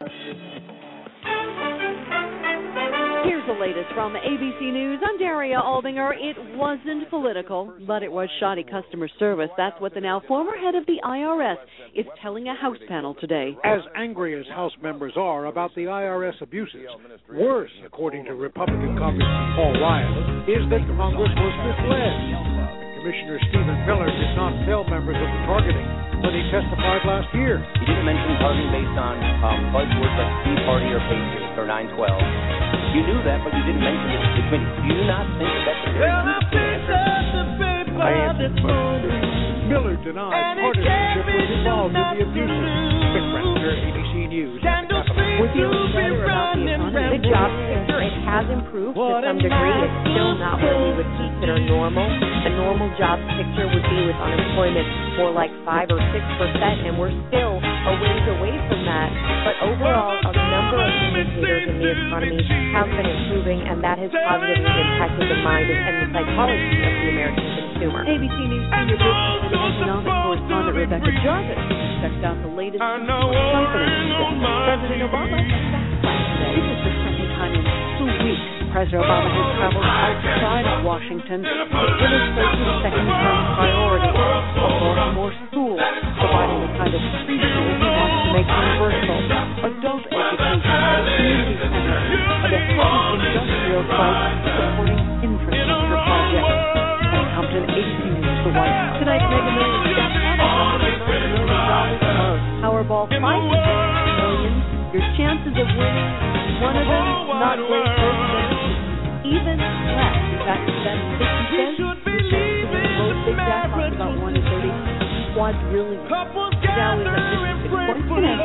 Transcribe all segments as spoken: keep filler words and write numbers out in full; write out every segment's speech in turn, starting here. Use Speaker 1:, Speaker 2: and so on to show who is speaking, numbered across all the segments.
Speaker 1: Here's the latest from A B C News. I'm Daria Aldinger. It wasn't political, but it was shoddy customer service. That's what the now former head of the I R S is telling a House panel today.
Speaker 2: As angry as House members are about the I R S abuses, worse, according to Republican Congressman Paul Ryan, is that Congress was misled. Commissioner Stephen Miller did not tell members of the targeting when he testified last year.
Speaker 3: He didn't mention targeting based on um, buzzwords like Tea Party or Patriots or nine twelve. You knew that, but you didn't mention it to the committee. Do you not think that that's a very useful answer?
Speaker 2: I answered questions. Miller denied partisanship was involved in the abuses. Vic Renner, A B C News.
Speaker 1: We're feeling better about the economy. The job sector, it has improved to some degree. It's still not what we would consider normal. A normal job picture would be with unemployment more like five or six percent, and we're still a ways away from that. But overall, a number of indicators in the economy have been improving, and that has positively impacted the mind and the psychology of the American consumer. A B C News senior business and economic correspondent Rebecca Jarvis checked out the latest confidence index. President Obama has backslapped today. This is the second time in two weeks President Obama has traveled outside of Washington to illustrate his second-term priorities. Baltimore schools, providing the kind of preschool he wants to make universal. Adult education at a community center. And a heavy industrial site supporting infrastructure projects. At Compton, A B C News, the White House. Tonight's Mega Millions jackpot is one hundred nine million dollars of Powerball five million. Your chances of winning one of them not very close, even less. In fact, that's sixty cents. Your chances of winning both big jackpots about one in thirty quadrillion. Now is at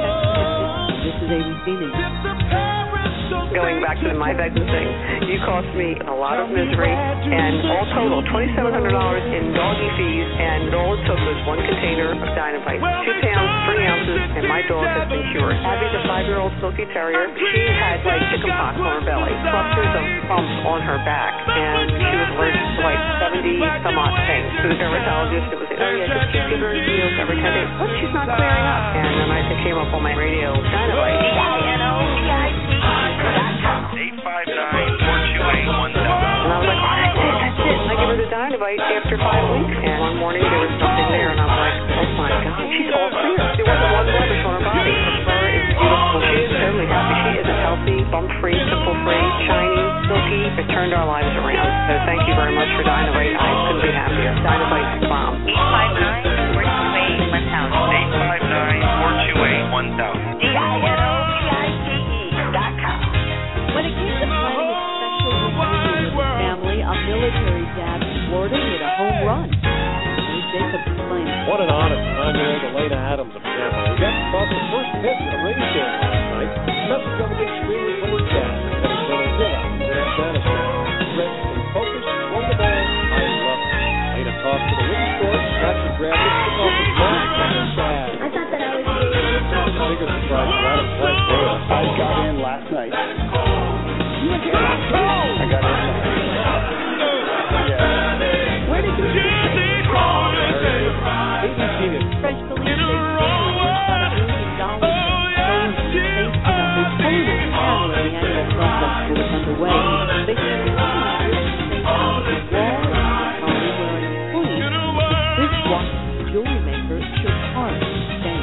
Speaker 1: This is A B C News.
Speaker 4: Going back to the My Vegans thing, you cost me a lot of misery, and all total, twenty-seven hundred dollars in doggy fees, and all it took was one container of Dynamite, two pounds, three ounces, and my dog has been cured. Abby's a five-year-old Silky Terrier. She had like chicken pox on her belly, clusters of bumps on her back, and she was allergic to like seventy some odd things. To the dermatologist, it was, oh yeah, just keep giving her meals every ten days. But she's not clearing up. And then I came up on my radio, Dynamite. D I N O T I C E eight five nine, four two eight, one thousand. And I was like, oh, that's it, that's it. And I give her the Dynamite after five weeks. And one morning there was nothing there, and I'm like, oh my God, she's all clear. There wasn't one blemish on her body. Her fur is beautiful. She is totally happy. She is healthy, bump-free, pimple-free, shiny, silky. It turned our lives around. So thank you very much for Dynamite. I couldn't be happier. Dynamite's the bomb. eight five nine, four two eight, one thousand. eight five nine, four two eight, one thousand. D I N O T I C E dot com.
Speaker 1: When it came to planning a special reunion with his family, a military dad in Florida hit a home run. Lee Jacobs explains.
Speaker 5: What an honor for nine-year-old Elena Adams and family. Got caught the first pitch in a Rays game last night. Message of an extremely full dad that has been a hit out in Afghanistan. Rest and focus, roll the ball. I love it. Elena tossed to the wooden store, scratched and grabbed it, took off his mask, and sad.
Speaker 6: I thought that I was the
Speaker 5: bigger surprise for Adams right there.
Speaker 7: I got in last night. I got in. Yeah.
Speaker 1: Where did you get
Speaker 5: A B C News.
Speaker 1: French police say about a million dollars stolen from the safe about the total value of the annual process that was underway. They say the company out of the wall economy where an employee, this watch jewelry makers should harm stand.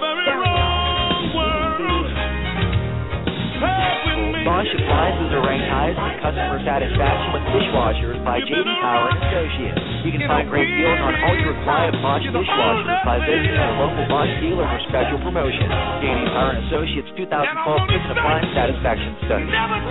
Speaker 3: Bosch appliances are ranked highest in customer satisfaction with dishwashers by J D Power and Associates. You can find great deals on all your Quiet Bosch dishwashers by visiting a local Bosch dealer for special promotions. J D Power and Associates two thousand twelve Kitchen Appliance Satisfaction Study.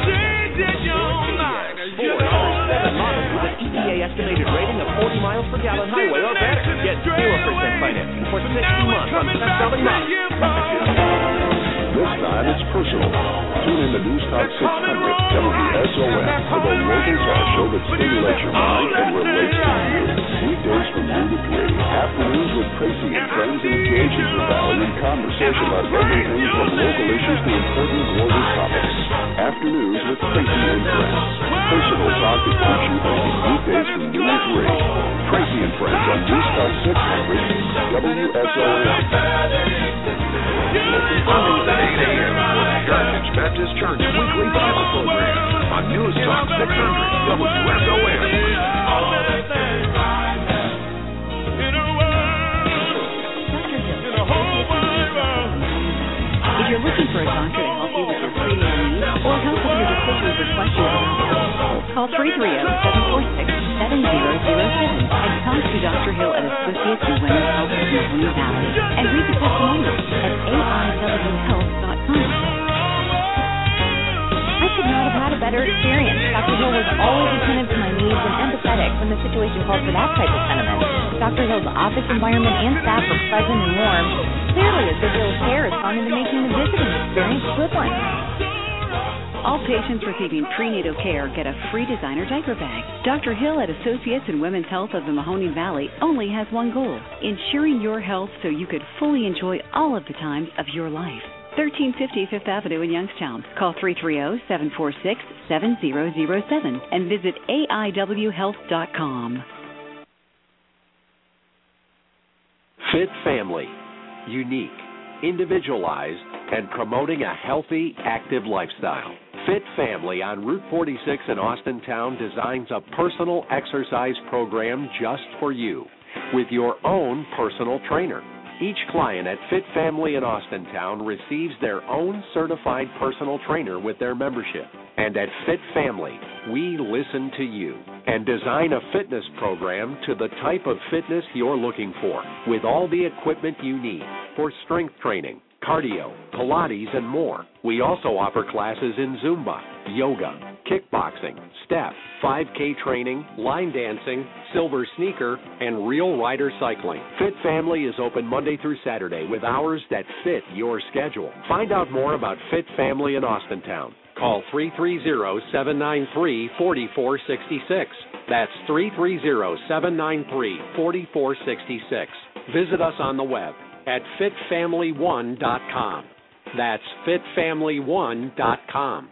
Speaker 3: Four seven models with an E P A estimated rating of forty miles per gallon highway or better. Get zero percent financing for sixty months on best-selling models.
Speaker 8: This time it's personal. Tune in to Newstalk six hundred W S O N for the local talk show that stimulates your mind and relates to you. Weekdays from noon to three. Afternoons with Tracy and friends engages the valley in conversation about everything from local issues to important global topics. Afternoons with Tracy and friends. Personal talk that keeps you thinking. Weekdays from noon to three. Tracy and friends on Newstalk six hundred W S O N.
Speaker 9: Mondays at eight a.m.
Speaker 6: Baptist Church weekly Bible program on News Talk six hundred W S O M.
Speaker 9: If you're looking for a doctor to help you with your treating needs or help with your decisions or questions about health, call three three zero, seven four six, seven zero zero seven and talk to Doctor Hill at Associates in Women's Health of Mahoning Valley and read the testimonials at A I W health dot com. I could not have had a better experience. Doctor Hill was always attentive to my needs and empathetic when the situation called for that type of sentiment. Doctor Hill's office environment and staff were present and warm. Clearly, a good deal of care has gone into making the visiting experience a good one. All patients receiving prenatal care get a free designer diaper bag. Doctor Hill at Associates in Women's Health of the Mahoning Valley only has one goal, ensuring your health so you could fully enjoy all of the times of your life. thirteen fifty Fifth Avenue in Youngstown. Call three three zero, seven four six, seven zero zero seven and visit A I W health dot com.
Speaker 10: Fit Family. Unique, individualized, and promoting a healthy, active lifestyle. Fit Family on Route forty-six in Austintown designs a personal exercise program just for you with your own personal trainer. Each client at Fit Family in Austintown receives their own certified personal trainer with their membership. And at Fit Family, we listen to you and design a fitness program to the type of fitness you're looking for with all the equipment you need for strength training, cardio, Pilates, and more. We also offer classes in Zumba, yoga, kickboxing, step, five K training, line dancing, silver sneaker, and real rider cycling. Fit Family is open Monday through Saturday with hours that fit your schedule. Find out more about Fit Family in Austintown. Call three three zero, seven nine three, four four six six. That's three three zero, seven nine three, four four six six. Visit us on the web at fit family one dot com. That's fit family one dot com.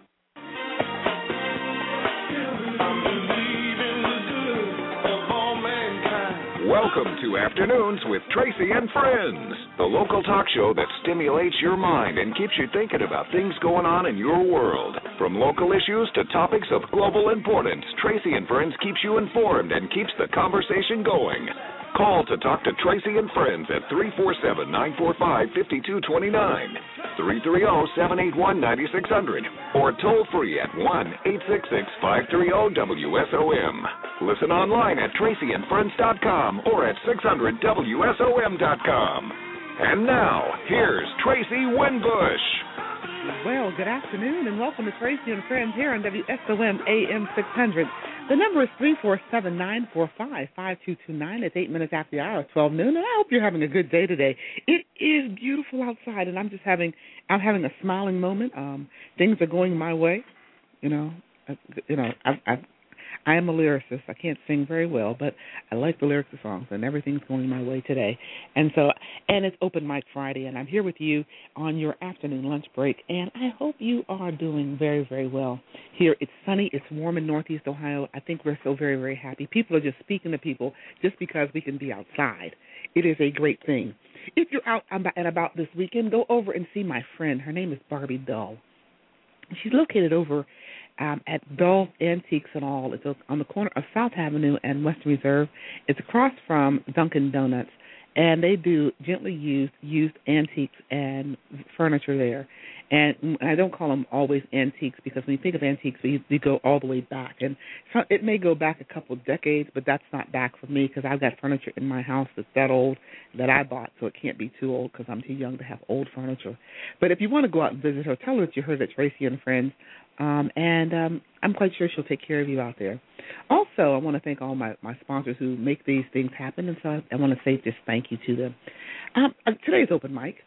Speaker 6: Welcome to Afternoons with Tracy and Friends, the local talk show that stimulates your mind and keeps you thinking about things going on in your world. From local issues to topics of global importance, Tracy and Friends keeps you informed and keeps the conversation going. Call to talk to Tracy and Friends at three four seven, nine four five, five two two nine, three three zero, seven eight one, nine six zero zero, or toll free at one eight six six, five three zero, W S O M. Listen online at tracy and friends dot com or at six hundred W S O M dot com. And now, here's Tracy Winbush.
Speaker 11: Well, good afternoon and welcome to Tracy and Friends here on W S O M A M six hundred. The number is three four seven, nine four five, five two two nine. It's eight minutes after the hour, twelve noon, and I hope you're having a good day today. It is beautiful outside, and I'm just having I'm having a smiling moment. Um, things are going my way. You know, I, you know, I, I I am a lyricist. I can't sing very well, but I like the lyrics of songs, and everything's going my way today. And so, and it's Open Mic Friday, and I'm here with you on your afternoon lunch break, and I hope you are doing very, very well. Here, it's sunny, it's warm in Northeast Ohio. I think we're so very, very happy. People are just speaking to people just because we can be outside. It is a great thing. If you're out and about this weekend, go over and see my friend. Her name is Barbie Dull. She's located over Um, at Dull Antiques and All. It's on the corner of South Avenue and Western Reserve. It's across from Dunkin' Donuts, and they do gently used used antiques and furniture there. And I don't call them always antiques because when you think of antiques, you, you go all the way back. And so it may go back a couple of decades, but that's not back for me because I've got furniture in my house that's that old that I bought, so it can't be too old because I'm too young to have old furniture. But if you want to go out and visit her, tell her that you heard at Tracy and Friends, um, and um, I'm quite sure she'll take care of you out there. Also, I want to thank all my, my sponsors who make these things happen, and so I, I want to say just thank you to them. Um, today's open mic,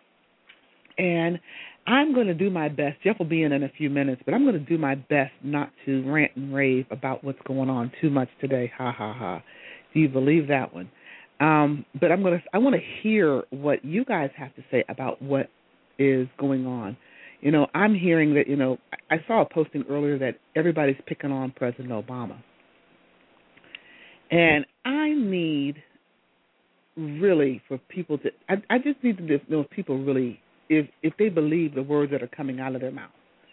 Speaker 11: and I'm going to do my best. Jeff will be in in a few minutes, but I'm going to do my best not to rant and rave about what's going on too much today. Ha, ha, ha. Do you believe that one? Um, but I'm going to. I want to hear what you guys have to say about what is going on. You know, I'm hearing that, you know, I saw a posting earlier that everybody's picking on President Obama. And I need really for people to, I, I just need to know if people really, if if they believe the words that are coming out of their mouth.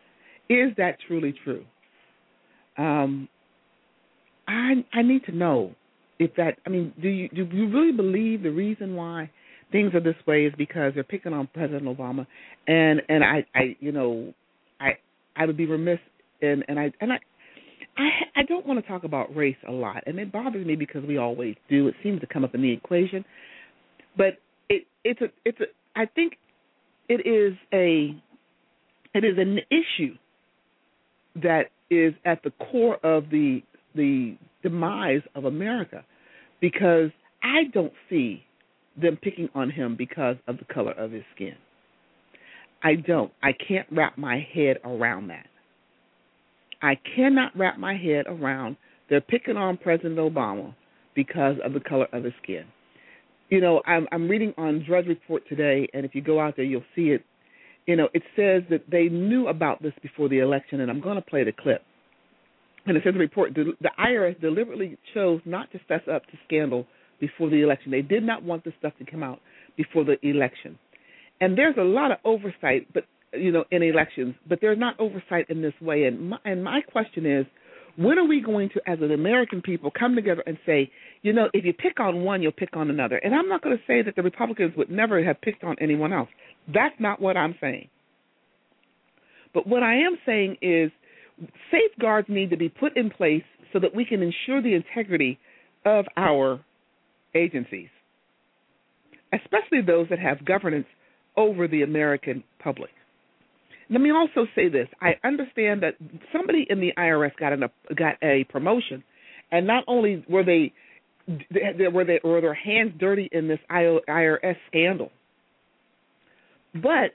Speaker 11: Is that truly true? Um, I I need to know if that. I mean, do you do you really believe the reason why things are this way is because they're picking on President Obama? And and I, I you know I I would be remiss in and I and I. I, I don't want to talk about race a lot, and it bothers me because we always do. It seems to come up in the equation, but it, it's a, it's a. I think it is a, it is an issue that is at the core of the the demise of America, because I don't see them picking on him because of the color of his skin. I don't. I can't wrap my head around that. I cannot wrap my head around they're picking on President Obama because of the color of his skin. You know, I'm, I'm reading on Drudge Report today, and if you go out there, you'll see it. You know, it says that they knew about this before the election, and I'm going to play the clip. And it says the report, the I R S deliberately chose not to fess up to scandal before the election. They did not want this stuff to come out before the election. And there's a lot of oversight, but you know, in elections, but there's not oversight in this way. And my, and my question is, when are we going to, as an American people, come together and say, you know, if you pick on one, you'll pick on another? And I'm not going to say that the Republicans would never have picked on anyone else. That's not what I'm saying. But what I am saying is safeguards need to be put in place so that we can ensure the integrity of our agencies, especially those that have governance over the American public. Let me also say this. I understand that somebody in the I R S got an, got a promotion, and not only were they, they were they were their hands dirty in this I R S scandal, but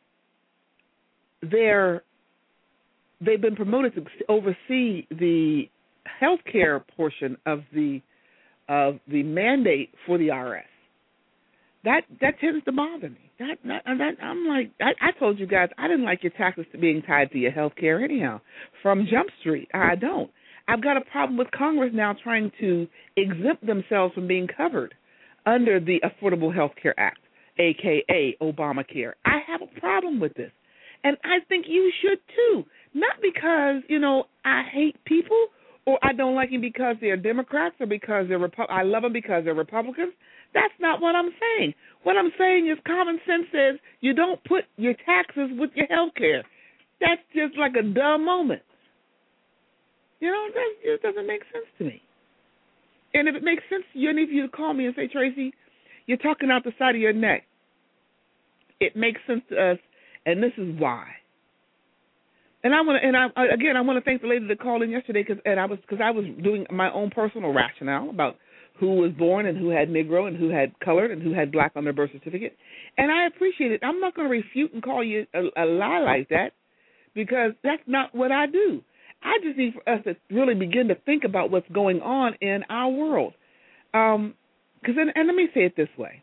Speaker 11: they're they've been promoted to oversee the healthcare portion of the of the mandate for the I R S. That that tends to bother me. That, that, that I'm like I, I told you guys I didn't like your taxes being tied to your health care anyhow. From Jump Street, I don't. I've got a problem with Congress now trying to exempt themselves from being covered under the Affordable Health Care Act, aka Obamacare. I have a problem with this, and I think you should too. Not because you know I hate people or I don't like them because they're Democrats or because they're Repu- I love them because they're Republicans. That's not what I'm saying. What I'm saying is common sense says you don't put your taxes with your health care. That's just like a dumb moment. You know, that just doesn't make sense to me. And if it makes sense to you, any of you to call me and say, Tracy, you're talking out the side of your neck. It makes sense to us, and this is why. And I want to, and I again, I want to thank the lady that called in yesterday, because and I was because I was doing my own personal rationale about who was born and who had Negro and who had colored and who had black on their birth certificate. And I appreciate it. I'm not going to refute and call you a, a lie like that, because that's not what I do. I just need for us to really begin to think about what's going on in our world. Um, cause then, and let me say it this way.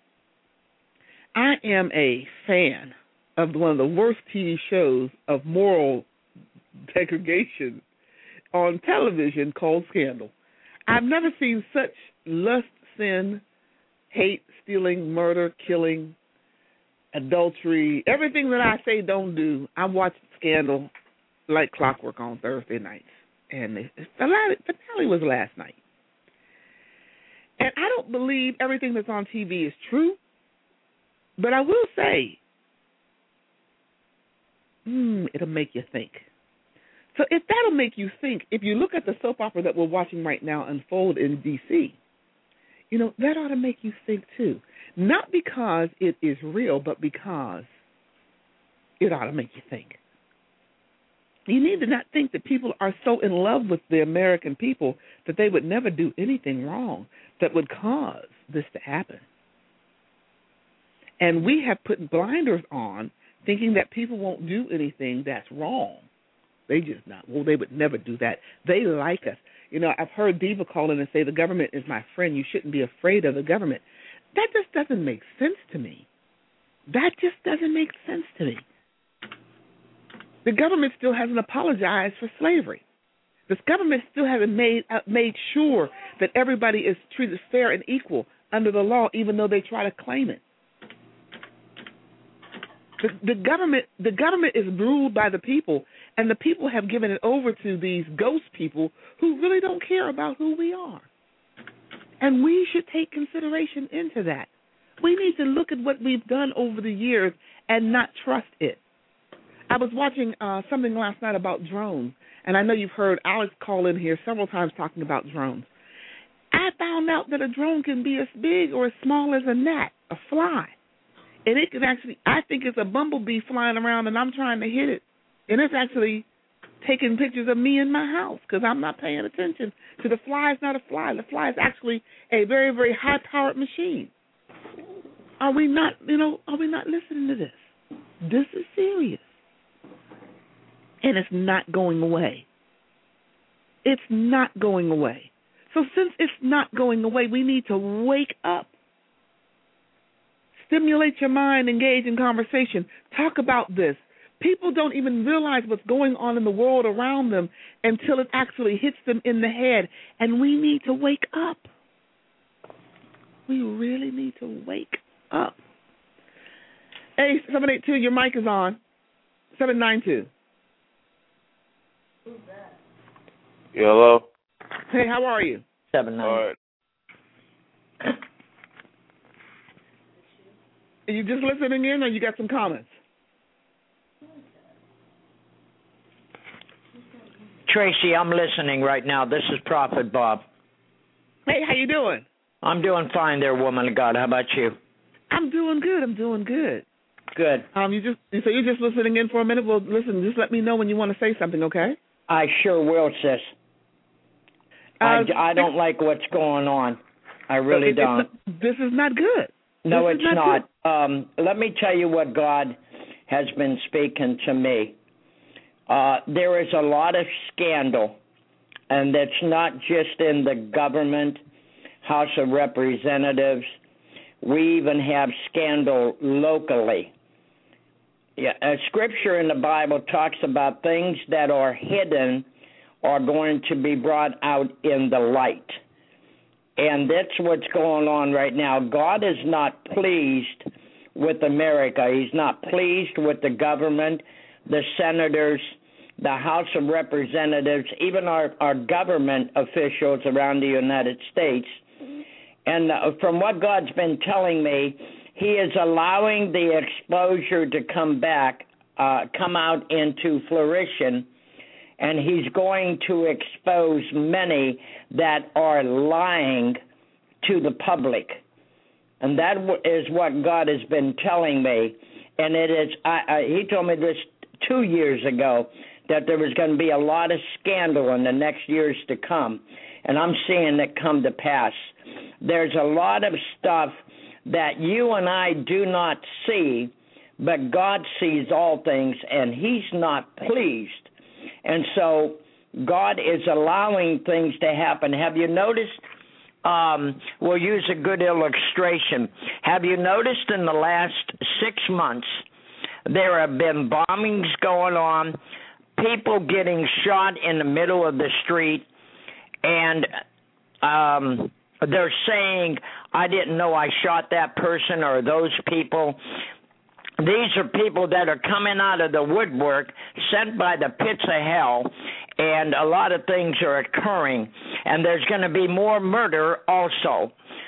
Speaker 11: I am a fan of one of the worst T V shows of moral degradation on television called Scandal. I've never seen such lust, sin, hate, stealing, murder, killing, adultery, everything that I say don't do. I watch Scandal like clockwork on Thursday nights, and the finale was last night. And I don't believe everything that's on T V is true, but I will say, hmm, it'll make you think. So if that'll make you think, if you look at the soap opera that we're watching right now unfold in D C, you know, that ought to make you think too. Not because it is real, but because it ought to make you think. You need to not think that people are so in love with the American people that they would never do anything wrong that would cause this to happen. And we have put blinders on thinking that people won't do anything that's wrong. They just not. Well, they would never do that. They like us. You know, I've heard Diva call in and say the government is my friend. You shouldn't be afraid of the government. That just doesn't make sense to me. That just doesn't make sense to me. The government still hasn't apologized for slavery. This government still hasn't made uh, made sure that everybody is treated fair and equal under the law, even though they try to claim it. The, the government, the government is ruled by the people, and the people have given it over to these ghost people who really don't care about who we are. And we should take consideration into that. We need to look at what we've done over the years and not trust it. I was watching uh, something last night about drones, and I know you've heard Alex call in here several times talking about drones. I found out that a drone can be as big or as small as a gnat, a fly. And it can actually, I think it's a bumblebee flying around and I'm trying to hit it. And it's actually taking pictures of me in my house because I'm not paying attention to the fly. Is not a fly. The fly is actually a very, very high-powered machine. Are we not, you know, are we not listening to this? This is serious. And it's not going away. It's not going away. So since it's not going away, we need to wake up. Stimulate your mind, engage in conversation. Talk about this. People don't even realize what's going on in the world around them until it actually hits them in the head. And we need to wake up. We really need to wake up. Hey, seven eight two, your mic is on. seven nine two.
Speaker 12: Who's that? Hello.
Speaker 11: Hey, how are you?
Speaker 12: Seven nine. All right.
Speaker 11: Are you just listening in, or you got some comments?
Speaker 13: Tracy, I'm listening right now. This is Prophet Bob.
Speaker 11: Hey, how you doing?
Speaker 13: I'm doing fine there, woman of God. How about you?
Speaker 11: I'm doing good. I'm doing good.
Speaker 13: Good.
Speaker 11: Um, you just so you're just listening in for a minute. Well, listen, just let me know when you want to say something, okay?
Speaker 13: I sure will, sis.
Speaker 11: Uh,
Speaker 13: I, I don't like what's going on. I really
Speaker 11: it,
Speaker 13: don't.
Speaker 11: Not, this is not good.
Speaker 13: No,
Speaker 11: this
Speaker 13: it's
Speaker 11: not.
Speaker 13: not. Um, let me tell you what God has been speaking to me. Uh, there is a lot of scandal, and that's not just in the government, House of Representatives. We even have scandal locally. Yeah, uh, scripture in the Bible talks about things that are hidden are going to be brought out in the light. And that's what's going on right now. God is not pleased with America. He's not pleased with the government, the senators, the House of Representatives, even our, our government officials around the United States. And uh, from what God's been telling me, he is allowing the exposure to come back, uh, come out into fruition, and he's going to expose many that are lying to the public. And that is what God has been telling me. And it is, I, I, he told me this two years ago, that there was going to be a lot of scandal in the next years to come. And I'm seeing it come to pass. There's a lot of stuff that you and I do not see, but God sees all things, and he's not pleased. And so God is allowing things to happen. Have you noticed, um, we'll use a good illustration. Have you noticed in the last six months there have been bombings going on, people getting shot in the middle of the street, and um, they're saying, I didn't know I shot that person or those people. These are people that are coming out of the woodwork, sent by the pits of hell, and a lot of things are occurring. And there's going to be more murder also.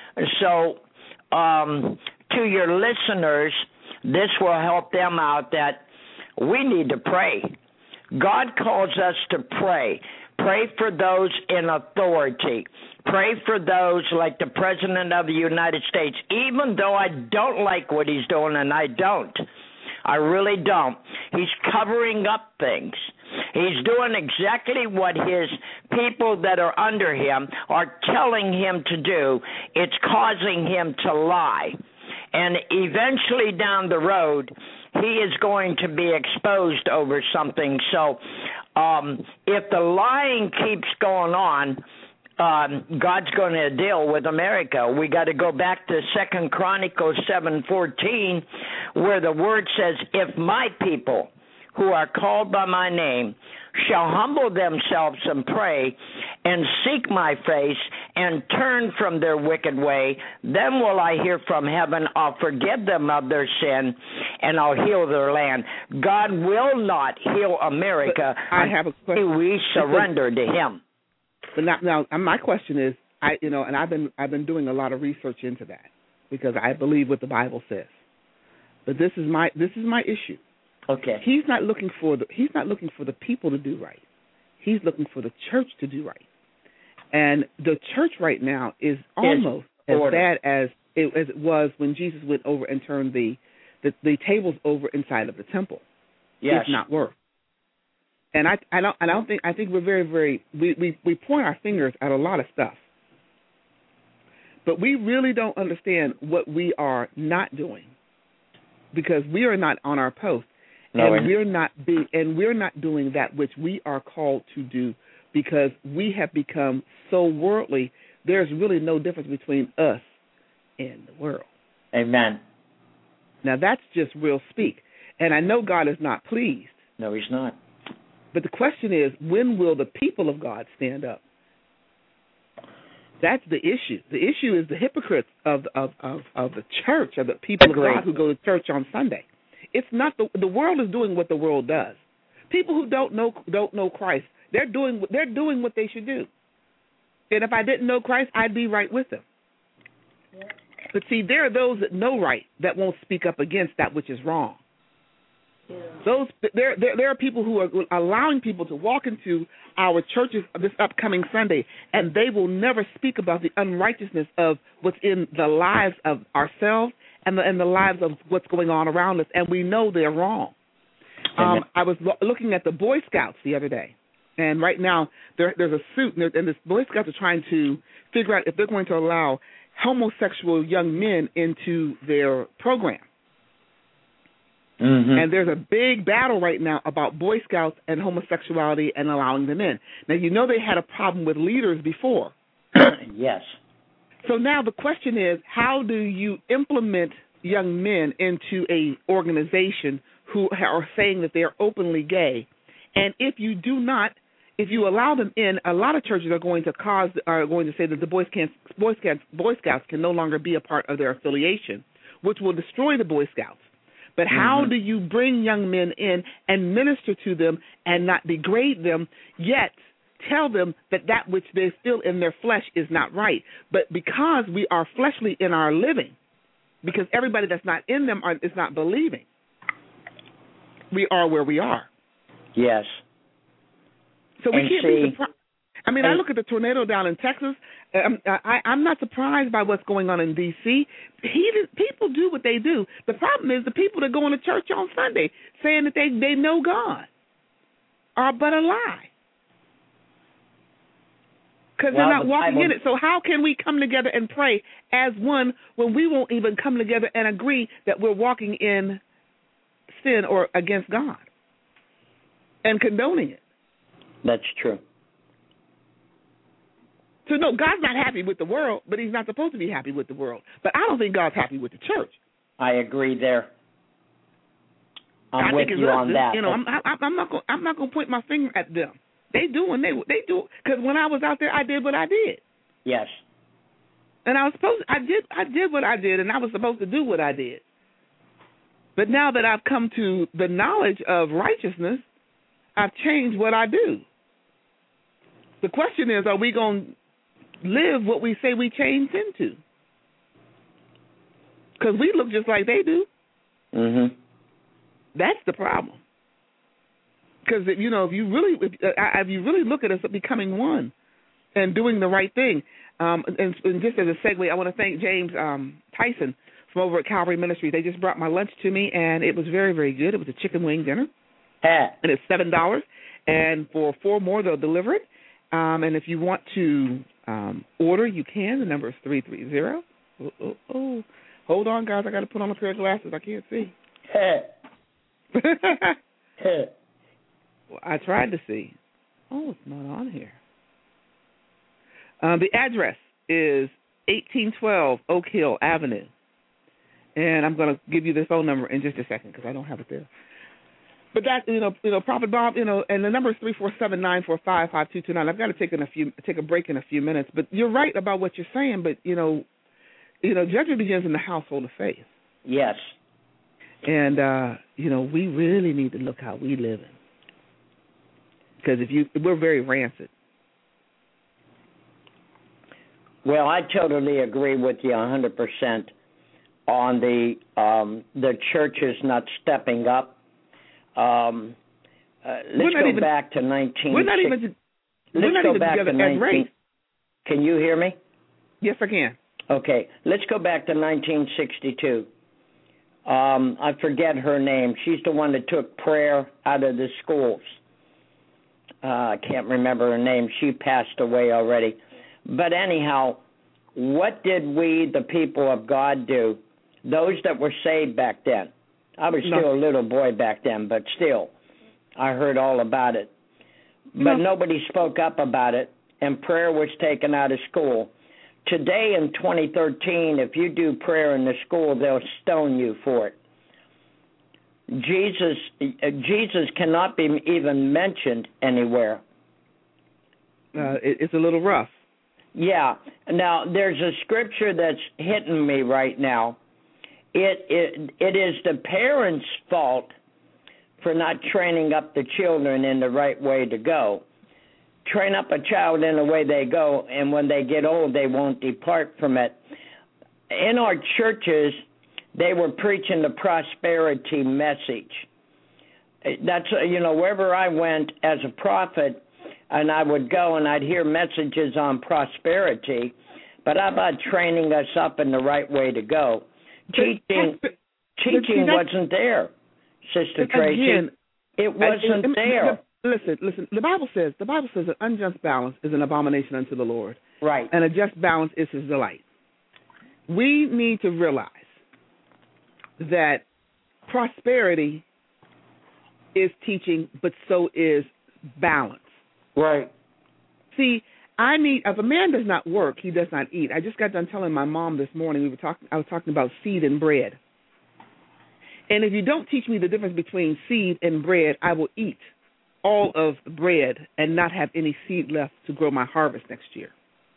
Speaker 13: So um, to your listeners, this will help them out that we need to pray. God calls us to pray. Pray for those in authority. Pray for those like the President of the United States, even though I don't like what he's doing, and I don't. I really don't. He's covering up things. He's doing exactly what his people that are under him are telling him to do. It's causing him to lie. And eventually down the road, he is going to be exposed over something. So um, if the lying keeps going on, um, God's going to deal with America. We got to go back to Second Chronicles seven fourteen, where the word says, if my people who are called by my name shall humble themselves and pray and seek my face and turn from their wicked way, then will I hear from heaven, I'll forgive them of their sin, and I'll heal their land. God will not heal America
Speaker 11: but I have a question.
Speaker 13: until we surrender to Him.
Speaker 11: But now, now, my question is, I you know, and I've been I've been doing a lot of research into that because I believe what the Bible says. But this is my this is my issue.
Speaker 13: Okay.
Speaker 11: He's not looking for the he's not looking for the people to do right. He's looking for the church to do right. And the church right now is almost as bad as it, as it was when Jesus went over and turned the, the, the tables over inside of the temple.
Speaker 13: Yes.
Speaker 11: It's not work. And I I don't I don't think I think we're very very we, we, we point our fingers at a lot of stuff. But we really don't understand what we are not doing because we are not on our post.
Speaker 13: No,
Speaker 11: and we're not be, and we're not doing that which we are called to do because we have become so worldly. There's really no difference between us and the world.
Speaker 13: Amen.
Speaker 11: Now that's just real speak, and I know God is not pleased.
Speaker 13: No, He's not.
Speaker 11: But the question is, when will the people of God stand up? That's the issue. The issue is the hypocrites of of of, of the church, of the people
Speaker 13: Agreed.
Speaker 11: of God who go to church on Sunday. It's not the the world is doing what the world does. People who don't know don't know Christ, they're doing they're doing what they should do. And if I didn't know Christ, I'd be right with them. Yeah. But see, there are those that know right that won't speak up against that which is wrong. Yeah. Those there, there there are people who are allowing people to walk into our churches this upcoming Sunday, and they will never speak about the unrighteousness of what's in the lives of ourselves and the, and the lives of what's going on around us, and we know they're wrong. Um, I was lo- looking at the Boy Scouts the other day, and right now there, there's a suit, and, and the Boy Scouts are trying to figure out if they're going to allow homosexual young men into their program.
Speaker 13: Mm-hmm.
Speaker 11: And there's a big battle right now about Boy Scouts and homosexuality and allowing them in. Now, you know they had a problem with leaders before.
Speaker 13: Yes.
Speaker 11: So now the question is, how do you implement young men into a organization who are saying that they are openly gay? And if you do not, if you allow them in, a lot of churches are going to cause are going to say that the Boy Scouts, Boy Scouts, Boy Scouts can no longer be a part of their affiliation, which will destroy the Boy Scouts. But how mm-hmm. do you bring young men in and minister to them and not degrade them, yet tell them that that which they feel in their flesh is not right? But because we are fleshly in our living, because everybody that's not in them are, is not believing, we are where we are.
Speaker 13: Yes.
Speaker 11: So we
Speaker 13: and
Speaker 11: can't
Speaker 13: see,
Speaker 11: be surprised. I mean, I look at the tornado down in Texas. Um, I, I'm not surprised by what's going on in D C He, people do what they do. The problem is the people that go into church on Sunday saying that they, they know God are but a lie. Because
Speaker 13: well,
Speaker 11: they're not
Speaker 13: the
Speaker 11: walking
Speaker 13: Bible,
Speaker 11: in it. So how can we come together and pray as one when we won't even come together and agree that we're walking in sin or against God and condoning it?
Speaker 13: That's true.
Speaker 11: So, no, God's not happy with the world, but he's not supposed to be happy with the world. But I don't think God's happy with the church.
Speaker 13: I agree there. I'm
Speaker 11: I
Speaker 13: with
Speaker 11: think
Speaker 13: you
Speaker 11: it's
Speaker 13: on
Speaker 11: us.
Speaker 13: that.
Speaker 11: You know, I'm, I'm, I'm not going. I'm not going to point my finger at them. They do and they they do. Because when I was out there, I did what I did.
Speaker 13: Yes.
Speaker 11: And I was supposed. I did. I did what I did, and I was supposed to do what I did. But now that I've come to the knowledge of righteousness, I've changed what I do. The question is, are we going to live what we say we changed into? Because we look just like they do.
Speaker 13: Mm-hmm.
Speaker 11: That's the problem. Because you know, if you really, if, uh, if you really look at us becoming one and doing the right thing, um, and, and just as a segue, I want to thank James um, Tyson from over at Calvary Ministries. They just brought my lunch to me, and it was very, very good. It was a chicken wing dinner,
Speaker 13: ah.
Speaker 11: and it's seven dollars. And for four more, they'll deliver it. Um, and if you want to um, order, you can. The number is three three zero. Oh, oh, oh. Hold on, guys. I got to put on a pair of glasses. I can't see. Well, I tried to see. Oh, it's not on here. Um, the address is eighteen twelve Oak Hill Avenue. And I'm going to give you the phone number in just a second because I don't have it there. But that, you know, you know, Prophet Bob, you know, and the number is three four seven nine four five five two two nine. I've got to take in a few, take a break in a few minutes. But you're right about what you're saying. But you know, you know, judgment begins in the household of faith.
Speaker 13: Yes.
Speaker 11: And uh, you know, we really need to look how we live in, because if you, we're very rancid.
Speaker 13: Well, I totally agree with you one hundred percent on the um, the churches not stepping up. Um, uh, let's go
Speaker 11: even,
Speaker 13: back to nineteen.
Speaker 11: We're not even.
Speaker 13: Let's
Speaker 11: we're not
Speaker 13: go
Speaker 11: even
Speaker 13: back
Speaker 11: together
Speaker 13: to nineteen.
Speaker 11: As race.
Speaker 13: Can you hear me?
Speaker 11: Yes, I can.
Speaker 13: Okay, let's go back to nineteen sixty-two. Um, I forget her name. She's the one that took prayer out of the schools. Uh, I can't remember her name. She passed away already. But anyhow, what did we, the people of God, do? Those that were saved back then. I was still no. a little boy back then, but still, I heard all about it. But no. nobody spoke up about it, and prayer was taken out of school. Today in twenty thirteen, if you do prayer in the school, they'll stone you for it. Jesus, Jesus cannot be even mentioned anywhere.
Speaker 11: Uh, it, it's a little rough.
Speaker 13: Yeah. Now, there's a scripture that's hitting me right now. It, it it is the parents' fault for not training up the children in the right way to go. Train up a child in the way they go, and when they get old, they won't depart from it. In our churches, they were preaching the prosperity message. That's, you know, wherever I went as a prophet, and I would go and I'd hear messages on prosperity, but how about training us up in the right way to go? Teaching, teaching wasn't there, Sister Tracy.
Speaker 11: Again,
Speaker 13: it wasn't
Speaker 11: I, I,
Speaker 13: there.
Speaker 11: Listen, listen. The Bible says the Bible says an unjust balance is an abomination unto the Lord.
Speaker 13: Right.
Speaker 11: And a just balance is His delight. We need to realize that prosperity is teaching, but so is balance.
Speaker 13: Right.
Speaker 11: See, I need. If a man does not work, he does not eat. I just got done telling my mom this morning. We were talking. I was talking about seed and bread. And if you don't teach me the difference between seed and bread, I will eat all of bread and not have any seed left to grow my harvest next year.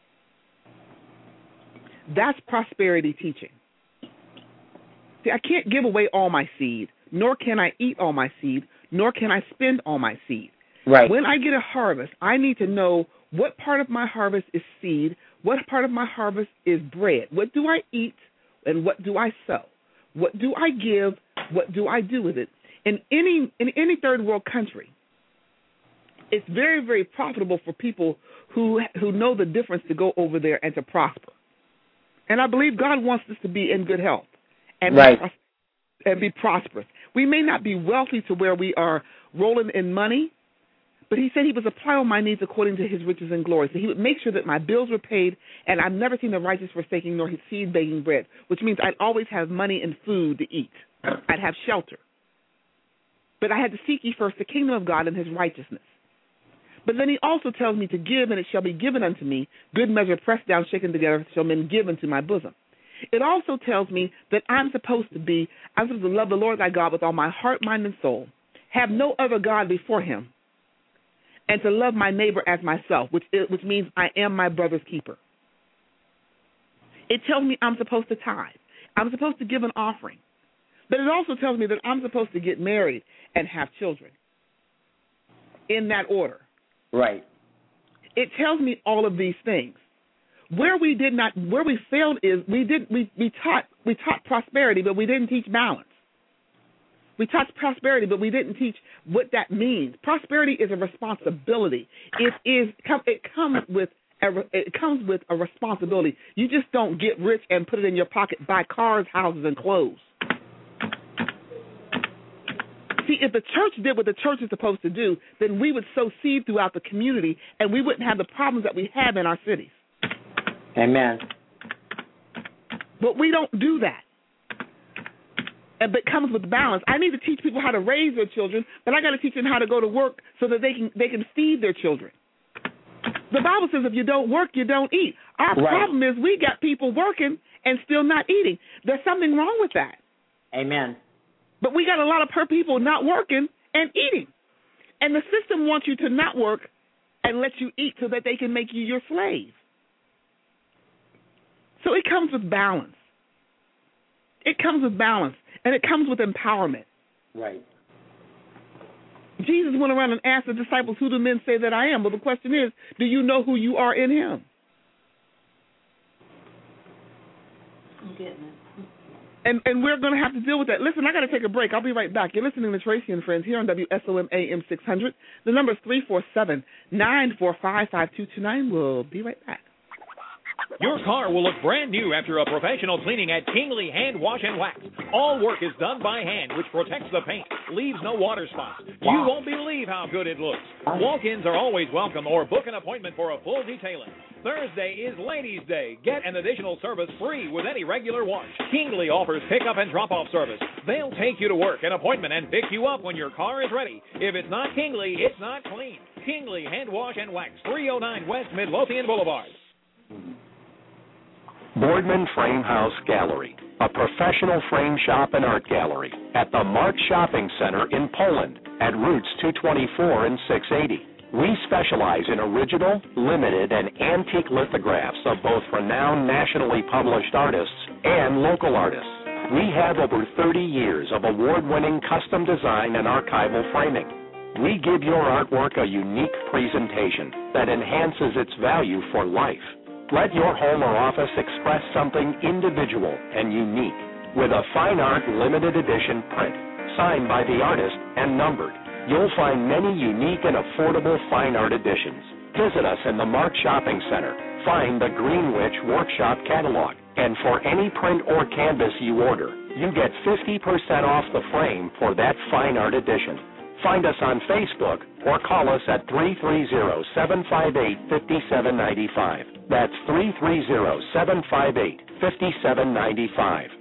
Speaker 11: That's prosperity teaching. See, I can't give away all my seed, nor can I eat all my seed, nor can I spend all my seed.
Speaker 13: Right.
Speaker 11: When I get a harvest, I need to know what part of my harvest is seed, what part of my harvest is bread. What do I eat, and what do I sow? What do I give? What do I do with it? In any in any third world country, it's very, very profitable for people who who know the difference to go over there and to prosper. And I believe God wants us to be in good health and,
Speaker 13: right.
Speaker 11: be, and be prosperous. We may not be wealthy to where we are rolling in money, but He said He would supply all my needs according to His riches and glory. So He would make sure that my bills were paid, and I've never seen the righteous forsaking nor his seed begging bread, which means I'd always have money and food to eat. I'd have shelter. But I had to seek ye first the kingdom of God and His righteousness. But then He also tells me to give, and it shall be given unto me, good measure, pressed down, shaken together, shall men give unto my bosom. It also tells me that I'm supposed to be, I'm supposed to love the Lord thy God with all my heart, mind, and soul, have no other God before Him, and to love my neighbor as myself, which is, which means I am my brother's keeper. It tells me I'm supposed to tithe. I'm supposed to give an offering. But it also tells me that I'm supposed to get married and have children in that order.
Speaker 13: Right.
Speaker 11: It tells me all of these things. Where we did not, where we failed is we did we, we taught we taught prosperity, but we didn't teach balance. We taught prosperity, but we didn't teach what that means. Prosperity is a responsibility. It is it comes with a, it comes with a responsibility. You just don't get rich and put it in your pocket, buy cars, houses, and clothes. See, if the church did what the church is supposed to do, then we would sow seed throughout the community, and we wouldn't have the problems that we have in our cities.
Speaker 13: Amen.
Speaker 11: But we don't do that. And but it comes with balance. I need to teach people how to raise their children, but I got to teach them how to go to work so that they can they can feed their children. The Bible says if you don't work, you don't eat. Our
Speaker 13: right.
Speaker 11: problem is we got people working and still not eating. There's something wrong with that.
Speaker 13: Amen.
Speaker 11: But we got a lot of per people not working and eating. And the system wants you to not work and let you eat so that they can make you your slave. So it comes with balance. It comes with balance, and it comes with empowerment.
Speaker 7: Right.
Speaker 11: Jesus went around and asked the disciples, who do men say that I am? But the question is, do you know who you are in him?
Speaker 14: I'm getting it.
Speaker 11: And and we're going to have to deal with that. Listen, I got to take a break. I'll be right back. You're listening to Tracy and Friends here on W S O M A M six hundred. The number is three four seven, nine four five, five two two nine. We'll be right back.
Speaker 15: Your car will look brand new after a professional cleaning at Kingley Hand Wash and Wax. All work is done by hand, which protects the paint, leaves no water spots.
Speaker 7: Wow.
Speaker 15: You won't believe how good it looks. Walk-ins are always welcome, or book an appointment for a full detailing. Thursday is Ladies' Day. Get an additional service free with any regular wash. Kingley offers pickup and drop-off service. They'll take you to work, an appointment, and pick you up when your car is ready. If it's not Kingley, it's not clean. Kingley Hand Wash and Wax, three oh nine West Midlothian Boulevard.
Speaker 10: Boardman Frame House Gallery, a professional frame shop and art gallery at the Mark Shopping Center in Poland at Routes two twenty-four and six eighty. We specialize in original, limited, and antique lithographs of both renowned nationally published artists and local artists. We have over thirty years of award-winning custom design and archival framing. We give your artwork a unique presentation that enhances its value for life. Let your home or office express something individual and unique with a fine art limited edition print signed by the artist and numbered. You'll find many unique and affordable fine art editions. Visit us in the Mark Shopping Center. Find the Greenwich Workshop catalog. And for any print or canvas you order, you get fifty percent off the frame for that fine art edition. Find us on Facebook or call us at three three zero, seven five eight, five seven nine five. That's three three zero, seven five eight, five seven nine five.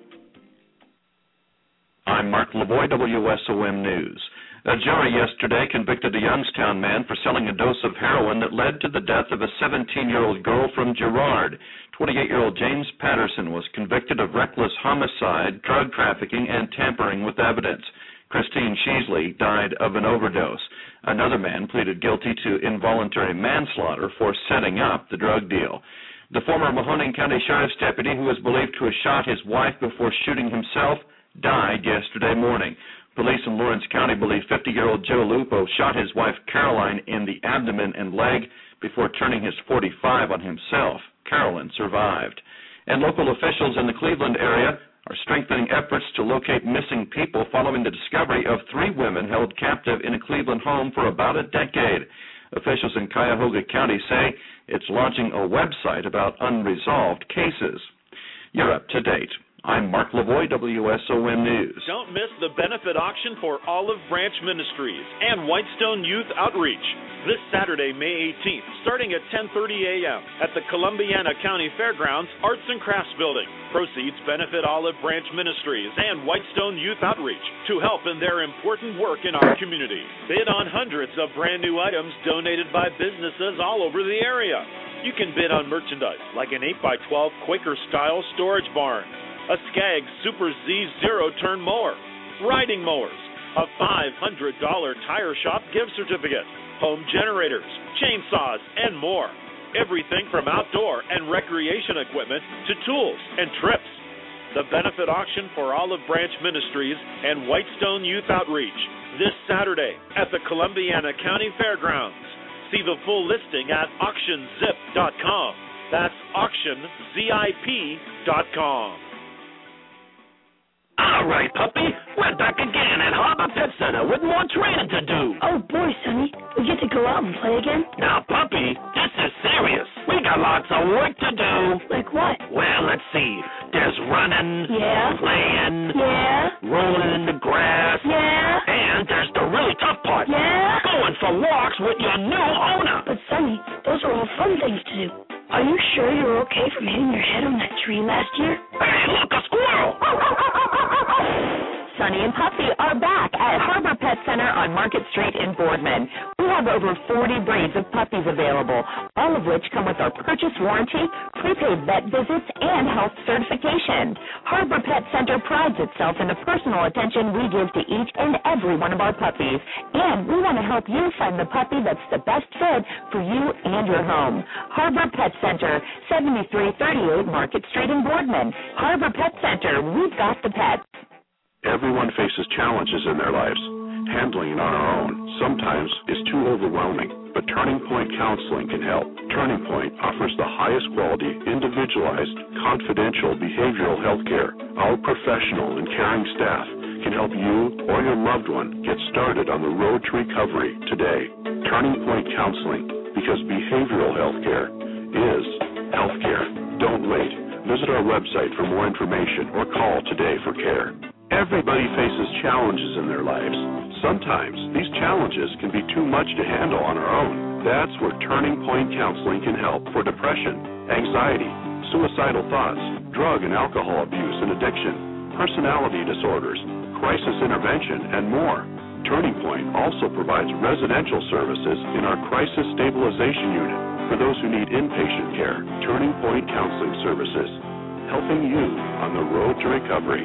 Speaker 16: I'm Mark Lavoie, W S O M News. A jury yesterday convicted a Youngstown man for selling a dose of heroin that led to the death of a seventeen-year-old girl from Girard. twenty-eight-year-old James Patterson was convicted of reckless homicide, drug trafficking, and tampering with evidence. Christine Sheasley died of an overdose. Another man pleaded guilty to involuntary manslaughter for setting up the drug deal. The former Mahoning County Sheriff's deputy, who was believed to have shot his wife before shooting himself, died yesterday morning. Police in Lawrence County believe fifty-year-old Joe Lupo shot his wife Caroline in the abdomen and leg before turning his forty-five on himself. Carolyn survived. And local officials in the Cleveland area are strengthening efforts to locate missing people following the discovery of three women held captive in a Cleveland home for about a decade. Officials in Cuyahoga County say it's launching a website about unresolved cases. You're up to date. I'm Mark Lavoie, W S O M News.
Speaker 17: Don't miss the benefit auction for Olive Branch Ministries and Whitestone Youth Outreach this Saturday, May eighteenth, starting at ten thirty a.m. at the Columbiana County Fairgrounds Arts and Crafts Building. Proceeds benefit Olive Branch Ministries and Whitestone Youth Outreach to help in their important work in our community. Bid on hundreds of brand new items donated by businesses all over the area. You can bid on merchandise like an eight by twelve Quaker-style storage barn, a Skaggs Super Z zero-turn mower, riding mowers, a five hundred dollars tire shop gift certificate, home generators, chainsaws, and more. Everything from outdoor and recreation equipment to tools and trips. The benefit auction for Olive Branch Ministries and Whitestone Youth Outreach this Saturday at the Columbiana County Fairgrounds. See the full listing at auction zip dot com. That's auction zip dot com.
Speaker 18: All right, puppy. We're back again at Harbor Pet Center with more training to do.
Speaker 19: Oh, boy, Sonny. We get to go out and play again?
Speaker 18: Now, puppy, this is serious. We got lots of work to do.
Speaker 19: Like what?
Speaker 18: Well, let's see. There's running.
Speaker 19: Yeah.
Speaker 18: Playing.
Speaker 19: Yeah.
Speaker 18: Rolling in the grass.
Speaker 19: Yeah.
Speaker 18: And there's the really tough part.
Speaker 19: Yeah.
Speaker 18: Going for walks with your new owner.
Speaker 19: But, Sonny, those are all fun things to do. Are you sure you're okay from hitting your head on that tree last year?
Speaker 18: Hey, look, a squirrel!
Speaker 20: Sonny and Puppy are back at Harbor Pet Center on Market Street in Boardman. We have over forty breeds of puppies available, all of which come with our purchase warranty, prepaid vet visits, and health certification. Harbor Pet Center prides itself in the personal attention we give to each and every one of our puppies, and we want to help you find the puppy that's the best fit for you and your home. Harbor Pet Center, seventy-three thirty-eight Market Street in Boardman. Harbor Pet Center, we've got the pets.
Speaker 8: Everyone faces challenges in their lives. Handling it on our own sometimes is too overwhelming, but Turning Point Counseling can help. Turning Point offers the highest quality, individualized, confidential behavioral health care. Our professional and caring staff can help you or your loved one get started on the road to recovery today. Turning Point Counseling, because behavioral health care is health care. Don't wait. Visit our website for more information or call today for care. Everybody faces challenges in their lives. Sometimes these challenges can be too much to handle on our own. That's where Turning Point Counseling can help for depression, anxiety, suicidal thoughts, drug and alcohol abuse and addiction, personality disorders, crisis intervention, and more. Turning Point also provides residential services in our crisis stabilization unit for those who need inpatient care. Turning Point Counseling Services, helping you on the road to recovery.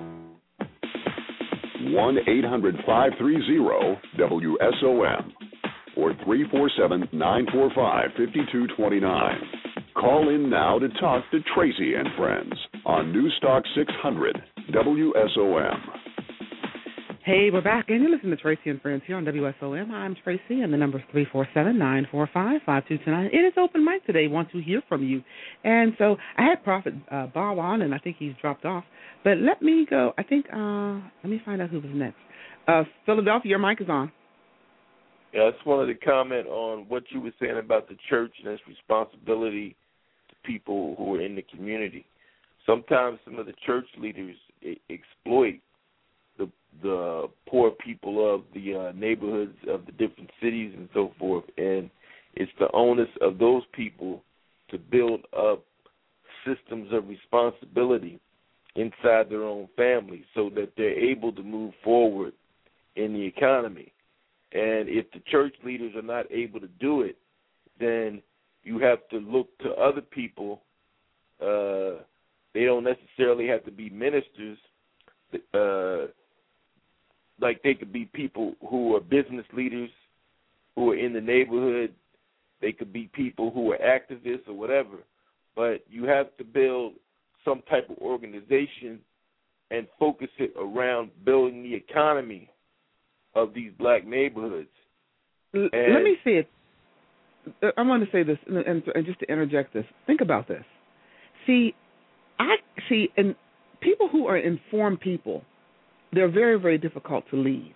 Speaker 8: one eight hundred five three zero W S O M or three four seven, nine four five, five two two nine. Call in now to talk to Tracy and Friends on Newstalk six hundred W S O M.
Speaker 11: Hey, we're back, and you're listening to Tracy and Friends here on W S O M. I'm Tracy, and the number is three four seven, nine four five, five two two nine. It is open mic today. Want to hear from you. And so I had Prophet uh, Bob on, and I think he's dropped off. But let me go. I think, uh, let me find out who was next. Uh, Philadelphia, your mic is on.
Speaker 12: Yeah, I just wanted to comment on what you were saying about the church and its responsibility to people who are in the community. Sometimes some of the church leaders I- exploit the the poor people of the uh, neighborhoods of the different cities and so forth, and it's the onus of those people to build up systems of responsibility inside their own family so that they're able to move forward in the economy. And if the church leaders are not able to do it, then you have to look to other people. Uh, they don't necessarily have to be ministers. Uh, like they could be people who are business leaders who are in the neighborhood. They could be people who are activists or whatever. But you have to build some type of organization and focus it around building the economy of these black neighborhoods.
Speaker 11: L-
Speaker 12: and
Speaker 11: let me say it. I want to say this, and, and just to interject this. Think about this. See, I see, and people who are informed people, they're very, very difficult to lead.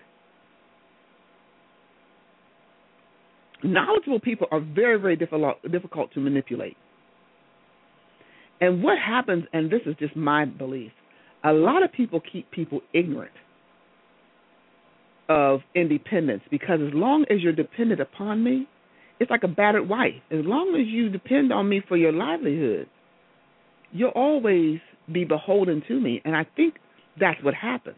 Speaker 11: Knowledgeable people are very, very difficult, difficult to manipulate. And what happens, and this is just my belief, a lot of people keep people ignorant of independence, because as long as you're dependent upon me, it's like a battered wife. As long as you depend on me for your livelihood, you'll always be beholden to me, and I think that's what happens.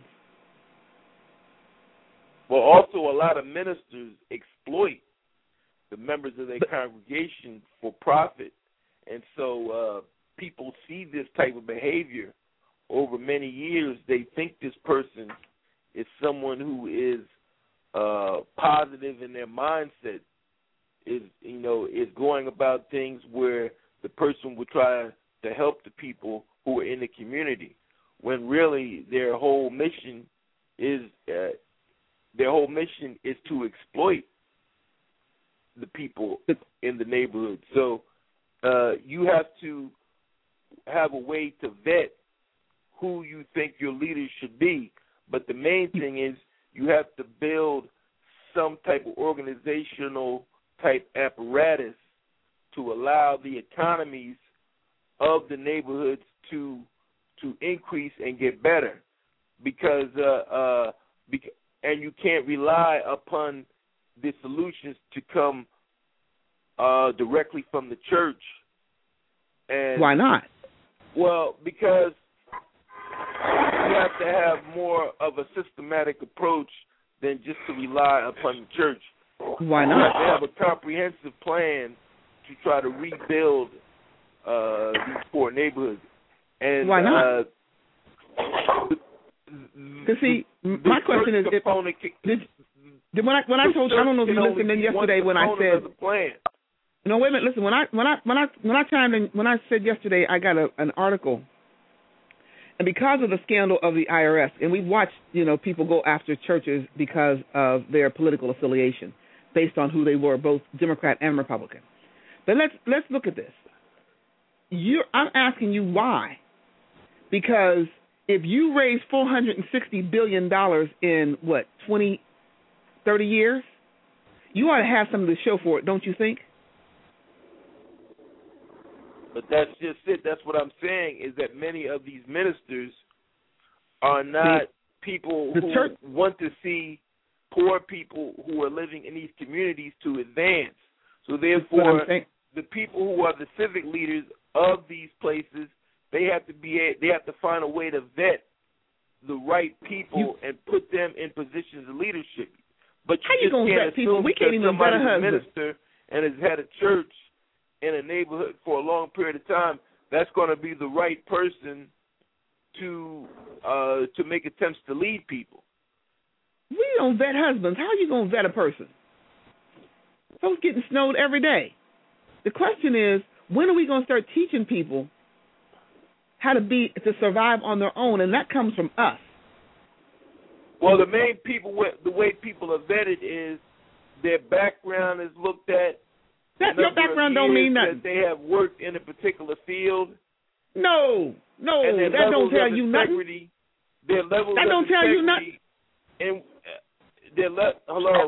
Speaker 12: Well, also a lot of ministers exploit the members of their congregation for profit, and so uh, people see this type of behavior over many years. They think this person is someone who is uh, positive in their mindset, is you know is going about things where the person would try to help the people who are in the community, when really their whole mission is uh, their whole mission is to exploit the people in the neighborhood. So uh, you have to have a way to vet who you think your leaders should be. But the main thing is you have to build some type of organizational type apparatus to allow the economies of the neighborhoods to to increase and get better. Because uh, uh, beca- and you can't rely upon the solutions to come uh, directly from the church. And
Speaker 11: why not?
Speaker 12: Well, because you have to have more of a systematic approach than just to rely upon the church.
Speaker 11: Why
Speaker 12: We
Speaker 11: not?
Speaker 12: have to have a comprehensive plan to try to rebuild uh, these poor neighborhoods. And
Speaker 11: why not?
Speaker 12: Uh,
Speaker 11: Because see, my question is, if, did, did when I when I told you, I don't know if you listened in yesterday when I said, no, wait a minute, listen, when I when I when I when I chimed in, when I said yesterday, I got a, an article, and because of the scandal of the I R S, and we've watched, you know, people go after churches because of their political affiliation, based on who they were, both Democrat and Republican. But let's let's look at this. You, I'm asking you why, because if you raise four hundred sixty billion dollars in, what, twenty, thirty years, you ought to have something to show for it, don't you think?
Speaker 12: But that's just it. That's what I'm saying, is that many of these ministers are not See, people who church- want to see poor people who are living in these communities to advance. So therefore, the people who are the civic leaders of these places, they have to be they have to find a way to vet the right people you, and put them in positions of leadership. But you
Speaker 11: how you gonna vet people? We can't even vet a husband.
Speaker 12: Minister and has had a church in a neighborhood for a long period of time, that's going to be the right person to uh, to make attempts to lead people.
Speaker 11: We don't vet husbands. How are you going to vet a person? Folks getting snowed every day. The question is, when are we going to start teaching people how to be to survive on their own? And that comes from us.
Speaker 12: Well, the main people, the way people are vetted is their background is looked at.
Speaker 11: That your background don't mean nothing.
Speaker 12: That they have worked in a particular field.
Speaker 11: No, no, that don't tell you nothing.
Speaker 12: Their levels
Speaker 11: that don't
Speaker 12: of
Speaker 11: tell you nothing.
Speaker 12: And their le- hello.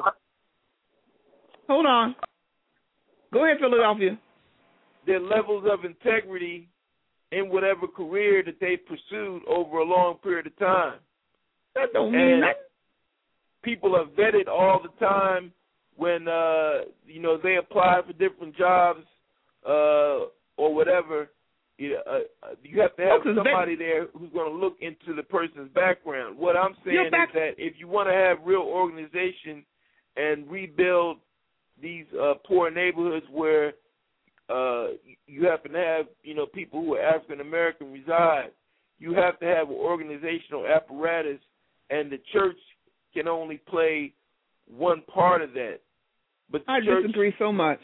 Speaker 11: Hold on. Go ahead, Philadelphia.
Speaker 12: Their levels of integrity in whatever career that they pursued over a long period of time.
Speaker 11: That don't mean
Speaker 12: and
Speaker 11: nothing.
Speaker 12: People are vetted all the time when uh, you know they apply for different jobs uh, or whatever. You, uh, you have to have
Speaker 11: oh,
Speaker 12: somebody
Speaker 11: they...
Speaker 12: there who's going to look into the person's background. What I'm saying
Speaker 11: back...
Speaker 12: is that if you want to have real organization and rebuild these uh, poor neighborhoods where uh, you happen to have, you know, people who are African American reside, you have to have an organizational apparatus, and the church can only play one part of that. But
Speaker 11: I
Speaker 12: church...
Speaker 11: disagree so much.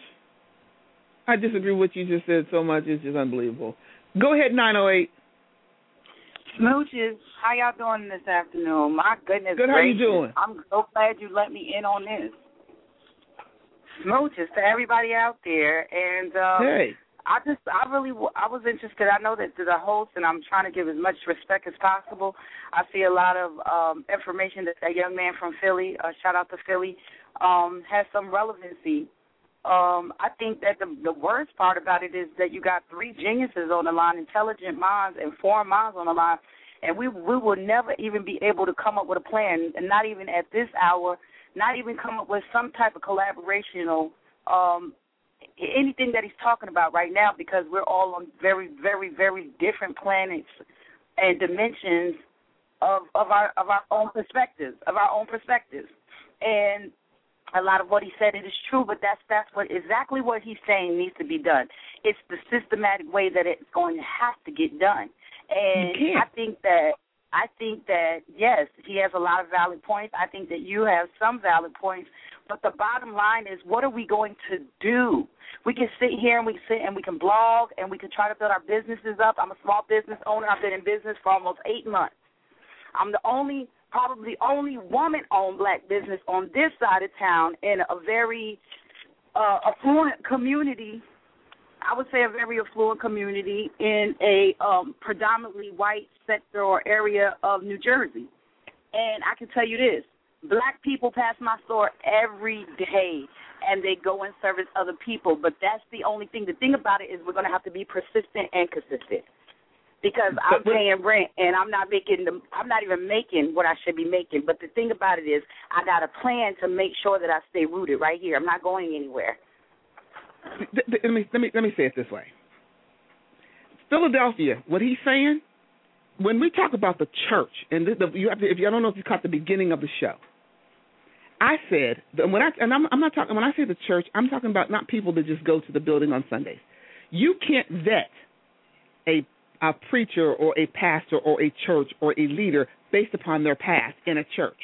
Speaker 11: I disagree with what you just said so much. It's just unbelievable. Go ahead, nine oh eight.
Speaker 21: Smooches, how y'all doing this afternoon? My goodness
Speaker 11: Good,
Speaker 21: gracious.
Speaker 11: How you doing?
Speaker 21: I'm so glad you let me in on this. Smooches to everybody out there. And um,
Speaker 11: hey.
Speaker 21: I just, I really, I was interested. I know that to the host, and I'm trying to give as much respect as possible. I see a lot of um, information that that young man from Philly, uh, shout out to Philly, um, has some relevancy. Um, I think that the, the worst part about it is that you got three geniuses on the line, intelligent minds and foreign minds on the line, and we we will never even be able to come up with a plan, and not even at this hour, not even come up with some type of collaborational, um, anything that he's talking about right now, because we're all on very, very, very different planets and dimensions of, of our of our own perspectives, of our own perspectives, and a lot of what he said, it is true, but that's that's what exactly what he's saying needs to be done. It's the systematic way that it's going to have to get done. And I think that I think that yes, he has a lot of valid points. I think that you have some valid points, but the bottom line is, what are we going to do? We can sit here and we can sit and we can blog and we can try to build our businesses up. I'm a small business owner. I've been in business for almost eight months. I'm the only probably only woman-owned black business on this side of town in a very uh, affluent community. I would say a very affluent community in a um, predominantly white sector or area of New Jersey. And I can tell you this, black people pass my store every day, and they go and service other people. But that's the only thing. The thing about it is we're going to have to be persistent and consistent. Because I'm paying rent and I'm not making the, I'm not even making what I should be making. But the thing about it is, I got a plan to make sure that I stay rooted right here. I'm not going anywhere.
Speaker 11: Let me let me let me say it this way. Philadelphia, what he's saying, when we talk about the church, and the, the, you have to, if you I don't know if you caught the beginning of the show, I said, when I and I'm, I'm not talking when I say the church, I'm talking about not people that just go to the building on Sundays. You can't vet a a preacher or a pastor or a church or a leader based upon their past in a church.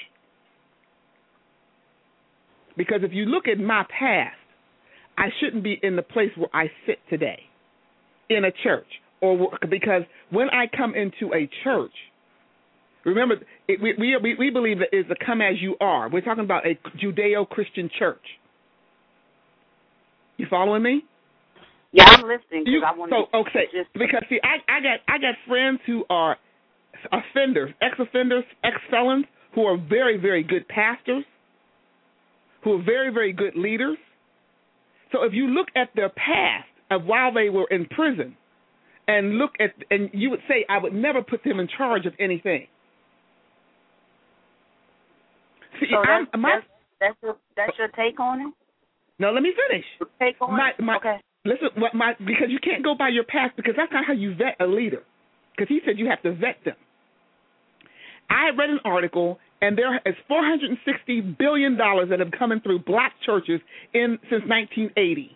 Speaker 11: Because if you look at my past, I shouldn't be in the place where I sit today in a church. Or because when I come into a church, remember, it, we, we we believe that it's a come as you are. We're talking about a Judeo-Christian church. You following me?
Speaker 21: Yeah, I'm listening because I want
Speaker 11: so,
Speaker 21: to.
Speaker 11: Okay, just... because see, I, I got I got friends who are offenders, ex-offenders, ex-felons who are very very good pastors, who are very very good leaders. So if you look at their past of while they were in prison, and look at and you would say I would never put them in charge of anything. See,
Speaker 21: so that's,
Speaker 11: I'm, my,
Speaker 21: that's, that's your that's your take on it.
Speaker 11: No, let me finish.
Speaker 21: Take on
Speaker 11: my,
Speaker 21: it.
Speaker 11: My,
Speaker 21: okay.
Speaker 11: Listen, what my because you can't go by your past because that's not how you vet a leader. Because he said you have to vet them. I read an article, and there is four hundred sixty billion dollars that have come in through black churches in since nineteen eighty.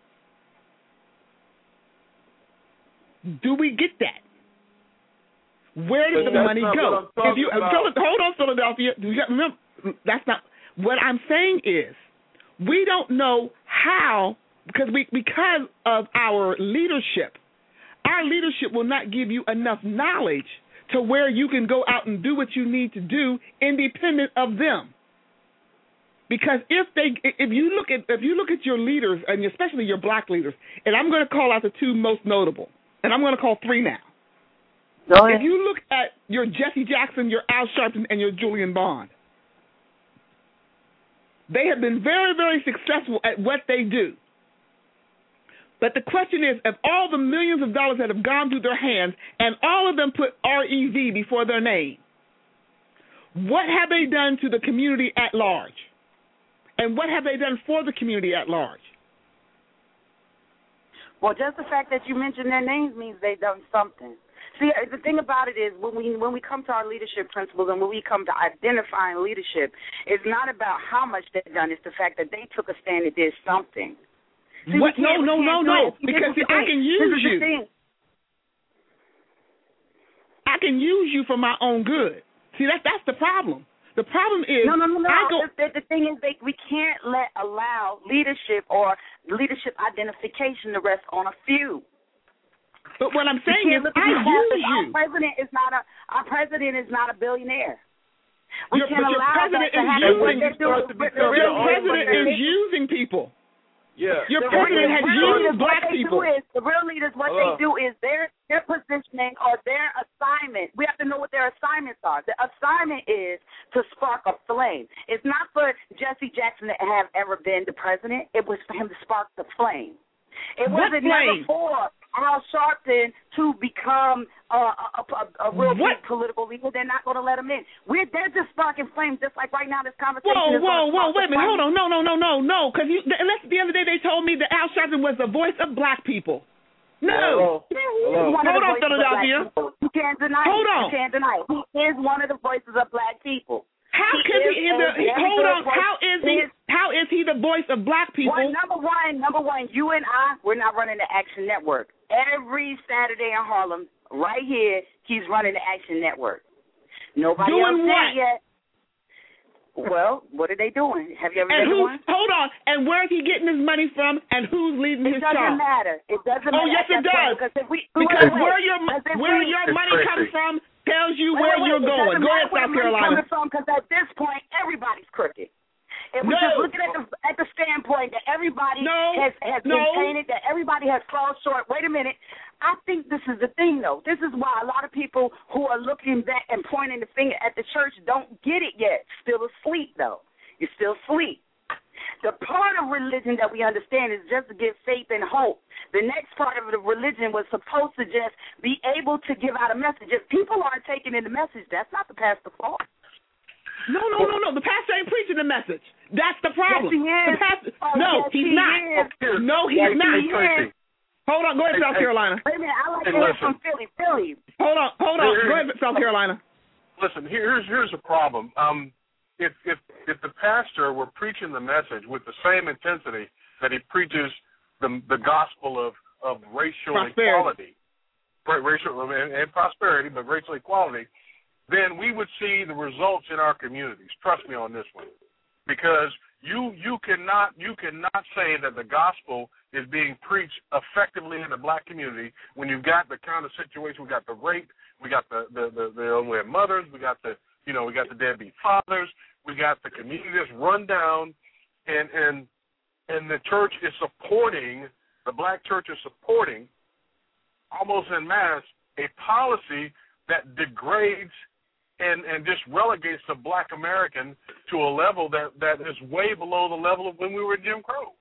Speaker 11: Do we get that? Where did
Speaker 12: but
Speaker 11: the money go?
Speaker 12: If you,
Speaker 11: hold on, Philadelphia. Do you remember? That's not what I'm saying. Is we don't know how because we because of our leadership. Our leadership will not give you enough knowledge to where you can go out and do what you need to do, independent of them. Because if they, if you look at if you look at your leaders, and especially your black leaders, and I'm going to call out the two most notable. And I'm going to call three now.
Speaker 21: Go ahead.
Speaker 11: If you look at your Jesse Jackson, your Al Sharpton, and your Julian Bond, they have been very, very successful at what they do. But the question is, of all the millions of dollars that have gone through their hands, and all of them put R E V before their name, what have they done to the community at large? And what have they done for the community at large?
Speaker 21: Well, just the fact that you mentioned their names means they've done something. See, the thing about it is when we when we come to our leadership principles and when we come to identifying leadership, it's not about how much they've done. It's the fact that they took a stand and did something. See,
Speaker 11: what? No, no, no, no. Because see, I can use you. I can use you for my own good. See, that's that's the problem. The problem is
Speaker 21: no, no, no, no.
Speaker 11: I go,
Speaker 21: the, the thing is, they, we can't let allow leadership or leadership identification to rest on a few.
Speaker 11: But what I'm saying is, I use
Speaker 21: our
Speaker 11: you.
Speaker 21: President is not a our president is not a billionaire. We
Speaker 11: your,
Speaker 21: can't
Speaker 11: but your
Speaker 21: allow
Speaker 11: president
Speaker 21: that to
Speaker 11: is
Speaker 21: happen.
Speaker 11: using. Your president is using people.
Speaker 12: Yeah.
Speaker 11: Your
Speaker 21: the
Speaker 11: president has used black people.
Speaker 21: Is, the real leaders, what uh, they do is their their positioning or their assignment. We have to know what their assignments are. The assignment is to spark a flame. It's not for Jesse Jackson to have ever been the president. It was for him to spark the flame. It wasn't never for Al Sharpton to become uh, a, a, a real
Speaker 11: what?
Speaker 21: big political leader. They're not going to let him in. We're they're just sparking flames, just like right now this conversation.
Speaker 11: Whoa,
Speaker 21: is
Speaker 11: whoa, whoa! Wait a minute, hold on,
Speaker 21: flame.
Speaker 11: no, no, no, no, no, because you. Unless the other day they told me that Al Sharpton was the voice of black people. No.
Speaker 12: Hello. Hello.
Speaker 21: One
Speaker 11: Hold
Speaker 21: of the
Speaker 11: on, Philadelphia.
Speaker 21: You can't deny
Speaker 11: hold
Speaker 21: it.
Speaker 11: on.
Speaker 21: You can't deny it. He is one of the voices of black people.
Speaker 11: How
Speaker 21: he
Speaker 11: can he? The, he hold on.
Speaker 21: Voice.
Speaker 11: How is he?
Speaker 21: Is,
Speaker 11: how is he the voice of black people?
Speaker 21: Well, number one, number one, you and I, we're not running the Action Network. Every Saturday in Harlem, right here, he's running the Action Network. Nobody
Speaker 11: doing
Speaker 21: else
Speaker 11: what?
Speaker 21: did yet. Well, what are they doing? Have you ever
Speaker 11: and
Speaker 21: been
Speaker 11: who,
Speaker 21: to one?
Speaker 11: Hold on. And where is he getting his money from? And who's leading
Speaker 21: it
Speaker 11: his
Speaker 21: charge?
Speaker 11: charge?
Speaker 21: It doesn't matter. It doesn't
Speaker 11: oh,
Speaker 21: matter.
Speaker 11: Oh, yes, it does.
Speaker 21: Because, if we,
Speaker 11: because
Speaker 21: wait,
Speaker 11: where
Speaker 21: wait.
Speaker 11: your where
Speaker 21: we,
Speaker 11: your money
Speaker 12: crazy.
Speaker 11: comes from tells you
Speaker 21: wait,
Speaker 11: where
Speaker 21: wait,
Speaker 11: you're going. Go ahead, South Carolina.
Speaker 21: Because at this point, everybody's crooked. If we're
Speaker 11: no.
Speaker 21: just looking at the at the standpoint that everybody
Speaker 11: no.
Speaker 21: has has
Speaker 11: no.
Speaker 21: been painted, that everybody has fallen short. Wait a minute. I think this is the thing, though. This is why a lot of people who are looking back and pointing the finger at the church don't get it yet. Still asleep, though. You're still asleep. The part of religion that we understand is just to give faith and hope. The next part of the religion was supposed to just be able to give out a message. If people aren't taking in the message, that's not the pastor's fault.
Speaker 11: No, no, no, no. The pastor ain't preaching the message. That's the problem.
Speaker 21: Yes, he is.
Speaker 11: The pastor,
Speaker 21: oh,
Speaker 11: no,
Speaker 21: yes,
Speaker 11: he's
Speaker 21: he
Speaker 11: not.
Speaker 21: Is.
Speaker 11: No, he's
Speaker 21: yes,
Speaker 11: not.
Speaker 21: He is.
Speaker 11: Hold on. Go ahead,
Speaker 12: hey,
Speaker 11: South
Speaker 12: hey,
Speaker 11: Carolina.
Speaker 21: Wait a minute. I like
Speaker 12: hey,
Speaker 21: to hear
Speaker 12: listen.
Speaker 21: from Philly. Philly.
Speaker 11: Hold on. Hold on.
Speaker 12: Here,
Speaker 11: go ahead, South Carolina.
Speaker 12: Listen, here's here's a problem. Um,
Speaker 2: if if if the pastor were preaching the message with the same intensity that he preaches the the gospel of, of racial
Speaker 11: prosperity.
Speaker 2: equality, racial and, and prosperity, but racial equality, then we would see the results in our communities. Trust me on this one, because you you cannot you cannot say that the gospel is being preached effectively in the black community when you've got the kind of situation. We got the rape, we got the the the, the unwed mothers, we got the you know we got the deadbeat fathers, we got the community that's run down, and and and the church is supporting the black church is supporting almost en masse a policy that degrades and, and just relegates the black American to a level that, that is way below the level of when we were Jim Crow.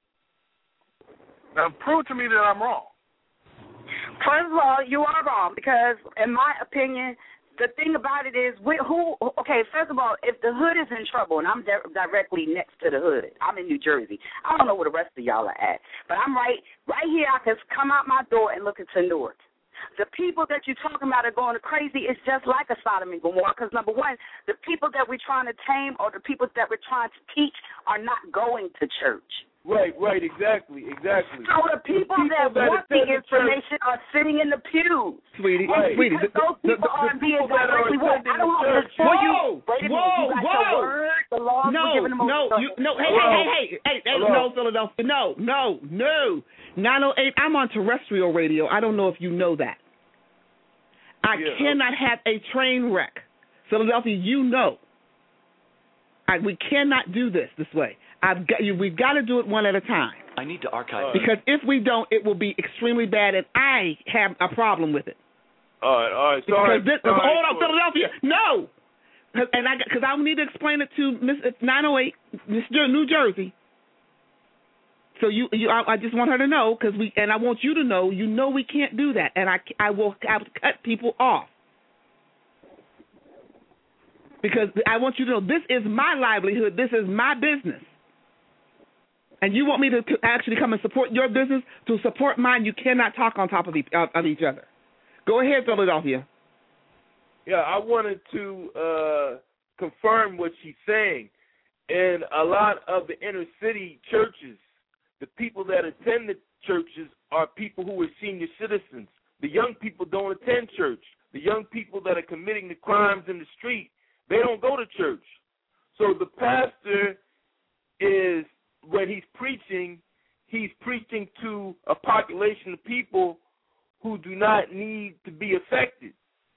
Speaker 2: Now, prove to me that I'm wrong.
Speaker 21: First of all, you are wrong because, in my opinion, the thing about it is, we, who? Okay, first of all, if the hood is in trouble, and I'm di- directly next to the hood, I'm in New Jersey. I don't know where the rest of y'all are at, but I'm right, right here. I can come out my door and look into Newark. The people that you're talking about are going crazy. It's just like a Sodom and Gomorrah because, number one, the people that we're trying to tame or the people that we're trying to teach are not going to church.
Speaker 12: Right, right, exactly, exactly.
Speaker 21: So the people, the people that, that want the information are sitting in the pews.
Speaker 11: Sweetie,
Speaker 21: right.
Speaker 11: sweetie, the,
Speaker 21: those
Speaker 11: the,
Speaker 21: people
Speaker 11: the,
Speaker 21: aren't
Speaker 11: the
Speaker 21: being directly what? I don't want to
Speaker 11: say. Whoa,
Speaker 21: Wait a
Speaker 11: whoa,
Speaker 21: minute. You got
Speaker 11: whoa.
Speaker 21: your word, the laws
Speaker 11: no,
Speaker 21: we're giving them
Speaker 11: no,
Speaker 21: over.
Speaker 11: you, no, hey, hey, hey, hey, hey, hey, no, Philadelphia, no, no, no. nine oh eight, I'm on terrestrial radio. I don't know if you know that. I yeah. cannot have a train wreck. Philadelphia, you know. I, we cannot do this this way. I've got you. We've got to do it one at a time.
Speaker 3: I need to archive
Speaker 11: because if we don't, it will be extremely bad, and I have a problem with it.
Speaker 12: All right, all right. Sorry.
Speaker 11: Because this,
Speaker 12: all right,
Speaker 11: hold on, Philadelphia. No, and I because I need to explain it to Miss nine oh eight, Mister New Jersey. So you, you, I, I just want her to know because we, and I want you to know. You know we can't do that, and I, I will I will cut people off. Because I want you to know this is my livelihood. This is my business. And you want me to, to actually come and support your business, to support mine, you cannot talk on top of, each, of, of each other. Go ahead, Philadelphia.
Speaker 12: Yeah, I wanted to uh, confirm what she's saying. In a lot of the inner city churches, the people that attend the churches are people who are senior citizens. The young people don't attend church. The young people that are committing the crimes in the street, they don't go to church. So the pastor is, when he's preaching, he's preaching to a population of people who do not need to be affected.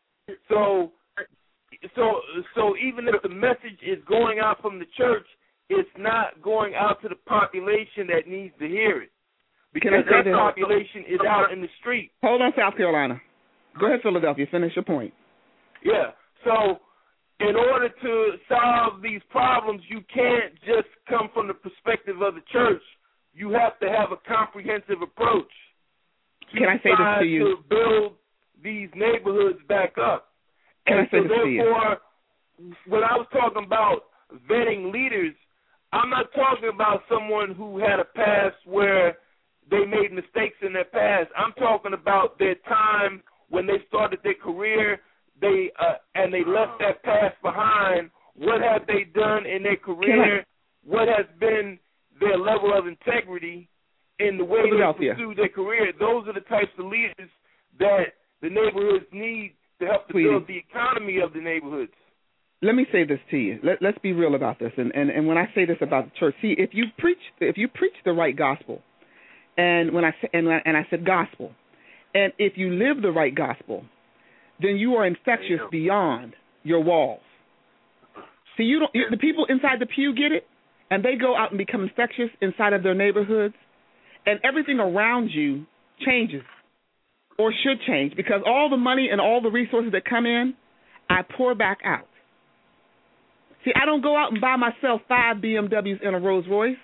Speaker 12: So, so, so even if the message is going out from the church, it's not going out to the population that needs to hear it, because that this? population is out in the street.
Speaker 11: Hold on, South Carolina. Go ahead, Philadelphia. Finish your point.
Speaker 12: Yeah. So, in order to solve these problems, you can't just come from the perspective of the church. You have to have a comprehensive approach. To
Speaker 11: Can I say this to you?
Speaker 12: To build these neighborhoods back up.
Speaker 11: Can
Speaker 12: and
Speaker 11: I say
Speaker 12: so
Speaker 11: this to you?
Speaker 12: Therefore, when I was talking about vetting leaders, I'm not talking about someone who had a past where they made mistakes in their past. I'm talking about their time when they started their career. They uh, and they left that past behind. What have they done in their career? What has been their level of integrity in the way they pursue their career? Those are the types of leaders that the neighborhoods need to help to
Speaker 11: Sweetie.
Speaker 12: build the economy of the neighborhoods.
Speaker 11: Let me say this to you. Let, let's be real about this. And, and and when I say this about the church, see, if you preach if you preach the right gospel, and when I say, and and I said gospel, and if you live the right gospel, then you are infectious beyond your walls. See, you don't. You, the people inside the pew get it, and they go out and become infectious inside of their neighborhoods, and everything around you changes, or should change, because all the money and all the resources that come in, I pour back out. See, I don't go out and buy myself five B M Ws and a Rolls Royce,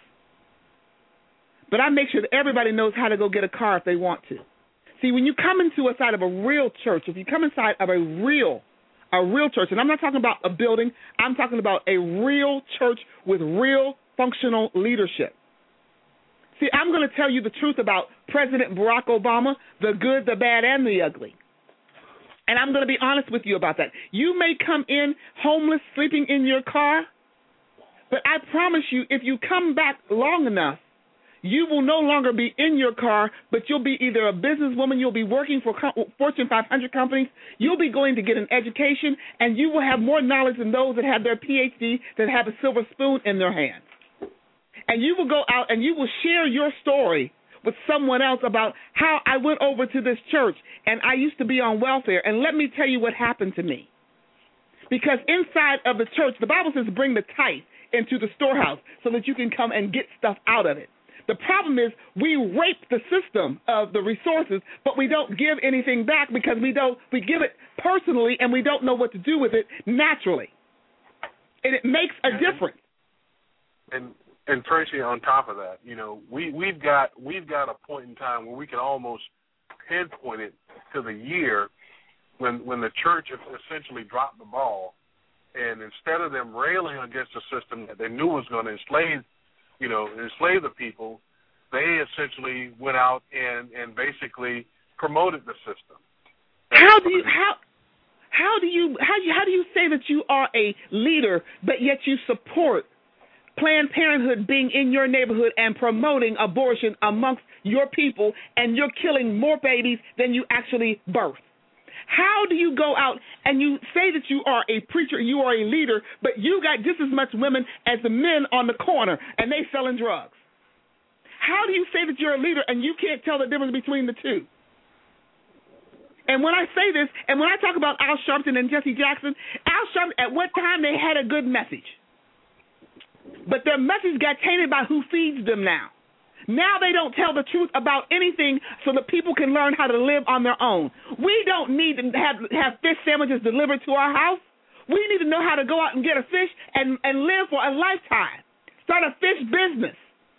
Speaker 11: but I make sure that everybody knows how to go get a car if they want to. See, when you come into a side of a real church, if you come inside of a real, a real church, and I'm not talking about a building, I'm talking about a real church with real functional leadership. See, I'm going to tell you the truth about President Barack Obama, the good, the bad, and the ugly. And I'm going to be honest with you about that. You may come in homeless, sleeping in your car, But I promise you, if you come back long enough, you will no longer be in your car, but you'll be either a businesswoman, you'll be working for Fortune five hundred companies, you'll be going to get an education, and you will have more knowledge than those that have their P H D, that have a silver spoon in their hands. And you will go out and you will share your story with someone else about how I went over to this church and I used to be on welfare, and let me tell you what happened to me. Because inside of the church, the Bible says bring the tithe into the storehouse so that you can come and get stuff out of it. The problem is we rape the system of the resources, but we don't give anything back because we don't. We give it personally, and we don't know what to do with it naturally, and it makes a difference.
Speaker 2: And and Tracy, on top of that, you know, we we've got we've got a point in time where we can almost pinpoint it to the year when when the church essentially dropped the ball, and instead of them railing against a system that they knew was going to enslave. You know, enslave the people, they essentially went out and, and basically promoted the system.
Speaker 11: How do you how how do you how do you how do you say that you are a leader, but yet you support Planned Parenthood being in your neighborhood and promoting abortion amongst your people, and you're killing more babies than you actually birth? How do you go out and you say that you are a preacher, you are a leader, but you got just as much women as the men on the corner, and they selling drugs? How do you say that you're a leader and you can't tell the difference between the two? And when I say this, and when I talk about Al Sharpton and Jesse Jackson, Al Sharpton, at what time they had a good message. But their message got tainted by who feeds them now. Now they don't tell the truth about anything so that people can learn how to live on their own. We don't need to have, have fish sandwiches delivered to our house. We need to know how to go out and get a fish and, and live for a lifetime. Start a fish business.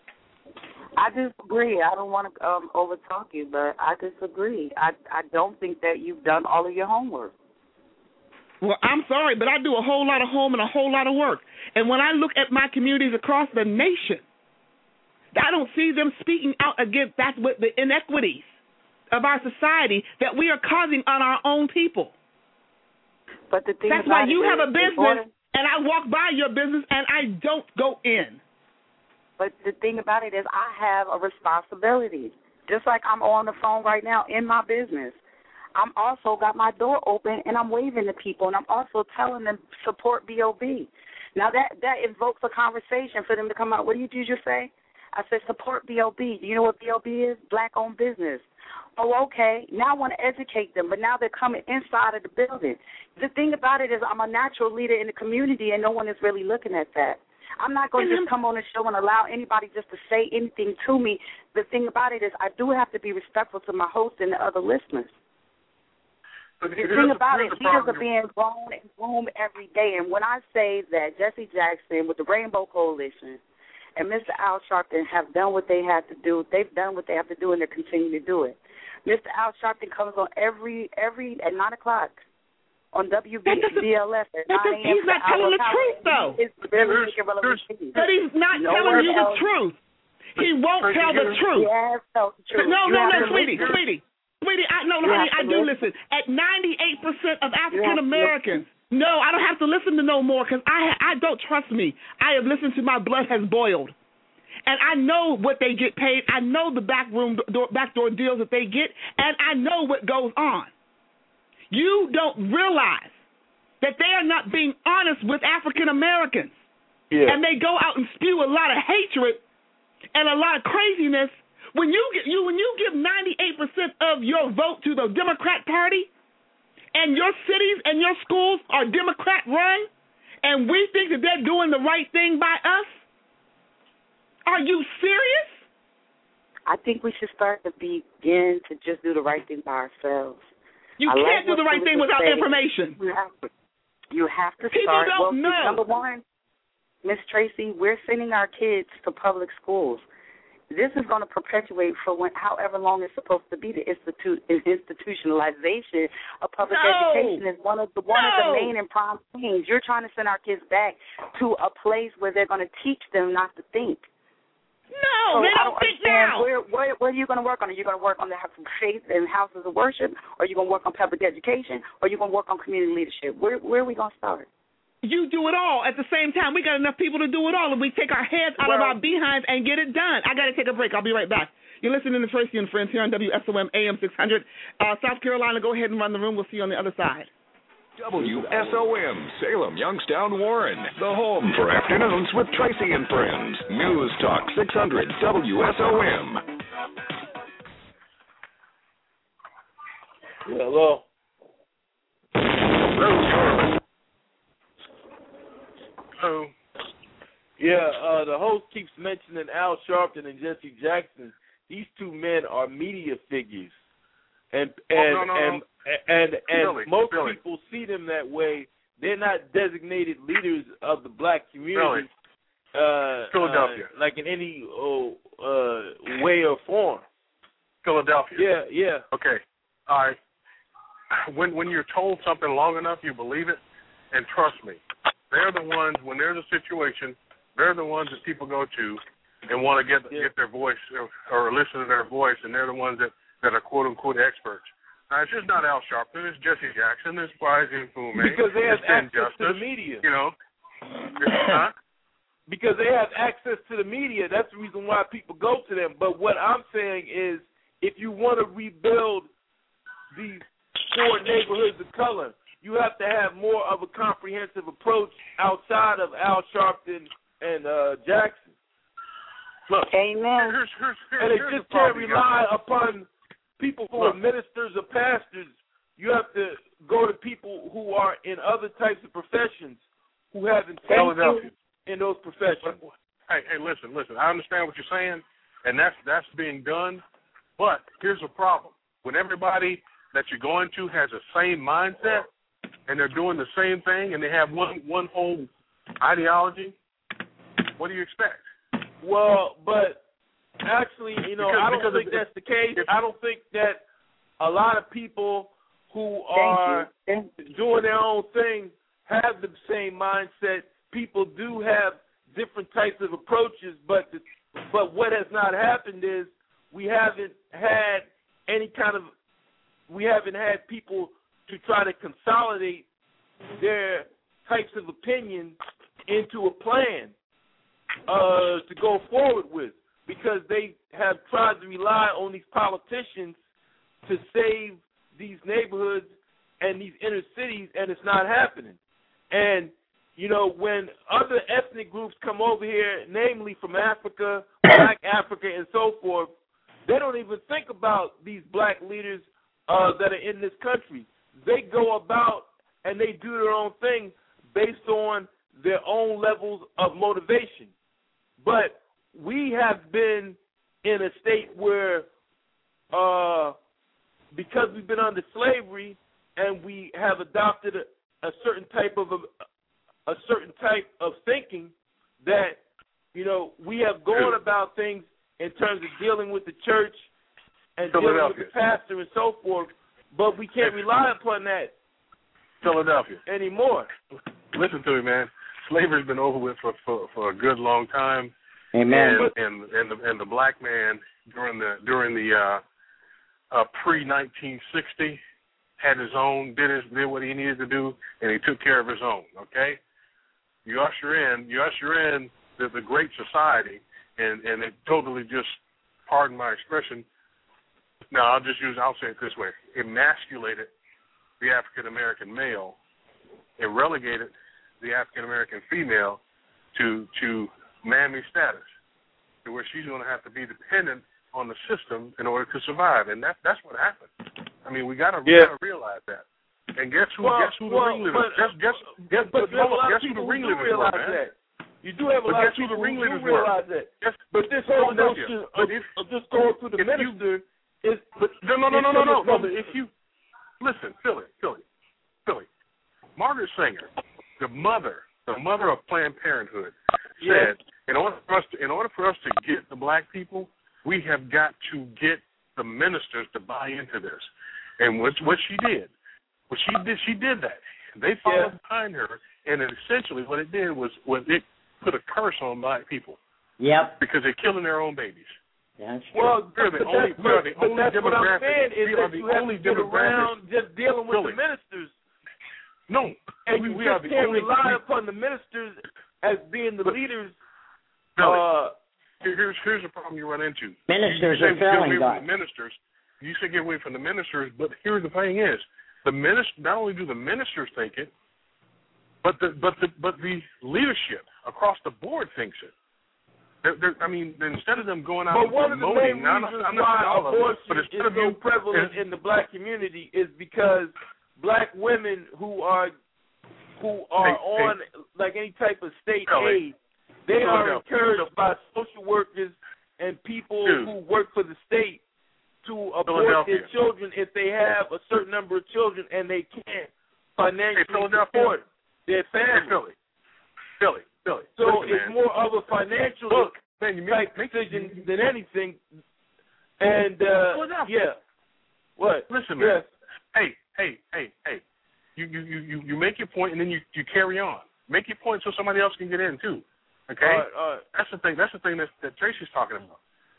Speaker 21: I disagree. I don't want to um, overtalk you, but I disagree. I, I don't think that you've done all of your homework.
Speaker 11: Well, I'm sorry, but I do a whole lot of home and a whole lot of work. And when I look at my communities across the nation, I don't see them speaking out against that's what the inequities of our society that we are causing on our own people.
Speaker 21: But the thing
Speaker 11: that's why you have a
Speaker 21: business,
Speaker 11: business, and I walk by your business, and I don't go in.
Speaker 21: But the thing about it is I have a responsibility. Just like I'm on the phone right now in my business, I'm also got my door open, and I'm waving to people, and I'm also telling them support B O B. Now, that, that invokes a conversation for them to come out. What did you just say? I said, support B O B. Do you know what B O B is? Black-owned business. Oh, okay. Now I want to educate them, but now they're coming inside of the building. The thing about it is I'm a natural leader in the community, and no one is really looking at that. I'm not going to just come on the show and allow anybody just to say anything to me. The thing about it is I do have to be respectful to my host and the other listeners.
Speaker 2: But
Speaker 21: the thing about it, leaders are being grown and groomed every day. And when I say that Jesse Jackson with the Rainbow Coalition and Mister Al Sharpton have done what they have to do, they've done what they have to do, and they're continuing to do it. Mister Al Sharpton comes on every every at nine o'clock on W B L S at nine a.m.
Speaker 11: He's not telling the truth, though. But he's not telling you the truth. He won't tell the truth. No, no, no, sweetie, sweetie. Sweetie, I no, honey, I do listen. At ninety-eight percent of African Americans, no, I don't have to listen to no more because I I don't trust me. I have listened to my blood has boiled, and I know what they get paid. I know the back room door, backdoor deals that they get, and I know what goes on. You don't realize that they are not being honest with African Americans, yeah. And they go out and spew a lot of hatred and a lot of craziness. When you get you when you give ninety-eight percent of your vote to the Democrat Party, and your cities and your schools are Democrat run, and we think that they're doing the right thing by us, are you serious?
Speaker 21: I think we should start to begin to just do the right thing by ourselves.
Speaker 11: You I can't like do the right thing without saying. information.
Speaker 21: You have to, you have to
Speaker 11: People
Speaker 21: start.
Speaker 11: don't
Speaker 21: well,
Speaker 11: know.
Speaker 21: Number one, Miss Tracy, we're sending our kids to public schools. This is going to perpetuate for when, however long it's supposed to be. The institute, institutionalization of public
Speaker 11: no.
Speaker 21: education is one of the one
Speaker 11: no.
Speaker 21: of the main and prime things. You're trying to send our kids back to a place where they're going to teach them not to think.
Speaker 11: No,
Speaker 21: so
Speaker 11: they
Speaker 21: I
Speaker 11: don't,
Speaker 21: don't
Speaker 11: think
Speaker 21: understand
Speaker 11: now.
Speaker 21: Where, where, where are you going to work on? Are you going to work on the faith and houses of worship? Or are you going to work on public education? Or are you going to work on community leadership? Where, where are we going to start?
Speaker 11: you do it all at the same time. We got enough people to do it all, and we take our heads out well, of our behinds and get it done. I got to take a break. I'll be right back. You're listening to Tracy and Friends here on W S O M A M six hundred. Uh, South Carolina, go ahead and run the room. We'll see you on the other side.
Speaker 6: W S O M, Salem, Youngstown, Warren, the home for afternoons with Tracy and Friends. News Talk six hundred W S O M.
Speaker 12: Hello.
Speaker 2: Hello. Hello.
Speaker 12: Yeah, uh, the host keeps mentioning Al Sharpton and Jesse Jackson. These two men are media figures, and and
Speaker 2: oh, no, no,
Speaker 12: and,
Speaker 2: no.
Speaker 12: and and, and
Speaker 2: Billy,
Speaker 12: most
Speaker 2: Billy.
Speaker 12: people see them that way. They're not designated leaders of the black community, uh,
Speaker 2: Philadelphia,
Speaker 12: uh, like in any oh, uh, way or form.
Speaker 2: Philadelphia.
Speaker 12: Yeah, yeah.
Speaker 2: Okay. All right. When when you're told something long enough, you believe it, and trust me, they're the ones. When there's a situation, they're the ones that people go to and want to get
Speaker 12: yeah.
Speaker 2: get their voice or, or listen to their voice, and they're the ones that, that are quote unquote experts. Now, it's just not Al Sharpton. It's Jesse Jackson. It's Bryson Fume.
Speaker 12: Because they have
Speaker 2: it's
Speaker 12: access
Speaker 2: Justice,
Speaker 12: to the media.
Speaker 2: You know. Huh?
Speaker 12: Because they have access to the media. That's the reason why people go to them. But what I'm saying is, if you want to rebuild these four neighborhoods of color, you have to have more of a comprehensive approach outside of Al Sharpton and uh, Jackson.
Speaker 2: Look,
Speaker 21: Amen.
Speaker 2: Here's, here's, here's,
Speaker 12: and they
Speaker 2: here's
Speaker 12: just can't
Speaker 2: problem,
Speaker 12: rely upon people who
Speaker 2: Look.
Speaker 12: are ministers or pastors. You have to go to people who are in other types of professions who have intention in those professions.
Speaker 2: Hey, hey, listen, listen. I understand what you're saying, and that's that's being done. But here's a problem: when everybody that you're going to has the same mindset, and they're doing the same thing, and they have one one whole ideology, what do you expect?
Speaker 12: Well, but actually, you know,
Speaker 2: because,
Speaker 12: I don't think that's the case. I don't think that a lot of people who are doing their own thing have the same mindset. People do have different types of approaches, but the, but what has not happened is we haven't had any kind of we haven't had people to try to consolidate their types of opinions into a plan uh, to go forward with, because they have tried to rely on these politicians to save these neighborhoods and these inner cities, and it's not happening. And, you know, when other ethnic groups come over here, namely from Africa, Black Africa, and so forth, they don't even think about these black leaders uh, that are in this country. They go about and they do their own thing based on their own levels of motivation. But we have been in a state where, uh, because we've been under slavery and we have adopted a, a certain type of a, a certain type of thinking, that, you know, we have gone about things in terms of dealing with the church and dealing with the pastor and so forth, but we can't rely upon that
Speaker 2: Philadelphia
Speaker 12: anymore.
Speaker 2: Listen to me, man. Slavery's been over with for, for, for a good long time.
Speaker 13: Amen.
Speaker 2: And and, and the and the black man during the during the uh, uh, pre nineteen sixty had his own, did his did what he needed to do, and he took care of his own. Okay, you usher in you usher in the, the Great Society, and and it totally just, pardon my expression. No, I'll just use I'll say it this way: emasculated the African American male and relegated the African American female to to mammy status, to where she's going to have to be dependent on the system in order to survive, and that that's what happened. I mean, we got to
Speaker 12: yeah.
Speaker 2: realize that. And guess who?
Speaker 12: Well,
Speaker 2: guess who the
Speaker 12: well,
Speaker 2: ringleaders?
Speaker 12: But,
Speaker 2: guess guess guess,
Speaker 12: but you have a lot
Speaker 2: guess
Speaker 12: of
Speaker 2: who the
Speaker 12: people who do
Speaker 2: ringleaders
Speaker 12: realize
Speaker 2: were, man?
Speaker 12: that. You do have a
Speaker 2: but
Speaker 12: lot
Speaker 2: guess
Speaker 12: of people
Speaker 2: who the
Speaker 12: who
Speaker 2: ringleaders
Speaker 12: do realize
Speaker 2: were?
Speaker 12: that.
Speaker 2: Guess,
Speaker 12: but this whole
Speaker 2: Philadelphia.
Speaker 12: notion
Speaker 2: But
Speaker 12: of,
Speaker 2: if,
Speaker 12: of just going through the minister
Speaker 2: you,
Speaker 12: is. But
Speaker 2: no, no, no, no, no, no, no. But if you listen, Philly, Philly, Philly, Margaret Sanger, the mother, the mother of Planned Parenthood, said,
Speaker 12: yeah.
Speaker 2: in order for us to, in order for us to get the black people, we have got to get the ministers to buy into this. And what what she did, what she did, she did that. They followed
Speaker 12: yeah.
Speaker 2: behind her, and it essentially what it did was, was it put a curse on black people.
Speaker 13: Yep.
Speaker 2: Because they're killing their own babies.
Speaker 13: That's
Speaker 12: well,
Speaker 2: we're the
Speaker 12: but
Speaker 2: only,
Speaker 12: that's,
Speaker 2: we're the
Speaker 12: but
Speaker 2: only
Speaker 12: that's what I'm saying is
Speaker 2: we
Speaker 12: that
Speaker 2: are the
Speaker 12: you have
Speaker 2: only
Speaker 12: to get around
Speaker 2: demographic.
Speaker 12: just dealing with
Speaker 2: Philly.
Speaker 12: the ministers.
Speaker 2: No.
Speaker 12: And
Speaker 2: we,
Speaker 12: you
Speaker 2: we
Speaker 12: just
Speaker 2: are the
Speaker 12: can't
Speaker 2: only
Speaker 12: rely
Speaker 2: we,
Speaker 12: upon the ministers as being the
Speaker 2: but,
Speaker 12: leaders.
Speaker 2: Billy,
Speaker 12: uh,
Speaker 2: here's here's the problem you run into.
Speaker 13: Ministers
Speaker 2: you
Speaker 13: are failing
Speaker 2: get away
Speaker 13: God.
Speaker 2: from the ministers. You say get away from the ministers, but here's the thing: is the minister not only do the ministers think it, but the but the but the leadership across the board thinks it. They're, they're, I mean, instead of them going out
Speaker 12: but
Speaker 2: and
Speaker 12: one of the
Speaker 2: promoting,
Speaker 12: main
Speaker 2: not,
Speaker 12: reasons
Speaker 2: not, not
Speaker 12: why
Speaker 2: all of them,
Speaker 12: abortion
Speaker 2: but
Speaker 12: is
Speaker 2: instead of
Speaker 12: so
Speaker 2: you,
Speaker 12: prevalent in the black community is because black women who are who are
Speaker 2: hey,
Speaker 12: on
Speaker 2: hey,
Speaker 12: like any type of state
Speaker 2: Billy,
Speaker 12: aid, they
Speaker 2: Billy,
Speaker 12: are
Speaker 2: no.
Speaker 12: encouraged by social workers and people
Speaker 2: Dude.
Speaker 12: who work for the state to abort their children if they have a certain number of children and they can't financially
Speaker 2: hey,
Speaker 12: support their family.
Speaker 2: Hey, Billy, Billy, Billy.
Speaker 12: So
Speaker 2: listen,
Speaker 12: it's
Speaker 2: man.
Speaker 12: more of a financial
Speaker 2: Look, man, you
Speaker 12: type
Speaker 2: make,
Speaker 12: decision make, than anything. And uh, yeah, what?
Speaker 2: Listen, man.
Speaker 12: Yes.
Speaker 2: Hey, hey, hey, hey. You, you, you, you make your point and then you, you carry on. Make your point so somebody else can get in too. Okay.
Speaker 12: All right, all right.
Speaker 2: That's the thing. That's the thing that, that Tracy's talking about.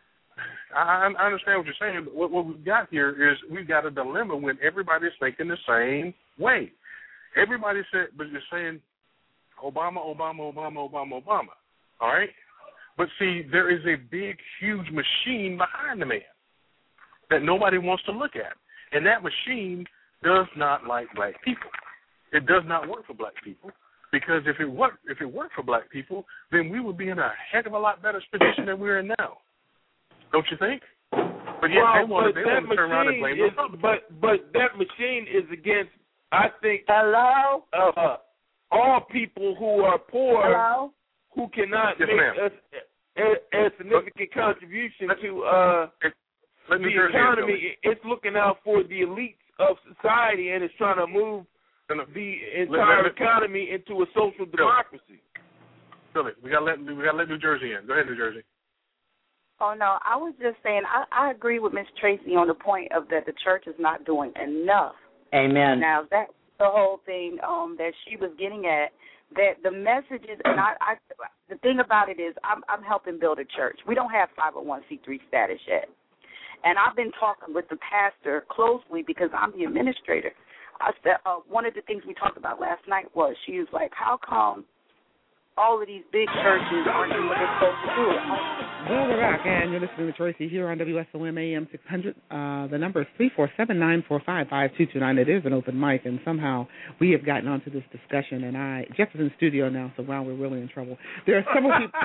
Speaker 2: I, I understand what you're saying, but what, what we've got here is we've got a dilemma when everybody's thinking the same way. Everybody said, but you're saying Obama, Obama, Obama, Obama, Obama. All right? But see, there is a big, huge machine behind the man that nobody wants to look at. And that machine does not like black people. It does not work for black people. Because if it worked, if it worked for black people, then we would be in a heck of a lot better position than we're in now. Don't you think? But yet
Speaker 12: well,
Speaker 2: they want
Speaker 12: but
Speaker 2: to, they want to turn around and blame
Speaker 12: is,
Speaker 2: the
Speaker 12: But but that machine is against, I think,
Speaker 21: hello,
Speaker 12: uh, all people who are poor,
Speaker 21: hello,
Speaker 12: who cannot
Speaker 2: yes,
Speaker 12: make
Speaker 2: ma'am.
Speaker 12: a, a, a significant but, contribution let, to uh,
Speaker 2: let
Speaker 12: the economy. It's looking out for the elites of society, and it's trying to move the entire let, let, economy into a social democracy.
Speaker 2: Billy, we got to let we got to let New Jersey in. Go ahead, New Jersey.
Speaker 21: Oh, no, I was just saying, I, I agree with Miss Tracy on the point of that the church is not doing enough.
Speaker 13: Amen.
Speaker 21: Now, that's the whole thing um, that she was getting at, that the messages, and I, I the thing about it is I'm, I'm helping build a church. We don't have five oh one c three status yet. And I've been talking with the pastor closely because I'm the administrator. I said, uh, one of the things we talked about last night was, she was like, how come all of these big churches aren't doing what they're supposed to do?
Speaker 11: Well, we're back, and you're listening to Tracy here on W S O M A M six hundred. Uh, the number is three four seven, nine four five, five two two nine. It is an open mic, and somehow we have gotten onto this discussion, and I, Jeff is in the studio now, so wow, we're really in trouble. There are several people.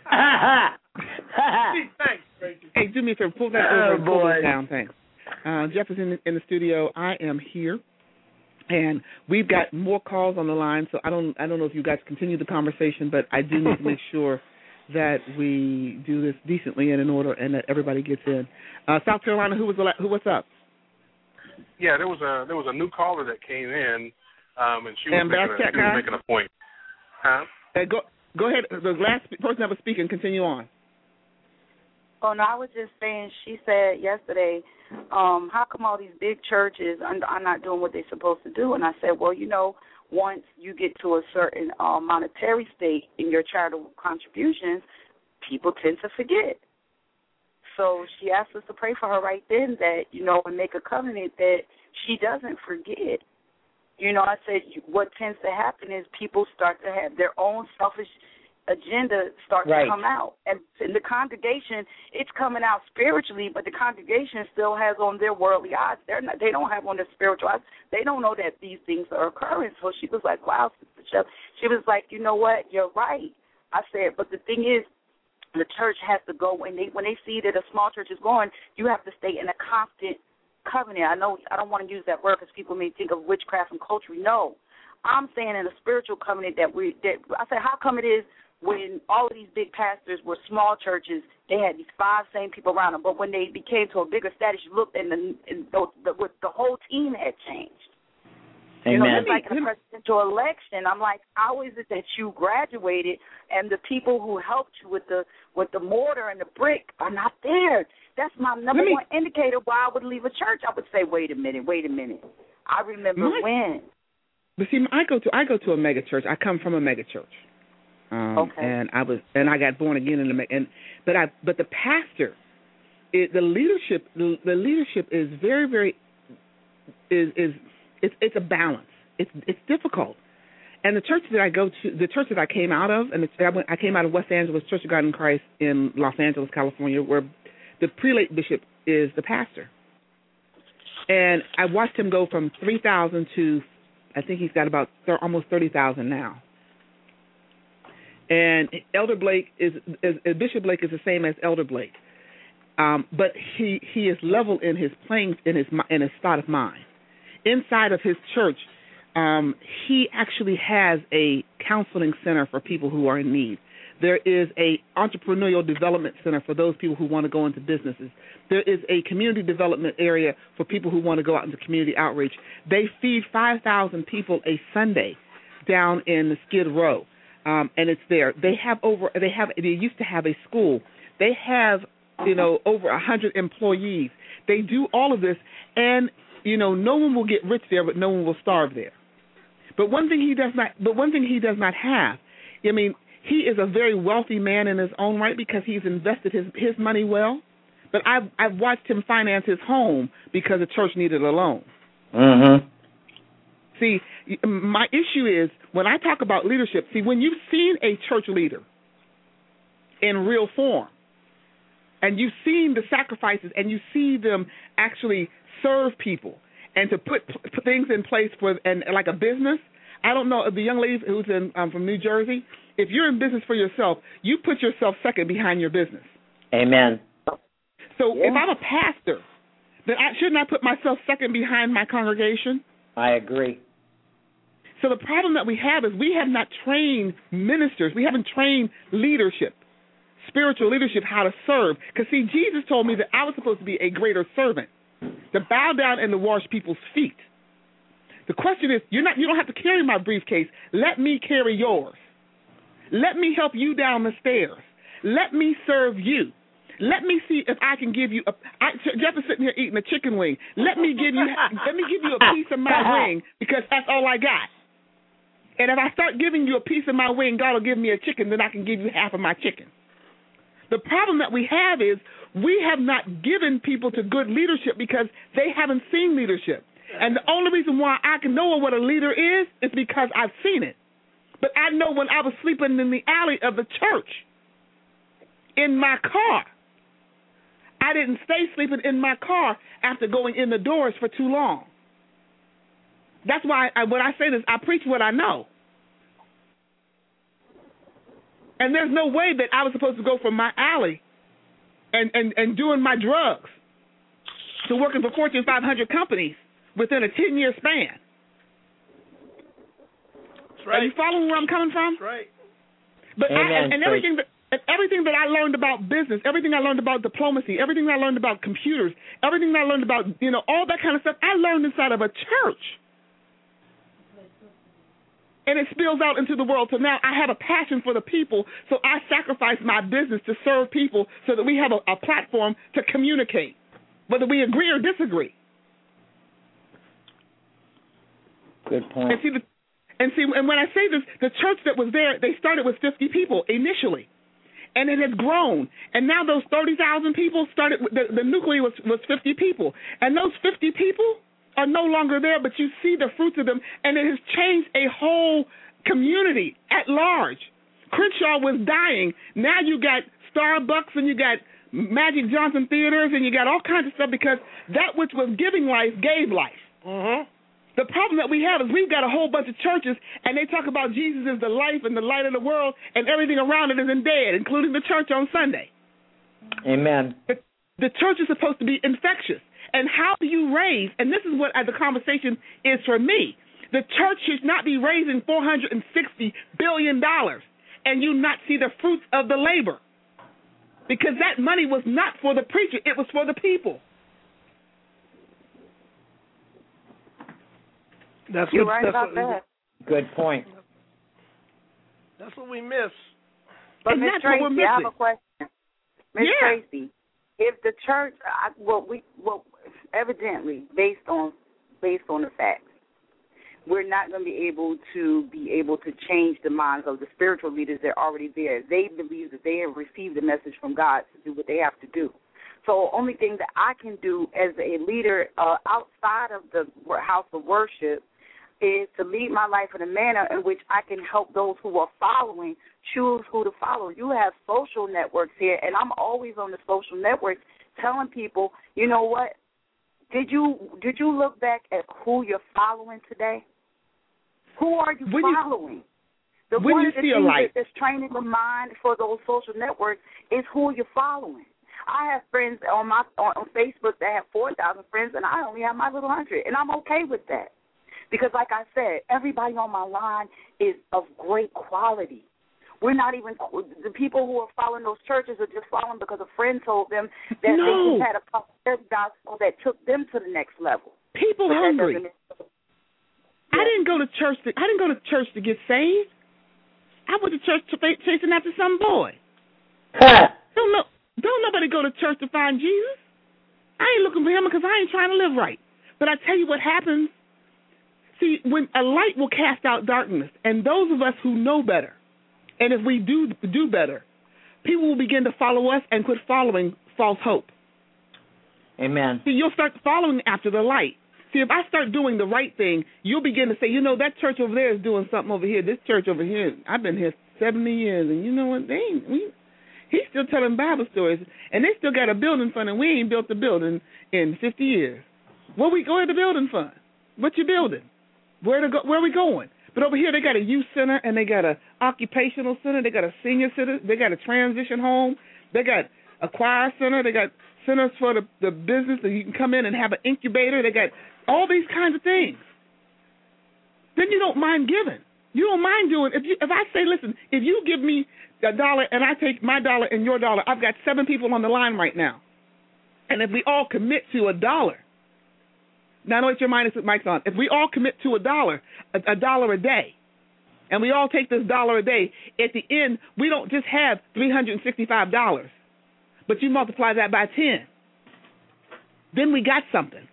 Speaker 12: Thanks, Tracy.
Speaker 11: Hey, do me a favor, pull that
Speaker 13: oh,
Speaker 11: over and pull
Speaker 13: boy.
Speaker 11: this down, thanks. Uh, Jeff is in the, in the studio. I am here. And we've got more calls on the line, so I don't I don't know if you guys continue the conversation, but I do need to make sure that we do this decently and in order, and that everybody gets in. Uh, South Carolina, who was the la- who? What's up?
Speaker 2: Yeah, there was a there was a new caller that came in, um, and she was,
Speaker 11: and
Speaker 2: making a, she was making a point. Huh?
Speaker 11: Hey, go go ahead. The last person that was speaking, continue on.
Speaker 21: Oh, no, I was just saying, she said yesterday, um, how come all these big churches are, are not doing what they're supposed to do? And I said, well, you know, once you get to a certain uh, monetary state in your charitable contributions, people tend to forget. So she asked us to pray for her right then that, you know, and make a covenant that she doesn't forget. You know, I said what tends to happen is people start to have their own selfish agenda start
Speaker 13: right.
Speaker 21: to come out. And in the congregation, it's coming out spiritually, but the congregation still has on their worldly eyes. They're not, they don't have on their spiritual eyes. They don't know that these things are occurring. So she was like, wow, Sister Shep. She was like, you know what, you're right. I said, but the thing is, the church has to go, when they when they see that a small church is going, you have to stay in a constant covenant. I know I don't want to use that word because people may think of witchcraft and culture. No, I'm saying in a spiritual covenant that we. That I said, how come it is when all of these big pastors were small churches, they had these five same people around them, but when they became to a bigger status, you looked and the and the, the, the whole team had changed.
Speaker 13: Amen.
Speaker 21: You know, it's like in a presidential election. I'm like, how is it that you graduated and the people who helped you with the with the mortar and the brick are not there? That's my number
Speaker 11: me,
Speaker 21: one indicator why I would leave a church. I would say, wait a minute, wait a minute. I remember
Speaker 11: my,
Speaker 21: when.
Speaker 11: But see, I go to I go to a mega church. I come from a mega church. Um,
Speaker 21: okay.
Speaker 11: And I was and I got born again in the and but I but the pastor, it, the leadership the, the leadership is very very is is it's it's a balance. it's it's difficult. And the church that I go to, the church that I came out of, and the, I, went, I came out of West Angeles Church of God in Christ in Los Angeles, California, where the prelate bishop is the pastor. And I watched him go from three thousand to, I think he's got about th- almost thirty thousand now. And Elder Blake is, is, is Bishop Blake is the same as Elder Blake, um, but he, he is level in his playing in his in his thought of mind. Inside of his church, um, he actually has a counseling center for people who are in need. There is a entrepreneurial development center for those people who want to go into businesses. There is a community development area for people who want to go out into community outreach. They feed five thousand people a Sunday down in Skid Row, um, and it's there. They have over. They have. They used to have a school. They have, you know, over a hundred employees. They do all of this, and you know, no one will get rich there, but no one will starve there. But one thing he does not. But one thing he does not have. I mean. He is a very wealthy man in his own right because he's invested his, his money well. But I've, I've watched him finance his home because the church needed a loan.
Speaker 13: Mm-hmm.
Speaker 11: See, my issue is when I talk about leadership, see, when you've seen a church leader in real form and you've seen the sacrifices and you see them actually serve people and to put, put things in place for and like a business, I don't know, the young lady who's in, um, from New Jersey, if you're in business for yourself, you put yourself second behind your business.
Speaker 13: Amen.
Speaker 11: So
Speaker 13: yeah.
Speaker 11: if I'm a pastor, then I, shouldn't I put myself second behind my congregation?
Speaker 13: I agree.
Speaker 11: So the problem that we have is we have not trained ministers. We haven't trained leadership, spiritual leadership, how to serve. Because, see, Jesus told me that I was supposed to be a greater servant, to bow down and to wash people's feet. The question is, you're not, you don't have to carry my briefcase. Let me carry yours. Let me help you down the stairs. Let me serve you. Let me see if I can give you a. I, Jeff is sitting here eating a chicken wing. Let me give you. Let me give you a piece of my wing because that's all I got. And if I start giving you a piece of my wing, God will give me a chicken. Then I can give you half of my chicken. The problem that we have is we have not given people to good leadership because they haven't seen leadership. And the only reason why I can know what a leader is is because I've seen it. But I know when I was sleeping in the alley of the church, in my car, I didn't stay sleeping in my car after going in the doors for too long. That's why I, when I say this, I preach what I know. And there's no way that I was supposed to go from my alley and, and, and doing my drugs to working for Fortune five hundred companies within a ten-year span.
Speaker 12: Right.
Speaker 11: Are you following where I'm coming from?
Speaker 12: That's right.
Speaker 11: But
Speaker 13: Amen,
Speaker 11: I, and, and everything that and everything that I learned about business, everything I learned about diplomacy, everything I learned about computers, everything I learned about, you know, all that kind of stuff, I learned inside of a church. And it spills out into the world. So now I have a passion for the people, so I sacrifice my business to serve people so that we have a, a platform to communicate, whether we agree or disagree.
Speaker 13: Good point.
Speaker 11: And see, the, and see, and when I say this, the church that was there, they started with fifty people initially, and it has grown. And now those thirty thousand people started. The, the nucleus was, was fifty people, and those fifty people are no longer there. But you see the fruits of them, and it has changed a whole community at large. Crenshaw was dying. Now you got Starbucks, and you got Magic Johnson Theaters, and you got all kinds of stuff because that which was giving life gave life.
Speaker 12: Mm-hmm.
Speaker 11: The problem that we have is we've got a whole bunch of churches, and they talk about Jesus as the life and the light of the world, and everything around it is in dead, including the church on Sunday.
Speaker 13: Amen.
Speaker 11: The, the church is supposed to be infectious. And how do you raise, and this is what uh, the conversation is for me, the church should not be raising four hundred sixty billion dollars and you not see the fruits of the labor. Because that money was not for the preacher, it was for the people.
Speaker 12: That's
Speaker 21: You're
Speaker 12: what,
Speaker 21: right
Speaker 12: that's
Speaker 21: about
Speaker 12: what,
Speaker 21: that.
Speaker 13: Good point.
Speaker 12: That's what we miss.
Speaker 21: But Miss Tracy, I have a question. Miss
Speaker 11: Yeah.
Speaker 21: Tracy, if the church, I, well, we, well, evidently, based on based on the facts, we're not going to be able to be able to change the minds of the spiritual leaders that are already there. They believe that they have received the message from God to do what they have to do. So the only thing that I can do as a leader uh, outside of the house of worship, is to lead my life in a manner in which I can help those who are following choose who to follow. You have social networks here, and I'm always on the social networks telling people, you know what, did you did you look back at who you're following today? Who are you
Speaker 11: when
Speaker 21: following?
Speaker 11: You,
Speaker 21: the
Speaker 11: when
Speaker 21: one
Speaker 11: you
Speaker 21: of the
Speaker 11: see a
Speaker 21: things
Speaker 11: light.
Speaker 21: that's training the mind for those social networks is who you're following. I have friends on my on, on Facebook that have four thousand friends, and I only have my little hundred, and I'm okay with that. Because, like I said, everybody on my line is of great quality. We're not even – the people who are following those churches are just following because a friend told them that
Speaker 11: no.
Speaker 21: they just had a prosperity gospel that took them to the next level.
Speaker 11: People
Speaker 21: but
Speaker 11: hungry. I didn't go to church to, I didn't go to church to get saved. I went to church to chasing after some boy. don't, know, don't nobody go to church to find Jesus. I ain't looking for him because I ain't trying to live right. But I tell you what happens. See, when a light will cast out darkness, and those of us who know better, and if we do do better, people will begin to follow us and quit following false hope.
Speaker 13: Amen.
Speaker 11: See, you'll start following after the light. See, if I start doing the right thing, you'll begin to say, you know, that church over there is doing something over here. This church over here, I've been here seventy years, and you know what? They ain't, we, he's still telling Bible stories, and they still got a building fund, and we ain't built the building in fifty years. What we go to the building fund? What you building? Where to go? Where are we going? But over here they got a youth center, and they got a occupational center. They got a senior center. They got a transition home. They got a choir center. They got centers for the, the business that you can come in and have an incubator. They got all these kinds of things. Then you don't mind giving. You don't mind doing. If you if I say, listen, if you give me a dollar and I take my dollar and your dollar, I've got seven people on the line right now, and if we all commit to a dollar. Now, I know it's your mind, it's mic's on. If we all commit to a dollar, a, a dollar a day, and we all take this dollar a day, at the end, we don't just have three hundred sixty-five dollars, but you multiply that by ten. Then we got something.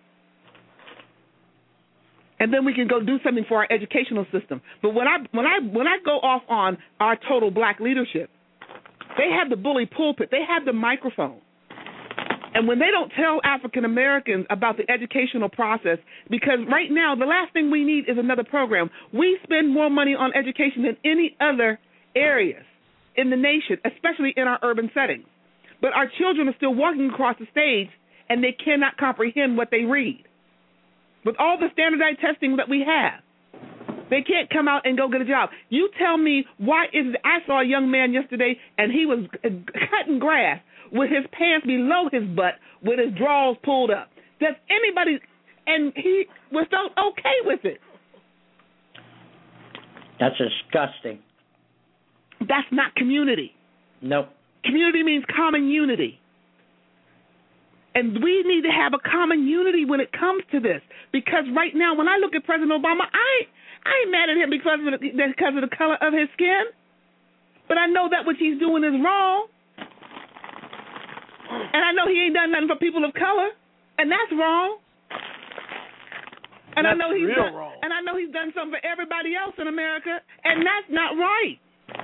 Speaker 11: And then we can go do something for our educational system. But when I when I when I go off on our total black leadership, they have the bully pulpit, they have the microphone. And when they don't tell African Americans about the educational process, because right now the last thing we need is another program. We spend more money on education than any other areas in the nation, especially in our urban settings. But our children are still walking across the stage, and they cannot comprehend what they read. With all the standardized testing that we have, they can't come out and go get a job. You tell me why is it, I saw a young man yesterday, and he was cutting grass with his pants below his butt, with his drawers pulled up. Does anybody, and he was so okay with it.
Speaker 13: That's disgusting.
Speaker 11: That's not community.
Speaker 13: Nope.
Speaker 11: Community means common unity. And we need to have a common unity when it comes to this. Because right now, when I look at President Obama, I, I ain't mad at him because of, the, because of the color of his skin. But I know that what he's doing is wrong. And I know he ain't done nothing for people of color, and that's wrong. And
Speaker 12: that's
Speaker 11: I know he's
Speaker 12: real
Speaker 11: done,
Speaker 12: wrong.
Speaker 11: and I know he's done something for everybody else in America, and that's not right.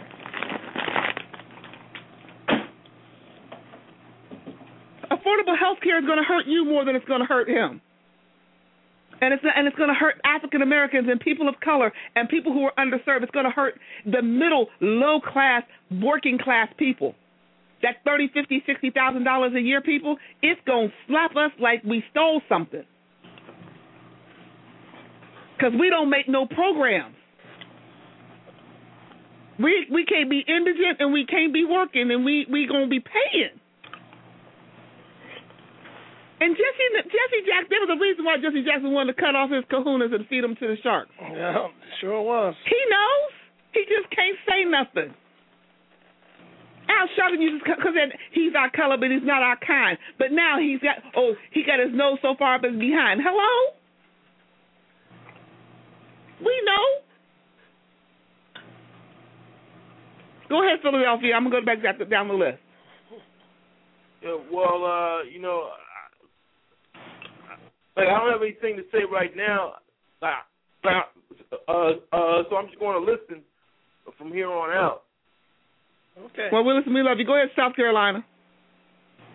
Speaker 11: Affordable health care is going to hurt you more than it's going to hurt him. And it's and it's going to hurt African Americans and people of color and people who are underserved. It's going to hurt the middle, low class, working class people. That thirty, fifty, sixty thousand dollars a year, people, it's gonna slap us like we stole something. Cause we don't make no programs. We we can't be indigent and we can't be working and we we gonna be paying. And Jesse Jesse Jackson, there was a reason why Jesse Jackson wanted to cut off his kahunas and feed them to the sharks.
Speaker 12: Yeah, sure was.
Speaker 11: He knows. He just can't say nothing. Al Sharpton uses because he's our color, but he's not our kind. But now he's got, oh, he got his nose so far up his behind. Hello? We know. Go ahead, Philadelphia. I'm going to go back down the list.
Speaker 12: Yeah, well, uh, you know, like I don't have anything to say right now. Uh, uh, uh, so I'm just going to listen from here on out. Okay.
Speaker 11: Well, Willis, we love you. Go ahead, South Carolina.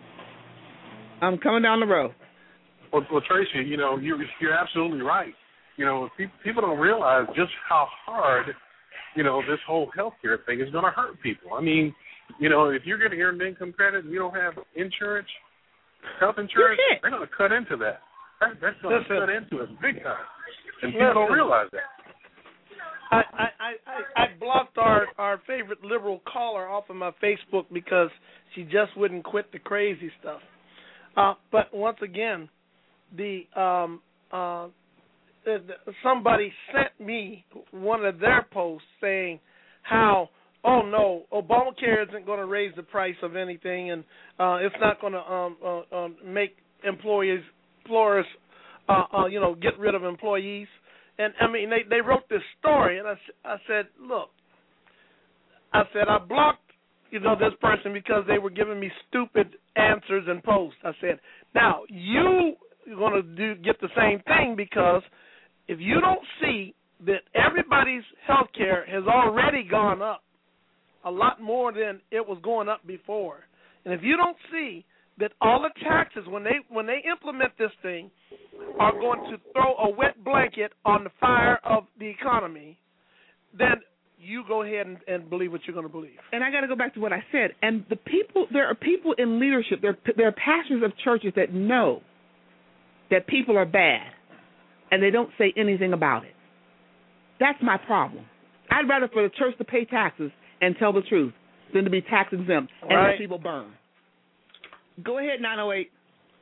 Speaker 11: I'm coming down the road.
Speaker 2: Well, well Tracy, you know, you're, you're absolutely right. You know, pe- people don't realize just how hard, you know, this whole healthcare thing is going to hurt people. I mean, you know, if you're getting earned income credit and you don't have insurance, health insurance, they're going to cut into that. that that's going to cut into it big time. And people don't realize that.
Speaker 4: I, I, I, I blocked our, our favorite liberal caller off of my Facebook because she just wouldn't quit the crazy stuff. Uh, but once again, the, um, uh, the, the somebody sent me one of their posts saying how, oh no, Obamacare isn't going to raise the price of anything, and uh, it's not going to um, uh, um, make employees, employers, uh, uh, you know, get rid of employees. And, I mean, they, they wrote this story, and I, I said, look, I said, I blocked, you know, this person because they were giving me stupid answers and posts. I said, now, you are going to do get the same thing because if you don't see that everybody's health care has already gone up a lot more than it was going up before, and if you don't see that all the taxes, when they when they implement this thing, are going to throw a wet blanket on the fire of the economy, then you go ahead and, and believe what you're going to believe.
Speaker 11: And I got to go back to what I said. And the people, there are people in leadership, there, there are pastors of churches that know that people are bad, and they don't say anything about it. That's my problem. I'd rather for the church to pay taxes and tell the truth than to be tax exempt and
Speaker 4: right.
Speaker 11: let people burn. Go ahead, nine oh eight.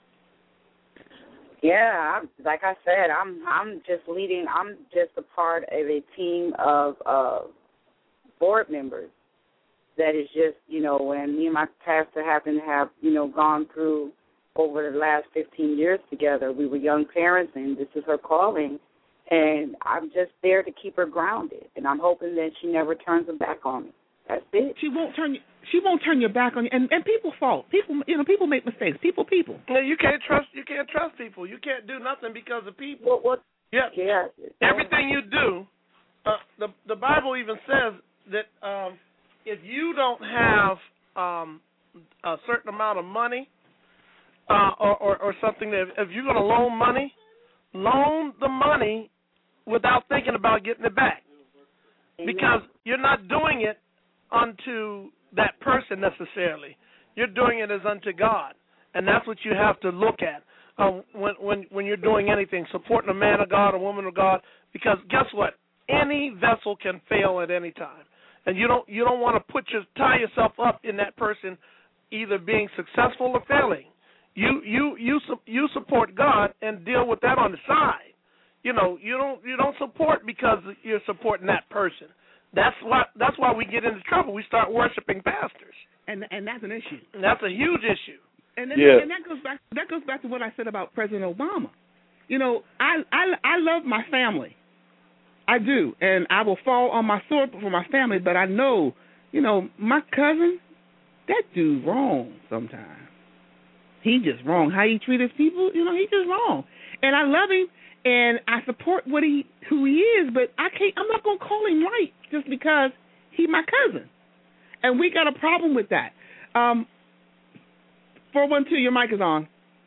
Speaker 21: Yeah, I'm, like I said, I'm I'm just leading. I'm just a part of a team of uh, board members that is just, you know, when me and my pastor happen to have, you know, gone through over the last fifteen years together. We were young parents, and this is her calling, and I'm just there to keep her grounded, and I'm hoping that she never turns her back on me. That's it.
Speaker 11: She won't turn you. She won't turn your back on you, and, and people fault. People, you know, people make mistakes. People, people.
Speaker 4: No, you can't trust. You can't trust people. You can't do nothing because of people.
Speaker 21: What? what
Speaker 4: yeah.
Speaker 21: yeah.
Speaker 4: Everything you do, uh, the the Bible even says that um, if you don't have um, a certain amount of money uh, or, or or something, that if you're going to loan money, loan the money without thinking about getting it back, because you're not doing it unto that person necessarily. You're doing it as unto God, and that's what you have to look at uh, when when when you're doing anything, supporting a man of God, a woman of God. Because guess what? Any vessel can fail at any time, and you don't you don't want to put your tie yourself up in that person either being successful or failing. You you you you support God and deal with that on the side. You know you don't you don't support because you're supporting that person. That's why that's why we get into trouble. We start worshiping pastors,
Speaker 11: and and that's an issue.
Speaker 4: And that's a huge issue.
Speaker 11: And then,
Speaker 4: yeah.
Speaker 11: and that goes back that goes back to what I said about President Obama. You know, I I I love my family, I do, and I will fall on my sword for my family. But I know, you know, my cousin, that dude's wrong sometimes. He just wrong. How he treat his people, you know, he just wrong. And I love him. And I support what he who he is, but I can't. I'm not gonna call him right just because he's my cousin, and we got a problem with that. Um, four one two, your mic is on.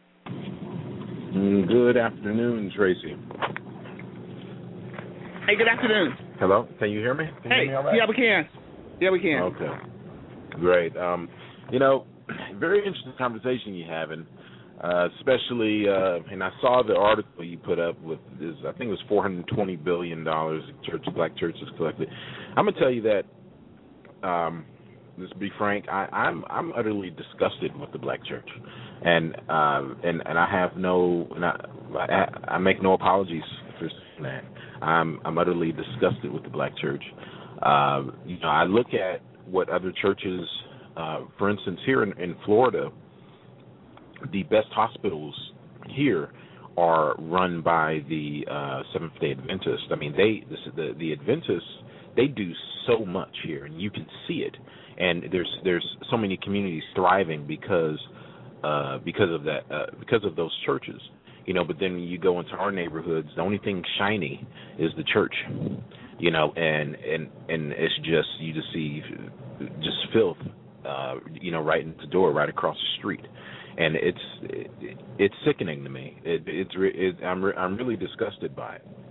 Speaker 22: Good afternoon, Tracy.
Speaker 11: Hey, good afternoon.
Speaker 22: Hello, can you hear me? Can
Speaker 11: hey,
Speaker 22: you hear me all right?
Speaker 11: yeah, we can. Yeah, we can.
Speaker 22: Okay, great. Um, you know, very interesting conversation you're having. Uh, especially, uh, and I saw the article you put up with this, I think it was four hundred twenty billion dollars church, black churches collected. I'm going to tell you that, um, let's be frank, I, I'm I'm utterly disgusted with the black church. And um, and, and I have no, and I, I, I make no apologies for that. I'm, I'm utterly disgusted with the black church. Uh, you know, I look at what other churches, uh, for instance, here in, in Florida, the best hospitals here are run by the uh, Seventh-day Adventists. I mean, they this, the the Adventists, they do so much here, and you can see it. And there's there's so many communities thriving because uh, because of that uh, because of those churches. You know, but then when you go into our neighborhoods, the only thing shiny is the church. You know, and and and it's just you just see just filth. Uh, you know, right in the door, right across the street. And it's it, it's sickening to me. It, it's it, I'm re, I'm really disgusted by it.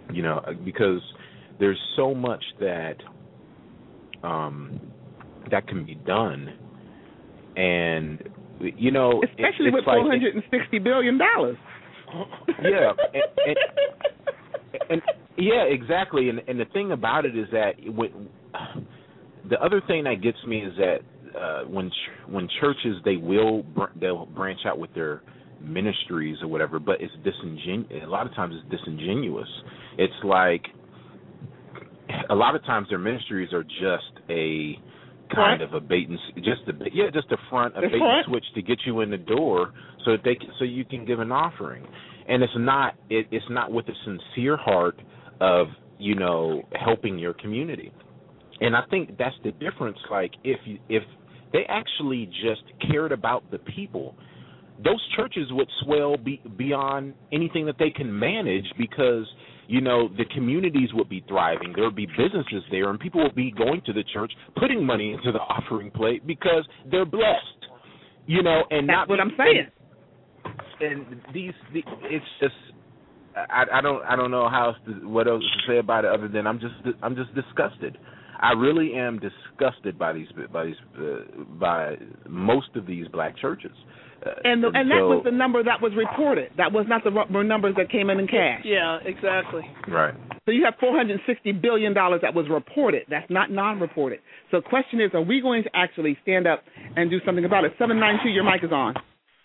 Speaker 22: You know, because there's so much that um, that can be done, and you know,
Speaker 11: especially
Speaker 22: it,
Speaker 11: with
Speaker 22: like,
Speaker 11: four hundred and sixty billion dollars.
Speaker 22: Yeah, and, and, and yeah, exactly. And and the thing about it is that when, the other thing that gets me is that uh, when ch- when churches they will br- they'll branch out with their ministries or whatever, but it's disingen. A lot of times it's disingenuous. It's like a lot of times their ministries are just a kind of a bait and just a yeah, just a front, a
Speaker 11: the
Speaker 22: bait
Speaker 11: front?
Speaker 22: and switch to get you in the door, so that they can, so you can give an offering, and it's not it, it's not with a sincere heart of you know helping your community, and I think that's the difference. Like if you, if they actually just cared about the people, those churches would swell be, beyond anything that they can manage because. You know, the communities would be thriving. There would be businesses there, and people would be going to the church, putting money into the offering plate because they're blessed. You know, and
Speaker 11: that's
Speaker 22: not
Speaker 11: what I'm saying.
Speaker 22: And, and these, the, it's just, I, I don't, I don't know how else to, what else to say about it other than I'm just, I'm just disgusted. I really am disgusted by these, by these, uh, by most of these black churches. Uh,
Speaker 11: and the, and
Speaker 22: so,
Speaker 11: that was the number that was reported. That was not the r- numbers that came in in cash.
Speaker 4: Yeah, exactly.
Speaker 22: Right.
Speaker 11: So you have four hundred sixty billion dollars that was reported. That's not non-reported. So the question is, are we going to actually stand up and do something about it? seven nine two, your mic is on.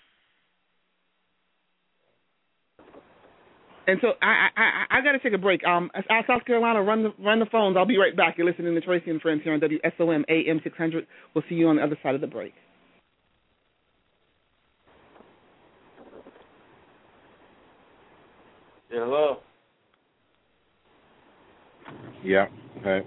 Speaker 11: And so I I I, I got to take a break. Um, South Carolina, run the run the phones. I'll be right back. You're listening to Tracy and Friends here on W S O M A M six hundred. We'll see you on the other side of the break.
Speaker 12: Yeah, hello.
Speaker 22: Yeah. Okay.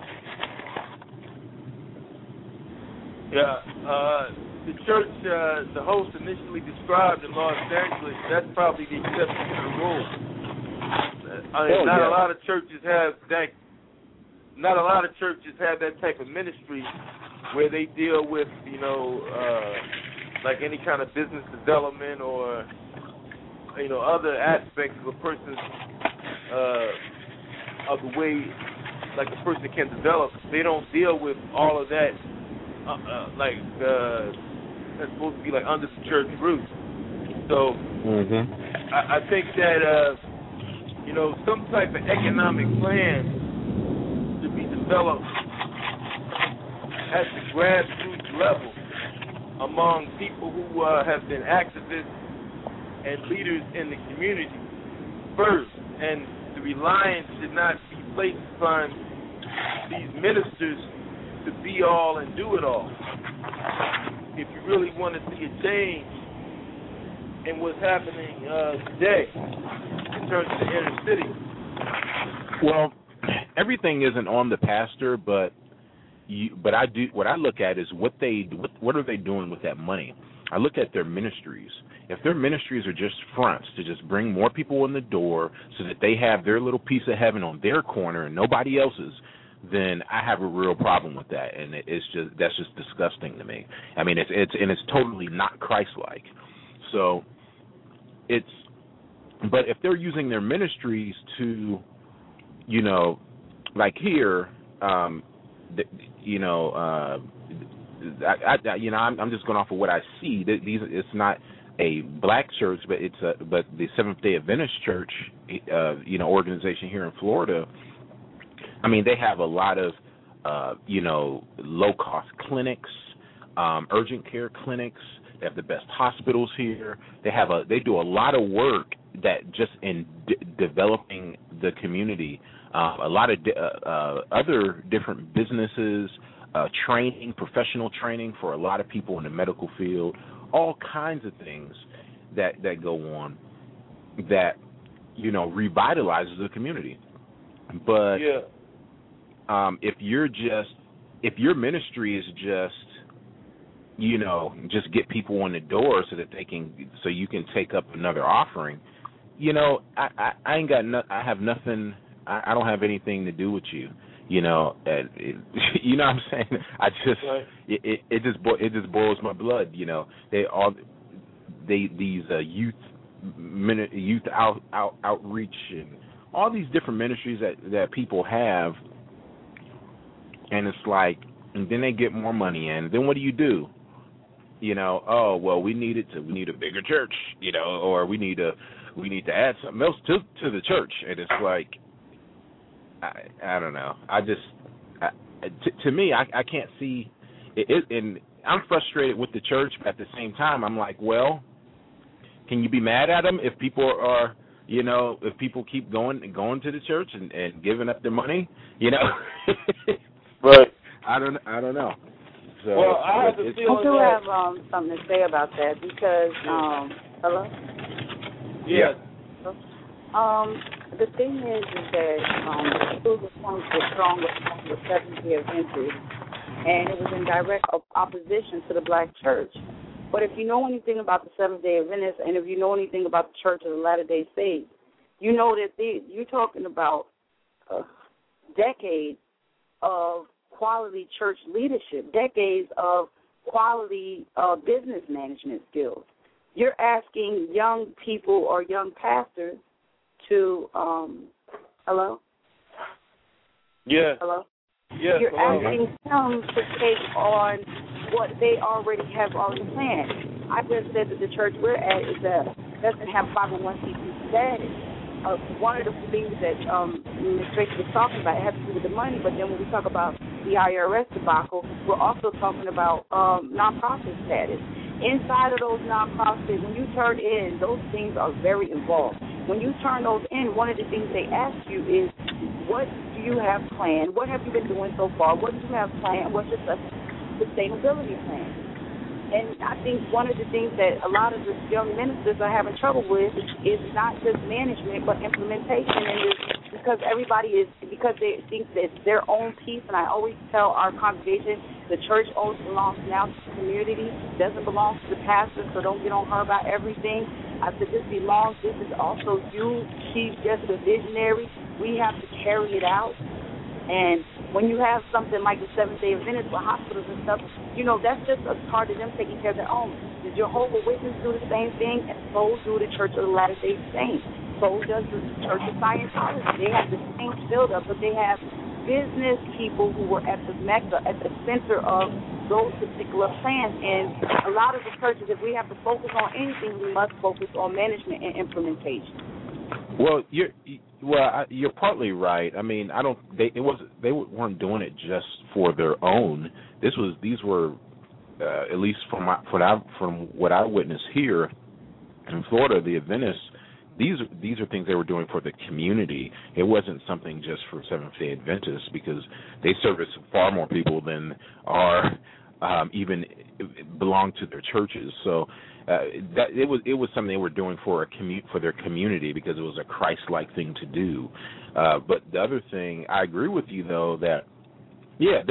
Speaker 12: Yeah. Uh, the church, uh, the host initially described in Los Angeles, that's probably the exception to the rule. I mean,
Speaker 22: oh,
Speaker 12: not
Speaker 22: yeah.
Speaker 12: a lot of churches have that. Not a lot of churches have that type of ministry where they deal with, you know, uh, like any kind of business development or. You know, other aspects of a person's, uh, of the way, like a person can develop. They don't deal with all of that, uh, uh, like, uh, that's supposed to be like under the church roof. So,
Speaker 22: mm-hmm.
Speaker 12: I, I think that, uh, you know, some type of economic plan should be developed at the grassroots level among people who uh, have been activists and leaders in the community first, and the reliance should not be placed upon these ministers to be all and do it all. If you really want to see a change in what's happening uh, today in terms of the inner city.
Speaker 22: Well, everything isn't on the pastor, but you, but I do. What I look at is what they what, what are they doing with that money. I look at their ministries. If their ministries are just fronts to just bring more people in the door so that they have their little piece of heaven on their corner and nobody else's, then I have a real problem with that, and it's just that's just disgusting to me. I mean, it's it's and it's totally not Christ-like. So it's, but if they're using their ministries to, you know, like here, um, you know, uh, I, I, you know, I'm, I'm just going off of what I see. These, it's not a black church, but it's a, but the Seventh Day Adventist Church, uh, you know, organization here in Florida. I mean, they have a lot of, uh, you know, low-cost clinics, um, urgent care clinics. They have the best hospitals here. They have a, they do a lot of work that just in d- developing the community. Uh, a lot of di- uh, uh, other different businesses, uh, training, professional training for a lot of people in the medical field. All kinds of things that that go on that, you know, revitalizes the community. But
Speaker 12: yeah.
Speaker 22: um, if you're just if your ministry is just, you know, just get people in the door so that they can so you can take up another offering, you know, I, I, I ain't got no, I have nothing. I, I don't have anything to do with you. You know, and it, you know what I'm saying? I just
Speaker 12: right.
Speaker 22: it, it it just bo- it just boils my blood. You know, they all they these uh, youth minute youth out, out outreach and all these different ministries that that people have, and it's like, and then they get more money in. Then what do you do? You know, oh well, we need it to we need a bigger church, you know, or we need to we need to add something else to to the church, and it's like, I I don't know. I just I, to, to me, I I can't see it, it, and I'm frustrated with the church, but at the same time, I'm like, well, can you be mad at them if people are, you know, if people keep going going to the church and, and giving up their money, you know?
Speaker 12: Right.
Speaker 22: I don't I don't know. So,
Speaker 12: well, I have
Speaker 21: I do have um, something to say about that because, um, hello?
Speaker 22: Yeah.
Speaker 21: Um, the thing is, is that um, the school reforms were strong with Seventh-day Adventists, and it was in direct op- opposition to the black church. But if you know anything about the Seventh-day Adventists, and if you know anything about the Church of the Latter-day Saints, you know that they, you're talking about a decade of quality church leadership, decades of quality uh, business management skills. You're asking young people or young pastors to, um, hello?
Speaker 12: Yeah.
Speaker 21: Hello?
Speaker 12: Yeah.
Speaker 21: You're
Speaker 12: hello.
Speaker 21: asking them to take on what they already have already planned. I just said that the church we're at is a, doesn't have five oh one c three status. Uh, one of the things that um, Miz Tracy was talking about, it has to do with the money, but then when we talk about the I R S debacle, we're also talking about um, nonprofit status. Inside of those nonprofits, when you turn in, those things are very involved. When you turn those in, one of the things they ask you is, what do you have planned? What have you been doing so far? What do you have planned? What's your sustainability plan? And I think one of the things that a lot of the young ministers are having trouble with is not just management, but implementation. And it's because everybody is, because they think that it's their own piece. And I always tell our congregation, the church always belongs now to the community, doesn't belong to the pastor, so don't get on her about everything. I said, this belongs, this is also you. She's just a visionary. We have to carry it out. And when you have something like the Seventh-day Adventists with hospitals and stuff, you know, that's just a part of them taking care of their own. The Jehovah's Witnesses do the same thing, and so do the Church of the Latter-day Saints. So does the Church of Scientology. They have the same build-up, but they have business people who were at the mecca, at the center of those particular plans. And a lot of the churches, if we have to focus on anything, we must focus on management and implementation.
Speaker 22: Well, you're well, I, you're partly right. I mean, I don't. They it was they weren't doing it just for their own. This was these were uh, at least from my, from, I, from what I witnessed here in Florida, the Adventists. These these are things they were doing for the community. It wasn't something just for Seventh-day Adventists, because they service far more people than are um, even belong to their churches. So. Uh, that it was it was something they were doing for a commu- for their community, because it was a Christ-like thing to do. Uh, but the other thing, I agree with you though that yeah,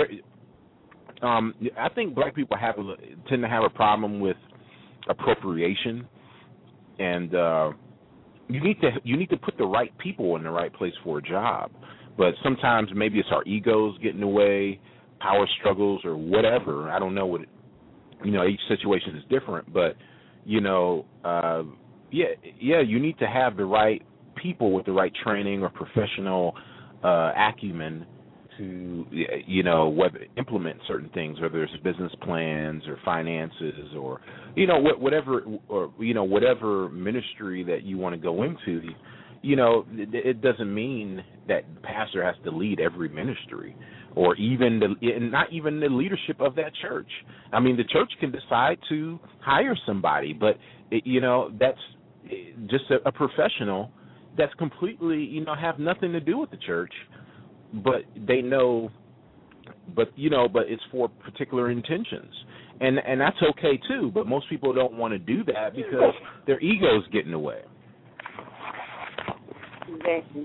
Speaker 22: um, I think black people have a, tend to have a problem with appropriation, and uh, you need to you need to put the right people in the right place for a job. But sometimes maybe it's our egos getting in the way, power struggles, or whatever. I don't know what it, you know. Each situation is different, but. You know, uh, yeah, yeah. You need to have the right people with the right training or professional uh, acumen to, you know, whether implement certain things, whether it's business plans or finances or, you know, whatever, or you know, whatever ministry that you want to go into. You know, it doesn't mean that the pastor has to lead every ministry, or even the, not even the leadership of that church. I mean, the church can decide to hire somebody, but it, you know, that's just a, a professional that's completely, you know, have nothing to do with the church, but they know, but you know, but it's for particular intentions, and and that's okay too. But most people don't want to do that because their egos get in the way.
Speaker 21: Exactly.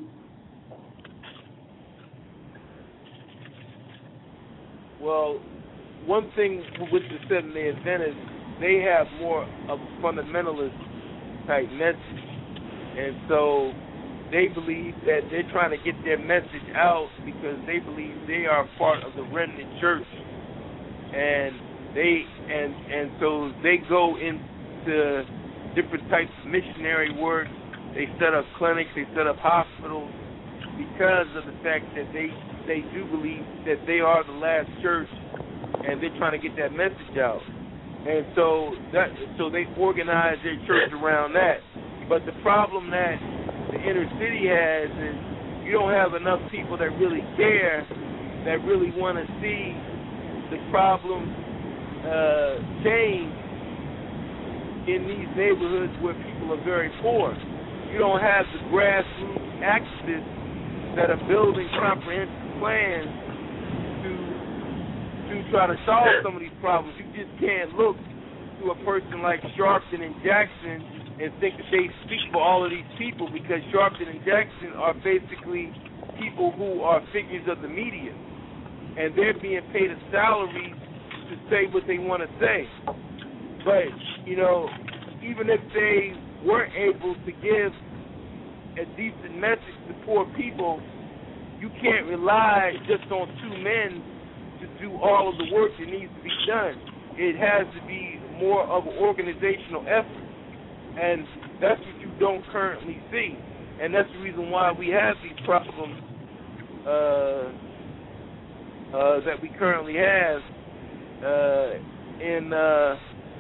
Speaker 12: Well, one thing with the Seventh-day Adventists, they have more of a fundamentalist type message, and so they believe that they're trying to get their message out because they believe they are part of the remnant church, and they and and so they go into different types of missionary work. They set up clinics, they set up hospitals, because of the fact that they they do believe that they are the last church, and they're trying to get that message out. And so that so they organize their church around that. But the problem that the inner city has is you don't have enough people that really care, that really want to see the problem uh, change in these neighborhoods where people are very poor. You don't have the grassroots activists that are building comprehensive plans to to try to solve some of these problems. You just can't look to a person like Sharpton and Jackson and think that they speak for all of these people, because Sharpton and Jackson are basically people who are figures of the media, and they're being paid a salary to say what they want to say. But, you know, even if they weren't able to give a decent message to poor people, you can't rely just on two men to do all of the work that needs to be done. It has to be more of an organizational effort, and that's what you don't currently see. And that's the reason why we have these problems uh, uh, that we currently have uh, in uh,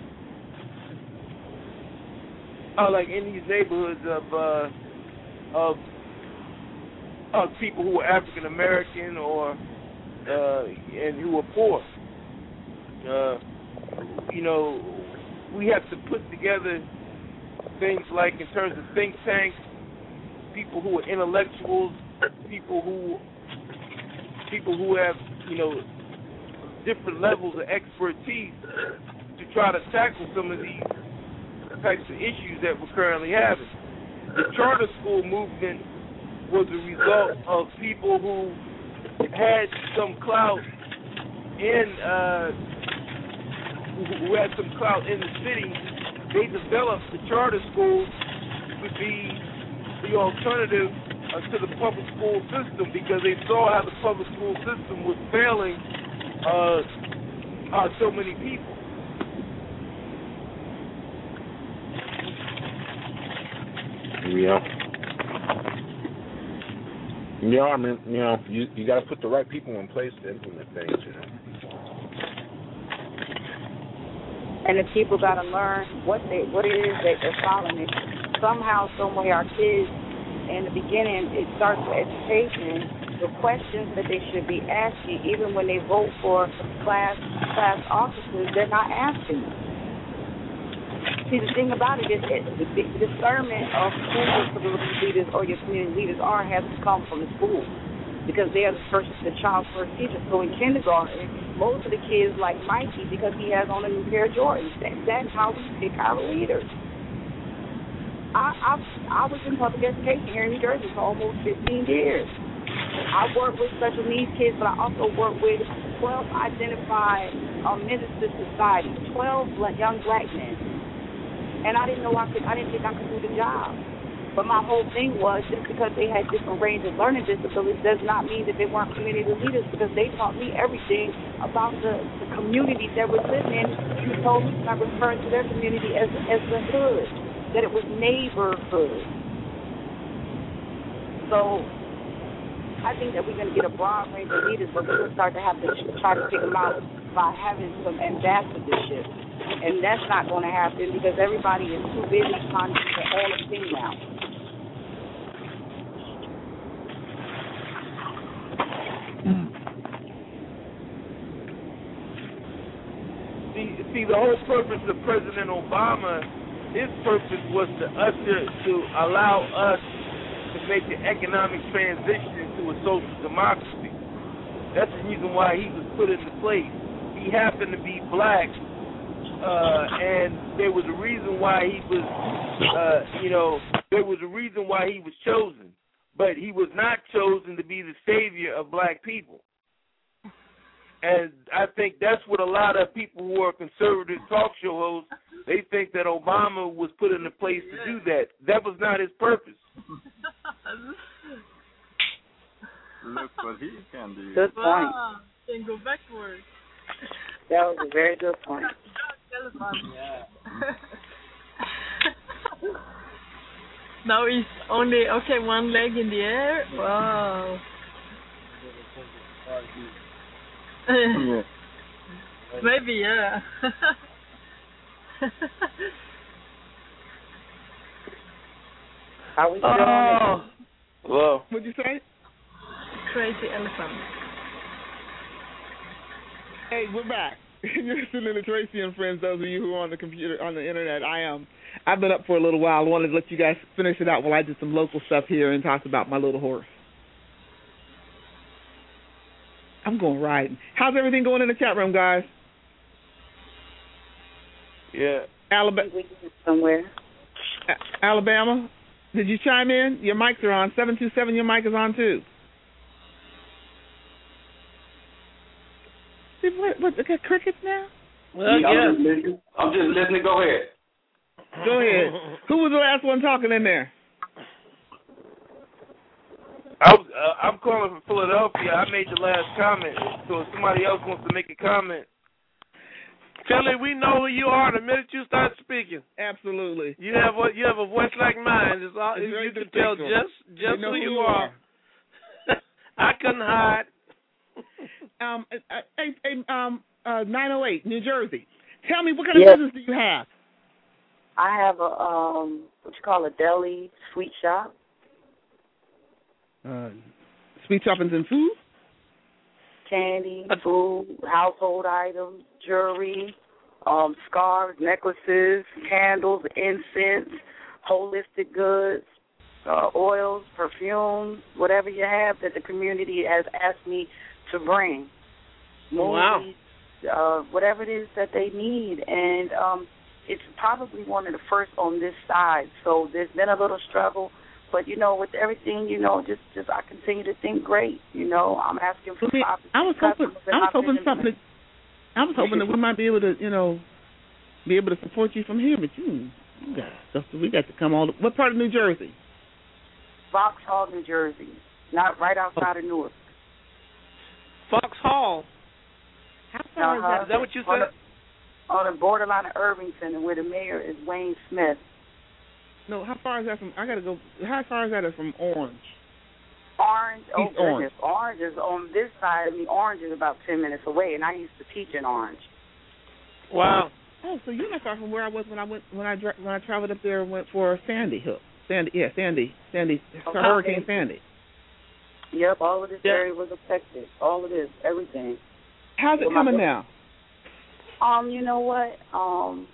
Speaker 12: uh, like in these neighborhoods of uh, of of people who are African American or uh, and who are poor. Uh, you know, we have to put together things like, in terms of think tanks, people who are intellectuals, people who people who have, you know, different levels of expertise to try to tackle some of these types of issues that we're currently having. The charter school movement was a result of people who had some clout in uh, who had some clout in the city. They developed the charter schools to be the alternative uh, to the public school system, because they saw how the public school system was failing uh, uh, so many people.
Speaker 22: Yeah. Yeah, I mean, you know, you you got to put the right people in place to implement things, you know.
Speaker 21: And the people got to learn what they what it is that they're following. Somehow, some way, our kids, in the beginning, it starts with education. The questions that they should be asking, even when they vote for class class officers, they're not asking them. See, the thing about it is it, the, the discernment of who your political leaders or your community leaders are has to come from the school, because they are the first, the child's first teacher. So in kindergarten, most of the kids like Mikey because he has on a new pair of Jordans. That, that's how we pick our leaders. I, I I was in public education here in New Jersey for almost fifteen years. I work with special needs kids, but I also work with twelve identified uh, minister societies, twelve young black men. And I didn't know I could. I didn't think I could do the job. But my whole thing was, just because they had different range of learning disabilities does not mean that they weren't community leaders, because they taught me everything about the, the community that was living in. You told me I referred to their community as as the hood, that it was neighborhood. So I think that we're going to get a broad range of leaders, but we're going to start to have to try to pick them out by having some ambassadorship. And that's not going to happen because everybody is too busy trying to get all the things now.
Speaker 12: See, see, the whole purpose of President Obama, his purpose was to usher, to allow us to make the economic transition to a social democracy. That's the reason why he was put into place. He happened to be black. Uh, and there was a reason why he was, uh, you know, there was a reason why he was chosen. But he was not chosen to be the savior of black people. And I think that's what a lot of people who are conservative talk show hosts, they think that Obama was put into place to do that. That was not his purpose.
Speaker 1: Look what he can do.
Speaker 21: Good point.
Speaker 14: Wow. Then go backwards.
Speaker 21: That was a very good point.
Speaker 1: Yeah.
Speaker 14: Now it's only, okay, one leg in the air. Wow.
Speaker 1: Yeah.
Speaker 14: Maybe, yeah.
Speaker 21: How we doing?
Speaker 12: Oh. Hello.
Speaker 11: What'd you say?
Speaker 14: Crazy elephant.
Speaker 11: Hey, we're back. You're listening to Tracy and Friends. Those of you who are on the computer, on the internet, I am. Um, I've been up for a little while. I wanted to let you guys finish it out while I did some local stuff here and talked about my little horse. I'm going riding. How's everything going in the chat room, guys?
Speaker 12: Yeah.
Speaker 11: Alabama.
Speaker 21: Somewhere.
Speaker 11: A- Alabama. Did you chime in? Your mics are on. seven two seven, your mic is on, too. What, what, got crickets now?
Speaker 7: Well, yeah, I'm, just listening. I'm just listening. Go ahead.
Speaker 11: Go ahead. Who was the last one talking in there?
Speaker 12: I was, uh, I'm calling from Philadelphia. I made the last comment. So if somebody else wants to make a comment.
Speaker 4: Philly, we know who you are the minute you start speaking.
Speaker 11: Absolutely.
Speaker 4: You have what you have a voice like mine. It's all,
Speaker 11: it's
Speaker 4: you can tell just just
Speaker 11: you know
Speaker 4: who you
Speaker 11: who
Speaker 4: are. are. I couldn't hide.
Speaker 11: Um, uh, um, uh, nine oh eight, New Jersey. Tell me, what kind of
Speaker 21: yes.
Speaker 11: business do you have?
Speaker 21: I have a um, what you call a deli sweet shop.
Speaker 11: Uh, sweet shoppings and food?
Speaker 21: Candy, food, household items, jewelry, um, scarves, necklaces, candles, incense, holistic goods, uh, oils, perfumes, whatever you have that the community has asked me to bring. Movies,
Speaker 4: wow.
Speaker 21: uh, whatever it is that they need. And um, it's probably one of the first on this side. So there's been a little struggle. But, you know, with everything, you know, just, just I continue to think great. You know, I'm asking for
Speaker 11: I, mean, I was hoping, I was hoping something. I was hoping that we might be able to, you know, be able to support you from here. But you, you got stuff. We got to come all. What part of New Jersey?
Speaker 21: Vauxhall, New Jersey, not right outside oh. of Newark.
Speaker 4: Vauxhall.
Speaker 11: How far
Speaker 21: uh-huh.
Speaker 11: is that?
Speaker 4: Is that what you
Speaker 21: on
Speaker 4: said?
Speaker 21: The, on the borderline of Irvington, and where the mayor is Wayne Smith.
Speaker 11: No, how far is that from? I gotta go. How far is that from Orange?
Speaker 21: Orange.
Speaker 11: East
Speaker 21: oh
Speaker 11: Orange.
Speaker 21: goodness, Orange is on this side. I mean, Orange is about ten minutes away, and I used to teach in Orange.
Speaker 4: Wow.
Speaker 11: Oh, so you're not far from where I was when I went when I when I traveled up there and went for Sandy Hook. Sandy, yeah, Sandy, Sandy, okay. Hurricane Sandy.
Speaker 21: Yep, all of this
Speaker 4: yeah.
Speaker 21: area was affected. All of this, everything.
Speaker 11: How's it
Speaker 21: well,
Speaker 11: coming now?
Speaker 21: Um, you know what? Um,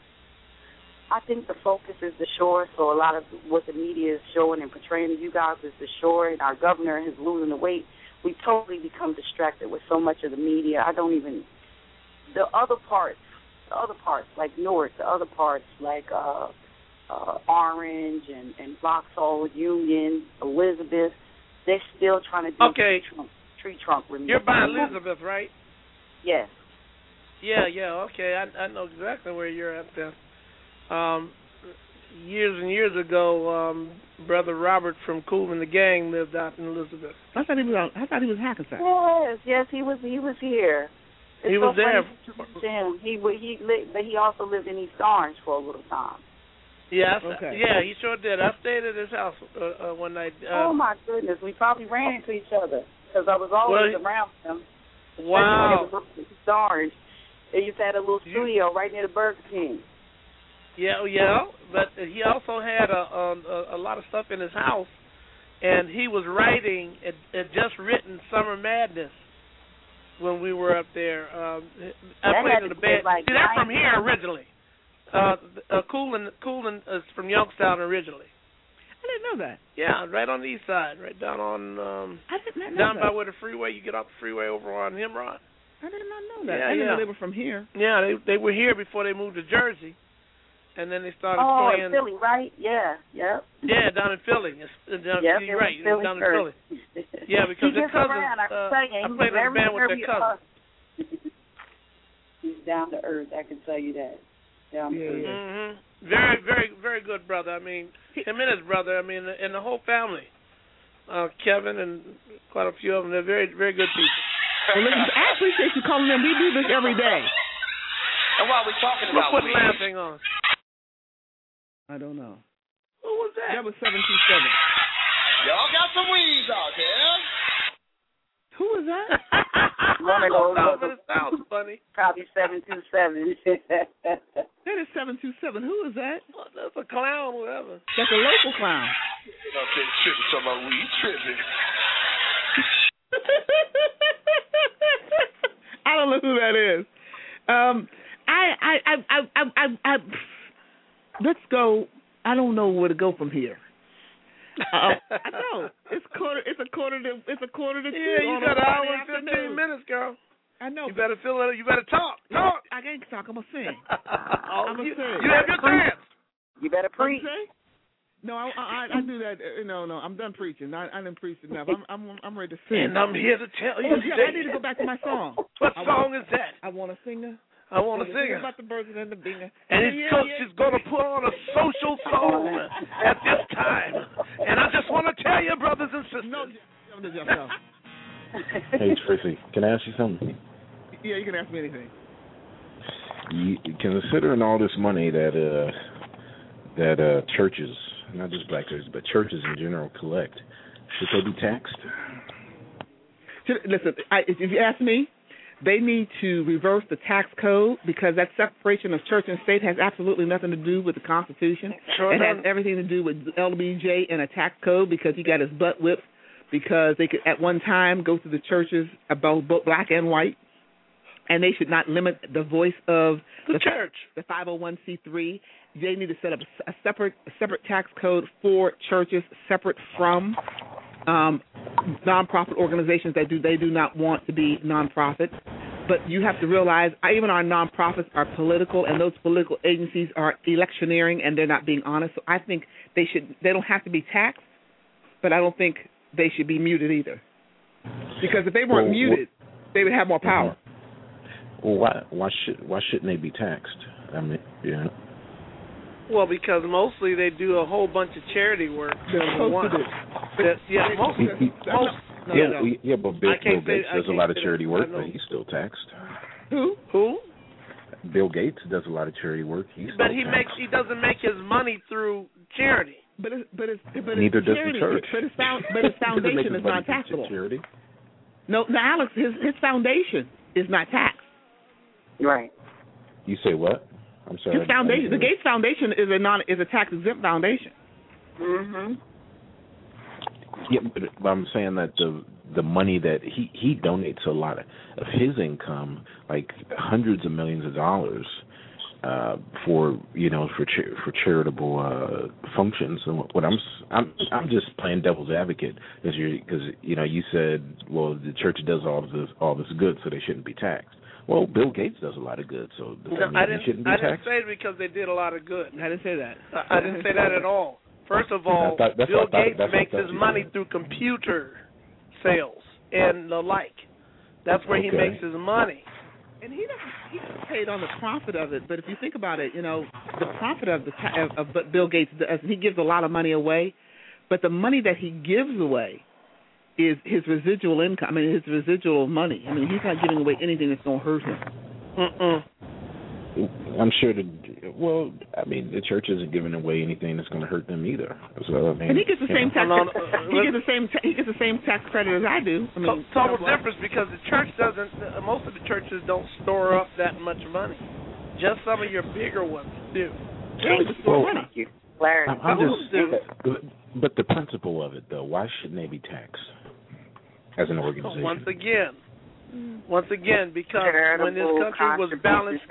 Speaker 21: I think the focus is the shore. So a lot of what the media is showing and portraying to you guys is the shore, and our governor is losing the weight. We've totally become distracted with so much of the media. I don't even the other parts, the other parts like Newark, the other parts like uh, uh, Orange and and Vauxhall, Union, Elizabeth. They're still trying to do
Speaker 4: okay.
Speaker 21: tree trunk, tree trunk removal.
Speaker 4: You're by Elizabeth, right?
Speaker 21: Yes.
Speaker 4: Yeah, yeah, okay. I I know exactly where you're at there. Um, years and years ago, um, Brother Robert from Cool and the Gang lived out in Elizabeth.
Speaker 11: I thought he was out, I thought he was Hackensack.
Speaker 21: Yes, yes, he was he was here. It's
Speaker 4: he
Speaker 21: so
Speaker 4: was there.
Speaker 21: Him. He he lived, but he also lived in East Orange for a little time.
Speaker 4: Yes,
Speaker 11: okay.
Speaker 4: yeah, he sure did. I stayed at his house uh, uh, one night. Uh,
Speaker 21: oh my goodness, we probably ran into each other because I was always
Speaker 4: well,
Speaker 21: around him.
Speaker 4: Wow.
Speaker 21: East Orange. They used to have a little studio right near the Burger King.
Speaker 4: Yeah, yeah, but he also had a, a a lot of stuff in his house, and he was writing. It had just written Summer Madness when we were up there. Um, I
Speaker 21: that
Speaker 4: played in the band.
Speaker 21: Like
Speaker 4: See, they're from here originally. Uh, uh, Coolin, Coolin is from Youngstown originally.
Speaker 11: I didn't know that.
Speaker 4: Yeah, right on the east side, right down on um,
Speaker 11: I did not know
Speaker 4: down
Speaker 11: that.
Speaker 4: by where the freeway. You get off the freeway over on Hemron.
Speaker 11: I did not know that.
Speaker 4: Yeah,
Speaker 11: I didn't
Speaker 4: yeah.
Speaker 11: know they were from here.
Speaker 4: Yeah, they they were here before they moved to Jersey, and then they started
Speaker 21: oh,
Speaker 4: playing.
Speaker 21: Oh, Philly, right? Yeah, yep.
Speaker 4: Yeah, down in Philly. It's, down,
Speaker 21: yep,
Speaker 4: you're right.
Speaker 21: Philly
Speaker 4: down in
Speaker 21: first.
Speaker 4: Philly. Yeah, because
Speaker 21: he
Speaker 4: their cousins.
Speaker 21: Around, I,
Speaker 4: uh,
Speaker 21: tell you,
Speaker 4: I played in a band with their cousins.
Speaker 21: He's down to earth. I can tell you that. Down to
Speaker 11: yeah,
Speaker 21: earth.
Speaker 11: Yeah.
Speaker 4: Mm-hmm. Very, very, very good brother. I mean, him and his brother. I mean, and the whole family. Uh, Kevin and quite a few of them. They're very, very good people.
Speaker 11: Well, listen, I appreciate you calling in. We do this every day.
Speaker 7: And what are we talking about?
Speaker 4: Who put laughing on?
Speaker 11: I don't know.
Speaker 4: Who was was that?
Speaker 11: That was seven two seven.
Speaker 1: Y'all got some weeds out there.
Speaker 11: Who was that?
Speaker 21: One of those.
Speaker 4: No, but it sounds funny.
Speaker 21: Probably seven two seven.
Speaker 11: That is seven two seven. Who is that?
Speaker 4: Oh, that's a clown, whatever.
Speaker 11: That's a local clown.
Speaker 1: Okay, tripping, talking about weed, tripping.
Speaker 11: I don't know who that is. Um, I, I, I, I, I, I, I, let's go. I don't know where to go from here. Uh, I know it's quarter. It's a quarter to. It's a quarter to two.
Speaker 4: Yeah, you
Speaker 11: on
Speaker 4: got
Speaker 11: a
Speaker 4: an hour
Speaker 11: Friday
Speaker 4: and fifteen
Speaker 11: afternoon.
Speaker 4: minutes, girl.
Speaker 11: I know.
Speaker 4: You better fill it. You better talk. Talk.
Speaker 11: I can't talk. I'm gonna sing.
Speaker 4: oh,
Speaker 11: I'm gonna
Speaker 4: you,
Speaker 11: sing.
Speaker 4: You have your chance.
Speaker 21: You better preach.
Speaker 11: No, I, I I do that. Uh, no, no, I'm done preaching. I, I didn't preach enough. I'm I'm I'm ready to sing.
Speaker 4: And I'm here to tell you.
Speaker 11: Oh, yeah, I need to go back to my song.
Speaker 4: What
Speaker 11: I
Speaker 4: song
Speaker 11: want,
Speaker 4: is that?
Speaker 11: I want to sing a.
Speaker 4: I want to sing
Speaker 11: about the birds and the binger.
Speaker 4: And his
Speaker 11: yeah,
Speaker 4: coach
Speaker 11: yeah.
Speaker 4: is going to put on a social song at this time. And I just want to tell you, brothers and sisters.
Speaker 11: No, no, no, no.
Speaker 22: Hey, Tracy, can I ask you something?
Speaker 11: Yeah, you can ask me anything.
Speaker 22: You, considering all this money that uh, that uh, churches, not just black churches, but churches in general collect, should they be taxed?
Speaker 11: Listen, I, if you ask me, they need to reverse the tax code because that separation of church and state has absolutely nothing to do with the Constitution.
Speaker 4: Sure
Speaker 11: it
Speaker 4: does.
Speaker 11: has everything to do with L B J and a tax code because he got his butt whipped because they could at one time go to the churches about both black and white, and they should not limit the voice of
Speaker 4: the,
Speaker 11: the
Speaker 4: church,
Speaker 11: the five oh one c three. They need to set up a separate a separate tax code for churches, separate from um, nonprofit organizations that do they do not want to be nonprofit. But you have to realize, even our nonprofits are political, and those political agencies are electioneering, and they're not being honest. So I think they should. They don't have to be taxed, but I don't think they should be muted either. Because if they weren't
Speaker 22: well,
Speaker 11: muted,
Speaker 22: well,
Speaker 11: they would have more power.
Speaker 22: Well, why why should why shouldn't they be taxed? I mean, yeah.
Speaker 4: Well, because mostly they do a whole bunch of charity work.
Speaker 11: They're supposed to do.
Speaker 4: That, yeah, most,
Speaker 22: He- he-
Speaker 4: most
Speaker 11: No,
Speaker 22: yeah,
Speaker 11: no.
Speaker 22: yeah, yeah, but Bill,
Speaker 4: I can't
Speaker 22: Bill
Speaker 4: say-
Speaker 22: Gates
Speaker 4: I
Speaker 22: does a
Speaker 4: can't
Speaker 22: lot of
Speaker 4: say
Speaker 22: charity
Speaker 4: that.
Speaker 22: work,
Speaker 4: I know.
Speaker 22: but he's still taxed.
Speaker 11: Who?
Speaker 4: Who?
Speaker 22: Bill Gates does a lot of charity work. He's still
Speaker 4: But he
Speaker 22: taxed.
Speaker 4: makes he doesn't make his money through charity.
Speaker 11: But it's but it's but
Speaker 22: Neither
Speaker 11: it's
Speaker 22: does
Speaker 11: charity.
Speaker 22: the church.
Speaker 11: But his found, but his
Speaker 22: He doesn't make
Speaker 11: foundation
Speaker 22: his
Speaker 11: is
Speaker 22: money
Speaker 11: not
Speaker 22: through
Speaker 11: taxable.
Speaker 22: Charity.
Speaker 11: No, no, Alex, his his foundation is not taxed.
Speaker 21: Right.
Speaker 22: You say what? I'm sorry.
Speaker 11: His foundation, the Gates Foundation, is a non is a tax exempt foundation.
Speaker 21: Mhm.
Speaker 22: Yeah, but but I'm saying that the the money that he he donates a lot of, of his income, like hundreds of millions of dollars, uh, for you know for cha- for charitable uh, functions. And what, what I'm s- I'm I'm just playing devil's advocate because you because you know you said well the church does all this all this good so they shouldn't be taxed. Well, Bill Gates does a lot of good, so does that
Speaker 4: No,
Speaker 22: mean
Speaker 4: I
Speaker 22: they
Speaker 4: didn't.
Speaker 22: shouldn't be
Speaker 4: I
Speaker 22: taxed?
Speaker 4: didn't say it because they did a lot of good.
Speaker 11: I didn't say that.
Speaker 4: I, I didn't say that at all. First of all,
Speaker 22: I thought- that's
Speaker 4: Bill
Speaker 22: what I thought-
Speaker 4: Gates
Speaker 22: that's what I
Speaker 4: makes
Speaker 22: thought
Speaker 4: his
Speaker 22: you
Speaker 4: money
Speaker 22: said.
Speaker 4: through computer sales and the like. That's where he
Speaker 22: Okay.
Speaker 4: makes his money.
Speaker 11: And he doesn't he gets paid on the profit of it. But if you think about it, you know the profit of the ta- of, of what Bill Gates does, he gives a lot of money away, but the money that he gives away is his residual income. I mean, his residual money. I mean, he's not giving away anything that's going to hurt him.
Speaker 4: Mm-mm.
Speaker 22: I'm sure the well, I mean, the church isn't giving away anything that's going to hurt them either. So I mean,
Speaker 11: And he gets the
Speaker 22: you
Speaker 11: same
Speaker 22: know.
Speaker 11: tax.
Speaker 4: Hold on, uh,
Speaker 11: he gets the same. Ta- he gets the same tax credit as I do. I mean,
Speaker 4: Total difference because the church doesn't. Uh, most of the churches don't store up that much money. Just some of your bigger ones do.
Speaker 22: Well,
Speaker 21: Larry.
Speaker 22: I'm, I'm just, but the principle of it, though, why shouldn't they be taxed as an organization?
Speaker 4: Once again, once again, because when this country was balanced.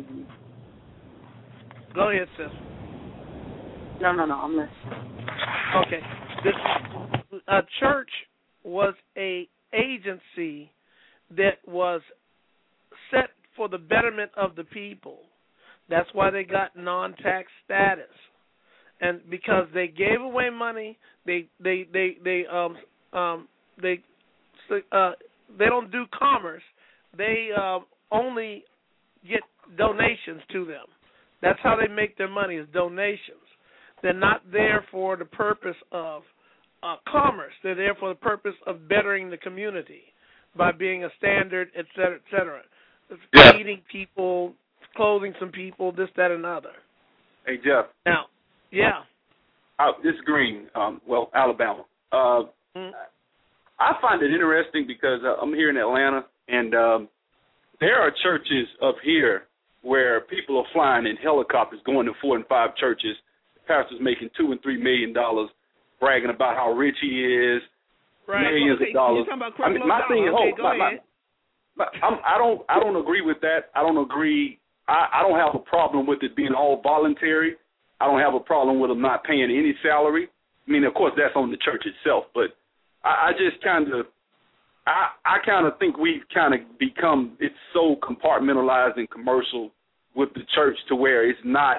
Speaker 4: Go ahead, sis.
Speaker 21: No, no, no. I'm listening.
Speaker 4: Okay. This, a church was a agency that was set for the betterment of the people. That's why they got non-tax status, and because they gave away money, they they they they um um they uh they don't do commerce. They um only get donations to them. That's how they make their money, is donations. They're not there for the purpose of uh, commerce. They're there for the purpose of bettering the community by being a standard, et cetera, et cetera.
Speaker 2: Yeah.
Speaker 4: Feeding people, clothing some people, this, that, and other.
Speaker 2: Hey, Jeff.
Speaker 4: Now, yeah.
Speaker 5: Uh, this is Green, um, well, Alabama. Uh, mm. I find it interesting because uh, I'm here in Atlanta, and um, there are churches up here where people are flying in helicopters going to four and five churches. Pastors making two and three million dollars, bragging about how rich he is,
Speaker 11: right.
Speaker 5: millions
Speaker 11: okay.
Speaker 5: of dollars.
Speaker 11: I mean, my thing is,
Speaker 5: okay,
Speaker 11: hold,
Speaker 5: my, my, my, I'm, I don't, I don't agree with that. I don't agree. I, I don't have a problem with it being all voluntary. I don't have a problem with them not paying any salary. I mean, of course, that's on the church itself, but I, I just kind of, I, I kind of think we've kind of become, it's so compartmentalized and commercial with the church to where it's not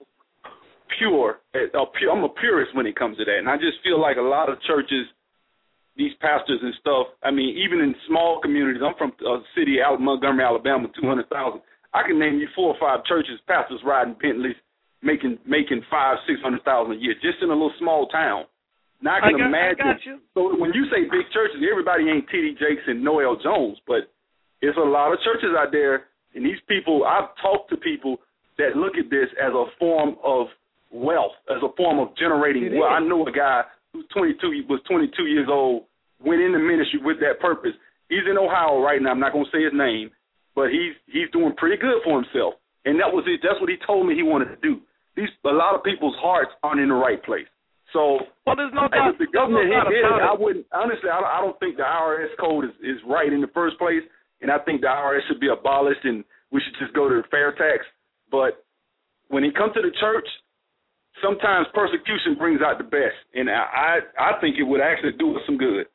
Speaker 5: pure. I'm a purist when it comes to that, and I just feel like a lot of churches, these pastors and stuff, I mean, even in small communities, I'm from a city out in Montgomery, Alabama, two hundred thousand. I can name you four or five churches, pastors riding Bentleys, making making five, six hundred thousand a year, just in a little small town. Now I can I got, imagine. I got you. So when you say big churches, everybody ain't T D Jakes and Noel Jones, but there's a lot of churches out there, and these people, I've talked to people that look at this as a form of wealth, as a form of generating wealth. I know a guy who's twenty-two, he was twenty-two years old, went into ministry with that purpose. He's in Ohio right now. I'm not going to say his name, but he's he's doing pretty good for himself, and that was it. That's what he told me he wanted to do. These a lot of people's hearts aren't in the right place. So,
Speaker 4: well, there's no doubt.
Speaker 5: If the government
Speaker 4: no
Speaker 5: hit it, I wouldn't honestly. I don't, I don't think the I R S code is, is right in the first place, and I think the I R S should be abolished, and we should just go to the fair tax. But when it comes to the church, sometimes persecution brings out the best, and I I, I think it would actually do us some good.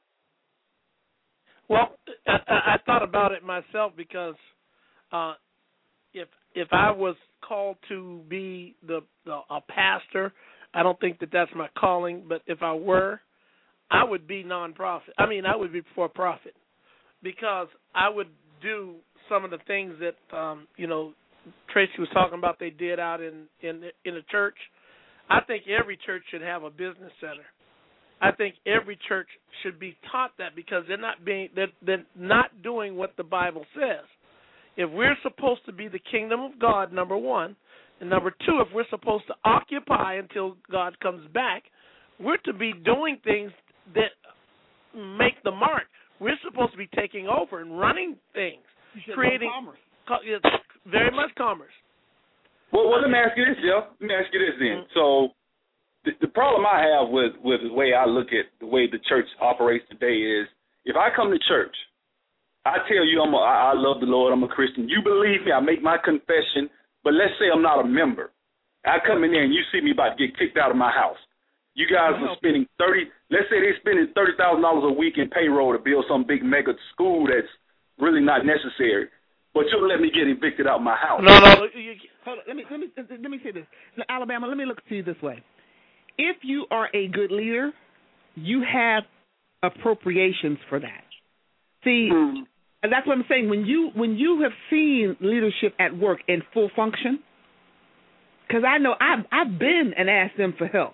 Speaker 4: Well, I, I thought about it myself because uh, if if I was called to be the, the a pastor, I don't think that that's my calling. But if I were, I would be nonprofit. I mean, I would be for profit because I would do some of the things that um, you know Tracy was talking about. They did out in in in the church. I think every church should have a business center. I think every church should be taught that because they're not being they're, they're not doing what the Bible says. If we're supposed to be the kingdom of God, number one, and number two, if we're supposed to occupy until God comes back, we're to be doing things that make the mark. We're supposed to be taking over and running things, creating commerce. Co- very much commerce.
Speaker 5: Well, well, let me ask you this, Jeff. Let me ask you this then. Mm-hmm. So. The, the problem I have with, with the way I look at the way the church operates today is if I come to church, I tell you I'm a, I love the Lord, I'm a Christian. You believe me, I make my confession, but let's say I'm not a member. I come in there and you see me about to get kicked out of my house. You guys are spending thirty. Let's say they're spending thirty thousand dollars a week in payroll to build some big mega school that's really not necessary. But you'll let me get evicted out of my house.
Speaker 11: No, no. You, hold on. Let me let me let me say this, now, Alabama. Let me look to you this way. If you are a good leader, you have appropriations for that. See, mm. and that's what I'm saying. When you when you have seen leadership at work in full function, because I know I've, I've been and asked them for help,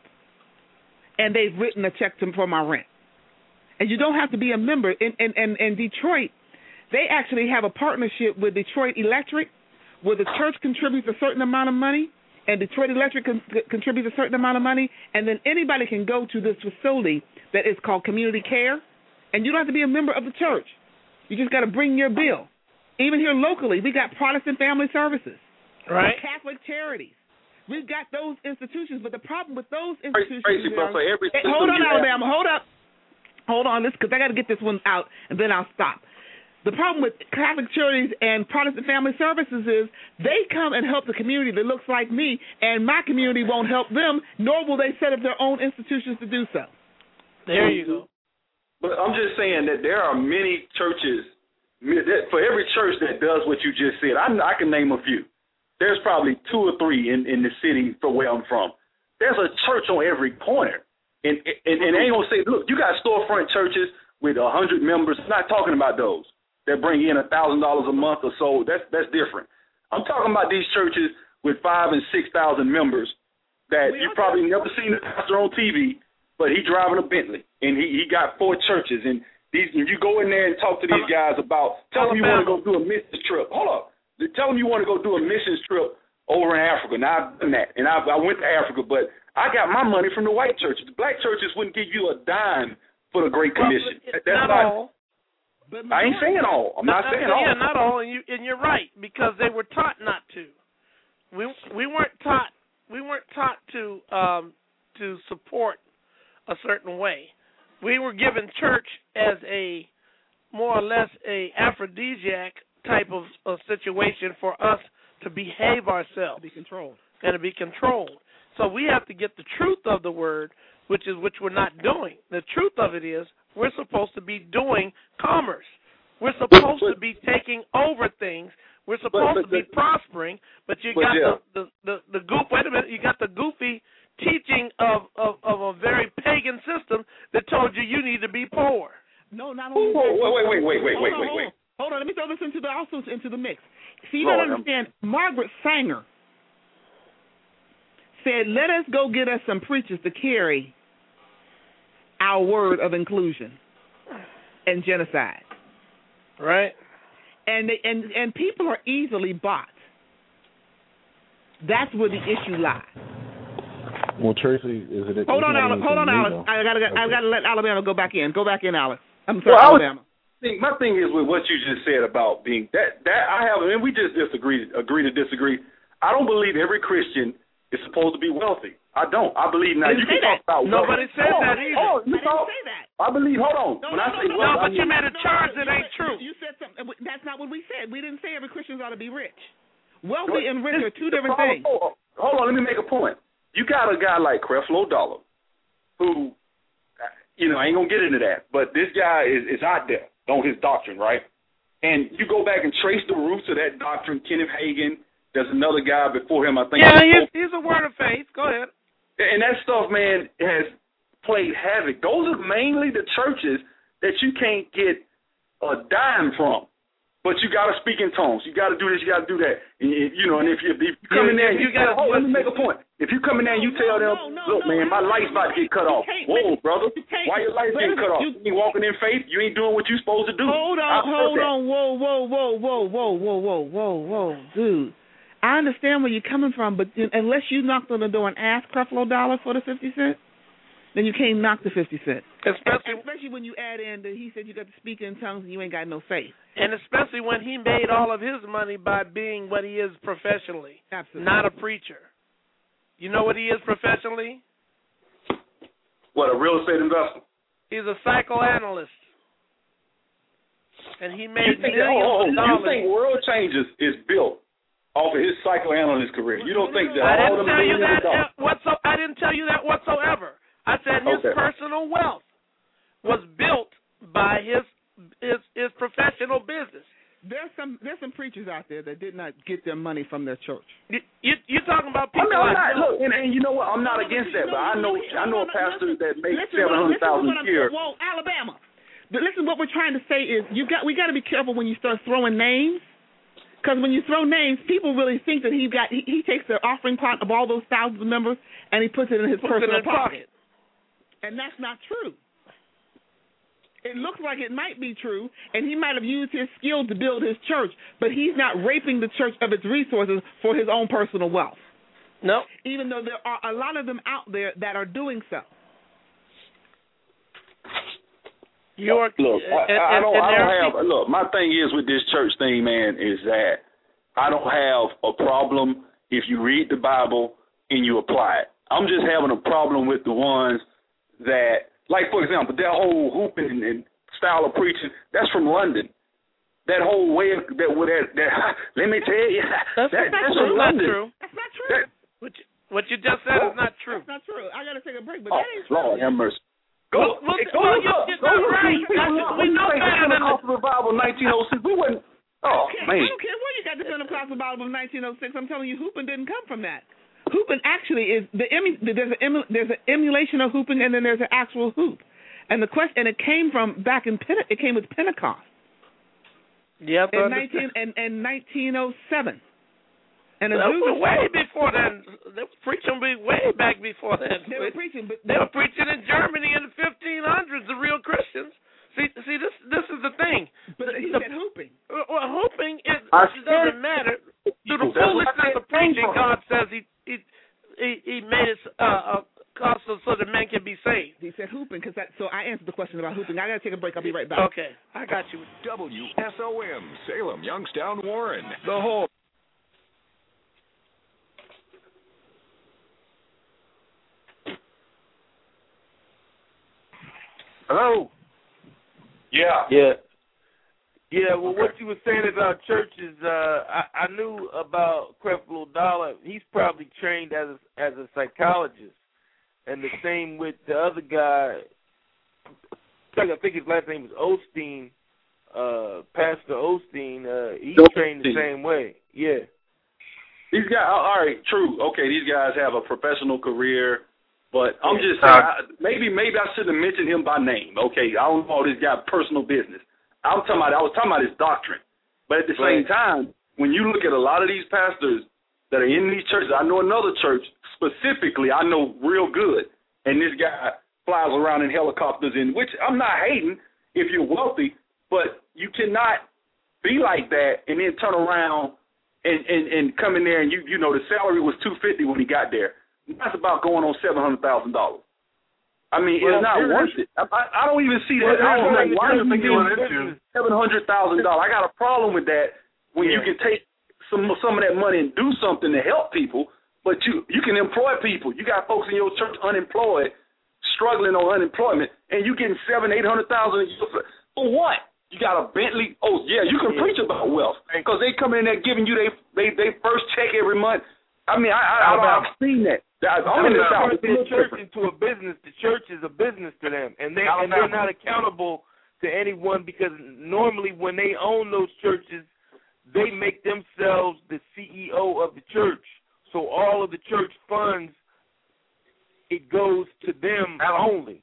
Speaker 11: and they've written a check to, for my rent. And you don't have to be a member. In, in, in, in Detroit, they actually have a partnership with Detroit Electric, where the church contributes a certain amount of money, and Detroit Electric con- contributes a certain amount of money, and then anybody can go to this facility that is called Community Care, and you don't have to be a member of the church. You just got to bring your bill. Even here locally, we got Protestant Family Services,
Speaker 4: right?
Speaker 11: Catholic Charities. We've got those institutions, but the problem with those institutions
Speaker 5: Tracy, are, for every
Speaker 11: hey, hold on, Alabama, hold up. Hold on, because I got to get this one out, and then I'll stop. The problem with Catholic Charities and Protestant Family Services is they come and help the community that looks like me, and my community won't help them, nor will they set up their own institutions to do so.
Speaker 4: There you go.
Speaker 5: But I'm just saying that there are many churches, for every church that does what you just said, I, I can name a few. There's probably two or three in, in the city from where I'm from. There's a church on every corner. And, and, and they ain't going to say, look, you got storefront churches with one hundred members. I'm not talking about those that bring in one thousand dollars a month or so. That's that's different. I'm talking about these churches with five and six thousand members that you probably never seen the pastor on T V, but he driving a Bentley, and he, he got four churches. And these, when you go in there and talk to these guys about, tell them you want to go do a missions trip. Hold up. Tell them you want to go do a missions trip over in Africa. Now, I've done that, and I, I went to Africa, but I got my money from the white churches. The black churches wouldn't give you a dime for the Great Commission.
Speaker 4: Well,
Speaker 5: That's
Speaker 4: not,
Speaker 5: not
Speaker 4: all.
Speaker 5: But I ain't saying all. I'm not, not saying all.
Speaker 4: Yeah, not all, and, you, and you're right, because they were taught not to. We we weren't taught we weren't taught to um, to support a certain way. We were given church as a more or less a aphrodisiac type of, of situation for us to behave ourselves,
Speaker 11: to be controlled,
Speaker 4: and to be controlled. So we have to get the truth of the word, which is which we're not doing. The truth of it is we're supposed to be doing commerce. We're supposed to be taking over things. We're supposed but, but, to be prospering, but you but got yeah. the, the, the, the goof. Wait a minute, you got the goofy teaching of, of, of a very pagan system that told you you need to be poor.
Speaker 11: No, not only.
Speaker 5: Whoa, whoa, wait, wait, wait, wait, wait,
Speaker 11: on,
Speaker 5: wait, wait.
Speaker 11: Hold on, let me throw this into the also into the mix. See, you gotta understand. Margaret Sanger said, "Let us go get us some preachers to carry our word of inclusion and genocide."
Speaker 4: Right.
Speaker 11: And they, and and people are easily bought. That's where the issue lies.
Speaker 22: Well, Tracy, is it?
Speaker 11: Hold on, Alex. Hold on, Alex. I gotta, okay. I gotta let Alabama go back in. Go back in, Alex. I'm sorry,
Speaker 5: well,
Speaker 11: Alabama.
Speaker 5: Think, my thing is with what you just said about being that that I have, and we just disagree, agree to disagree. I don't believe every Christian is supposed to be wealthy. I don't. I believe now. You can talk about
Speaker 4: nobody said that either.
Speaker 5: Oh, you
Speaker 11: I didn't say that.
Speaker 5: I believe. Hold on.
Speaker 11: No,
Speaker 5: when
Speaker 11: no,
Speaker 5: I say
Speaker 11: no,
Speaker 5: wealth,
Speaker 4: no, but
Speaker 5: I mean,
Speaker 4: you made a charge that ain't true.
Speaker 11: You said something. That's not what we said. We didn't say every Christian ought to be rich. Wealthy and rich are two different things.
Speaker 5: Hold on, hold on. Let me make a point. You got a guy like Creflo Dollar, who, you know, I ain't gonna get into that, but this guy is, is out there on his doctrine, right? And you go back and trace the roots of that doctrine. Kenneth Hagin. There's another guy before him, I think.
Speaker 4: Yeah, he's, he's a word of faith. Go ahead.
Speaker 5: And that stuff, man, has played havoc. Those are mainly the churches that you can't get a dime from. But you got to speak in tongues. You got to do this. You got to do that. And if, you know, and if you, if you come in there, and you, you got. Oh, let me make a point. If you come in there and you tell them,
Speaker 11: no, no,
Speaker 5: look,
Speaker 11: no,
Speaker 5: man,
Speaker 11: no,
Speaker 5: my light's about to get cut off. Whoa, brother, why your light's getting cut off? You ain't walking in faith. You ain't doing what you're supposed to do.
Speaker 11: Hold on, hold on. Whoa, whoa, whoa, whoa, whoa, whoa, whoa, whoa, whoa, dude. I understand where you're coming from, but unless you knocked on the door and asked Creflo Dollar for the fifty cent, then you can't knock the fifty cent. Especially, especially when you add in that he said you got to speak in tongues and you ain't got no faith.
Speaker 4: And especially when he made all of his money by being what he is professionally.
Speaker 11: Absolutely.
Speaker 4: Not a preacher. You know what he is professionally?
Speaker 5: What, a real estate investor?
Speaker 4: He's a psychoanalyst. And he made
Speaker 5: you think,
Speaker 4: millions
Speaker 5: oh, oh,
Speaker 4: of dollars.
Speaker 5: You think World Changes is built off of his psychoanalyst career? You don't think that
Speaker 4: I
Speaker 5: all
Speaker 4: didn't
Speaker 5: the
Speaker 4: tell you that
Speaker 5: dollars,
Speaker 4: whatso- I didn't tell you that whatsoever. I said his
Speaker 5: okay.
Speaker 4: personal wealth was built by his his his professional business.
Speaker 11: There's some there's some preachers out there that did not get their money from their church.
Speaker 4: You you you're talking about people.
Speaker 5: I mean, I'm
Speaker 4: like
Speaker 5: not, look, and, and you know what? I'm not against that, but I know I know a pastor that makes seven hundred thousand a year.
Speaker 11: Whoa, Alabama! Listen, what we're trying to say is you got we got to be careful when you start throwing names, because when you throw names, people really think that he got he, he takes the offering pot of all those thousands of members and he puts it in his
Speaker 4: puts
Speaker 11: personal
Speaker 4: it in pocket.
Speaker 11: pocket, and that's not true. It looks like it might be true, and he might have used his skill to build his church, but he's not raping the church of its resources for his own personal wealth.
Speaker 4: No.
Speaker 11: Even though there are a lot of them out there that are doing so.
Speaker 4: You're,
Speaker 5: look,
Speaker 4: uh,
Speaker 5: I, I, I don't, I don't have. Look, my thing is with this church thing, man, is that I don't have a problem if you read the Bible and you apply it. I'm just having a problem with the ones that. Like, for example, that whole hooping and, and style of preaching, that's from London. That whole way of, that, that, that let me tell you,
Speaker 4: that's,
Speaker 5: that,
Speaker 4: that's,
Speaker 5: that's from
Speaker 4: not
Speaker 5: London.
Speaker 4: True.
Speaker 11: That's not true.
Speaker 5: That,
Speaker 4: what, you, what you just said
Speaker 5: oh,
Speaker 4: is not true.
Speaker 11: That's not true. I got to take a break, but
Speaker 5: oh,
Speaker 11: that ain't true.
Speaker 5: Lord have mercy. Go,
Speaker 4: well,
Speaker 5: hey,
Speaker 4: well,
Speaker 5: go
Speaker 4: well,
Speaker 5: look
Speaker 4: you're,
Speaker 5: up.
Speaker 4: you're
Speaker 5: Go
Speaker 4: not right.
Speaker 5: look.
Speaker 4: We know better than
Speaker 5: the Pentecostal revival in nineteen oh six. We wouldn't. Oh,
Speaker 11: okay,
Speaker 5: man.
Speaker 11: I don't care where you got the Pentecostal Bible of nineteen oh six. I'm telling you, hooping didn't come from that. Hooping actually is the there's an there's an emulation of hooping, and then there's an actual hoop. And the question, and it came from back in Pente, it came with Pentecost.
Speaker 4: Yep.
Speaker 11: In nineteen and in nineteen oh seven. And
Speaker 4: they were way before then. They were preaching way back before then.
Speaker 11: They were preaching, but
Speaker 4: they were preaching in Germany in the fifteen hundreds. The real Christians. See, see, this this is the thing.
Speaker 11: But
Speaker 4: the,
Speaker 11: he
Speaker 4: the,
Speaker 11: said hooping.
Speaker 4: Well, hooping is
Speaker 5: I
Speaker 4: it doesn't matter. Through the foolishness of preaching, God says he he he, he made it uh,
Speaker 11: hooping because that. So I answered the question about hooping. I got to take a break. I'll be right back.
Speaker 4: Okay, I got you.
Speaker 6: W S O M, Salem, Youngstown, Warren. The whole.
Speaker 2: Hello.
Speaker 12: Yeah. Yeah. Yeah, well, okay. What you were saying about churches, uh, I, I knew about Creflo Dollar. He's probably trained as a, as a psychologist. And the same with the other guy, I think his last name was Osteen, uh, Pastor Osteen. Uh, he's Osteen. Trained the same way. Yeah.
Speaker 5: These guys, all right, true. Okay, these guys have a professional career. But I'm just saying, I, maybe maybe I shouldn't have mentioned him by name. Okay, I don't know this guy's personal business. I'm talking about I was talking about his doctrine. But at the
Speaker 12: right.
Speaker 5: same time, when you look at a lot of these pastors that are in these churches, I know another church specifically I know real good, and this guy flies around in helicopters, in which I'm not hating if you're wealthy, but you cannot be like that and then turn around and, and, and come in there and you you know the salary was two hundred fifty dollars when he got there. That's about going on seven hundred thousand dollars. I mean, well, it's not worth it. I, I, I don't even see that. I don't know why you getting seven hundred thousand dollars. I got a problem with that when yeah. you can take some some of that money and do something to help people, but you you can employ people. You got folks in your church unemployed, struggling on unemployment, and you getting seven, eight hundred thousand for what? You got a Bentley. Oh yeah, you can yeah. preach about wealth because they come in there giving you they they they first check every month. I mean, I, I, I I've seen that. I'm in the South.
Speaker 12: The church into a business. The church is a business to them, and they and they're not accountable to anyone because normally when they own those churches, they make themselves the C E O of the church. So all of the church funds, it goes to them only.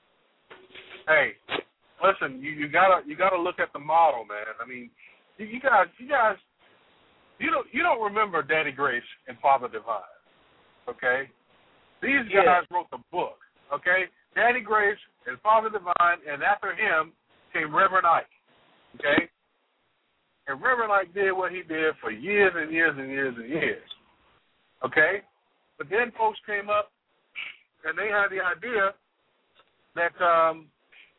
Speaker 2: Hey, listen, you, you gotta you gotta look at the model, man. I mean, you, you guys, you guys, you don't you don't remember Daddy Grace and Father Divine. Okay? These guys yeah. wrote the book, okay? Daddy Grace and Father Divine, and after him came Reverend Ike, okay? And Reverend Ike did what he did for years and years and years and years, okay? But then folks came up, and they had the idea that um,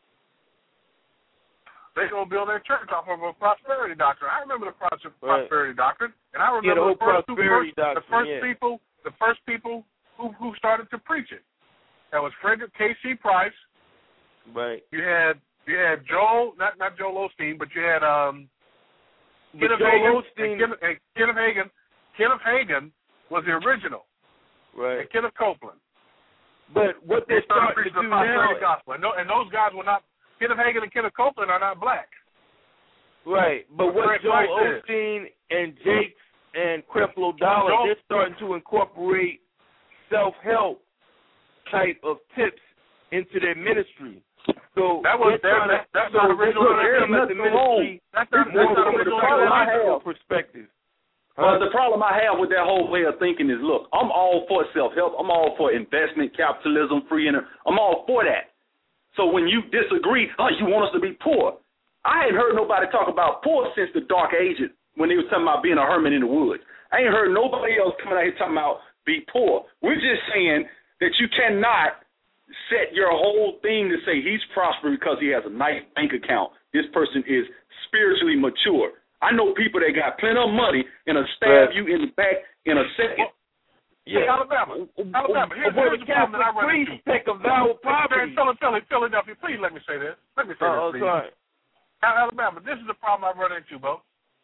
Speaker 2: they're going to build their church off of a prosperity doctrine. I remember the pros- prosperity right. doctrine, and I remember
Speaker 12: yeah, the,
Speaker 2: the first, two, first,
Speaker 12: doctrine,
Speaker 2: the first
Speaker 12: yeah.
Speaker 2: people the first people who, who started to preach it. That was Frederick K C Price.
Speaker 12: Right.
Speaker 2: You had you had Joel, not not Joel Osteen, but you had um, Kenneth
Speaker 12: Joel
Speaker 2: Hagin.
Speaker 12: Osteen.
Speaker 2: And Kenneth, and Kenneth Hagin. Kenneth Hagin was the original.
Speaker 12: Right.
Speaker 2: And Kenneth Copeland.
Speaker 12: But what they're starting to do now,
Speaker 2: gospel. And, no, and those guys were not. Kenneth Hagin and Kenneth Copeland are not black.
Speaker 12: Right. But what Joel Osteen and Jakes and Creflo Dollar, they're starting to incorporate self-help type of tips into their ministry. So
Speaker 2: that was that, that, that's so not original.
Speaker 12: That's the ministry.
Speaker 2: That's not original
Speaker 5: perspective. Huh? Well, the problem I have with that whole way of thinking is, look, I'm all for self-help. I'm all for investment, capitalism, free inter. I'm all for that. So when you disagree, oh, you want us to be poor. I ain't heard nobody talk about poor since the Dark Ages. When they was talking about being a hermit in the woods. I ain't heard nobody else coming out here talking about be poor. We're just saying that you cannot set your whole thing to say he's prosperous because he has a nice bank account. This person is spiritually mature. I know people that got plenty of money and will stab you in the back in a second.
Speaker 2: Yeah, hey, Alabama. Alabama. Here's, here's the problem that I run into.
Speaker 12: Take a vow of poverty.
Speaker 2: Philadelphia, please let me say this. Let me say
Speaker 12: oh,
Speaker 2: this, please.
Speaker 12: Sorry.
Speaker 2: Alabama, this is the problem I run into, Bo.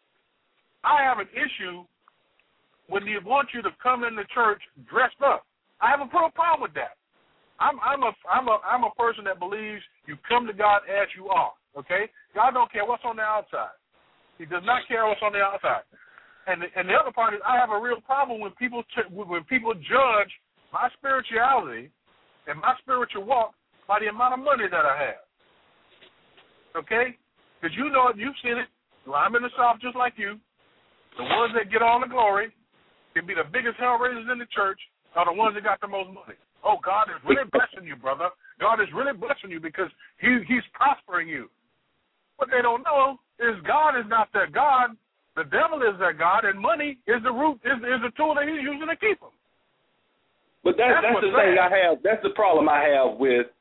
Speaker 2: I have an issue when they want you to come in the church dressed up. I have a problem with that. I'm I'm a I'm a I'm a person that believes you come to God as you are. Okay, God don't care what's on the outside. He does not care what's on the outside. And the, and the other part is I have a real problem when people when people judge my spirituality and my spiritual walk by the amount of money that I have. Okay, because you know it, you've seen it. Well, I'm in the South just like you. The ones that get all the glory can be the biggest hell raisers in the church are the ones that got the most money. Oh, God is really blessing you, brother. God is really blessing you because he, he's prospering you. What they don't know is God is not their God. The devil is their God, and money is the root, is, is the tool that he's using to keep them.
Speaker 5: But that's, that's, that's the thing I have. That's the problem I have with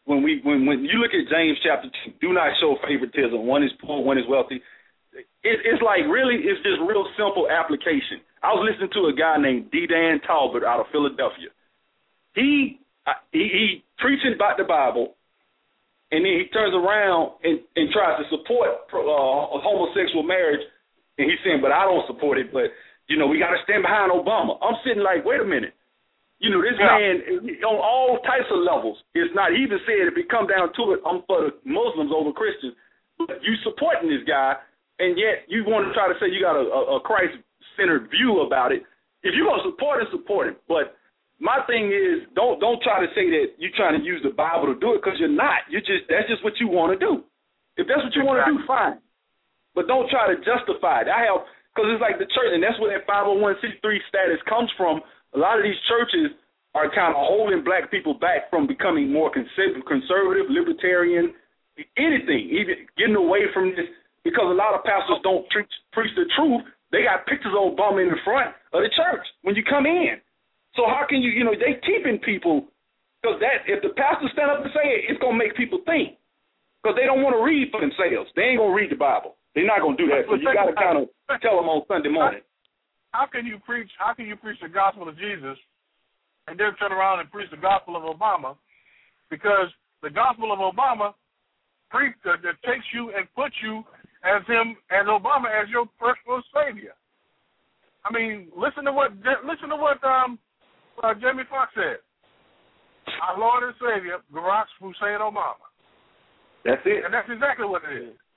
Speaker 5: when we when when you look at James chapter two, do not show favoritism. One is poor, one is wealthy. It, it's like really, it's just real simple application. I was listening to a guy named D. Dan Talbot out of Philadelphia. He he, he preaching about the Bible, and then he turns around and, and tries to support uh, homosexual marriage, and he's saying, but I don't support it, but, you know, we got to stand behind Obama. I'm sitting like, wait a minute. You know, this yeah. man, on all types of levels, it's not, he even said if it come down to it, I'm for the Muslims over Christians. But you supporting this guy, and yet you want to try to say you got a, a Christ-centered view about it. If you're going to support it, support it. But my thing is, don't don't try to say that you're trying to use the Bible to do it, because you're not. You just that's just what you want to do. If that's what you want to do, fine. But don't try to justify it. I have, because it's like the church, and that's where that five oh one c three status comes from. A lot of these churches are kind of holding black people back from becoming more conservative, libertarian, anything, even getting away from this, because a lot of pastors don't preach, preach the truth. They got pictures of Obama in the front of the church when you come in. So how can you, you know, they keeping people, because that, if the pastor stand up and say it, it's going to make people think, because they don't want to read for themselves. They ain't going to read the Bible. They're not going to do that. So you got to kind of tell them on Sunday morning.
Speaker 2: How can you preach, how can you preach the gospel of Jesus and then turn around and preach the gospel of Obama? Because the gospel of Obama pre, uh, that takes you and puts you as him, as Obama, as your personal savior. I mean, listen to what, listen to what, um, Uh, Jamie Foxx said, our Lord and Savior, Barack Hussein Obama.
Speaker 5: That's it.
Speaker 2: And that's exactly what it is.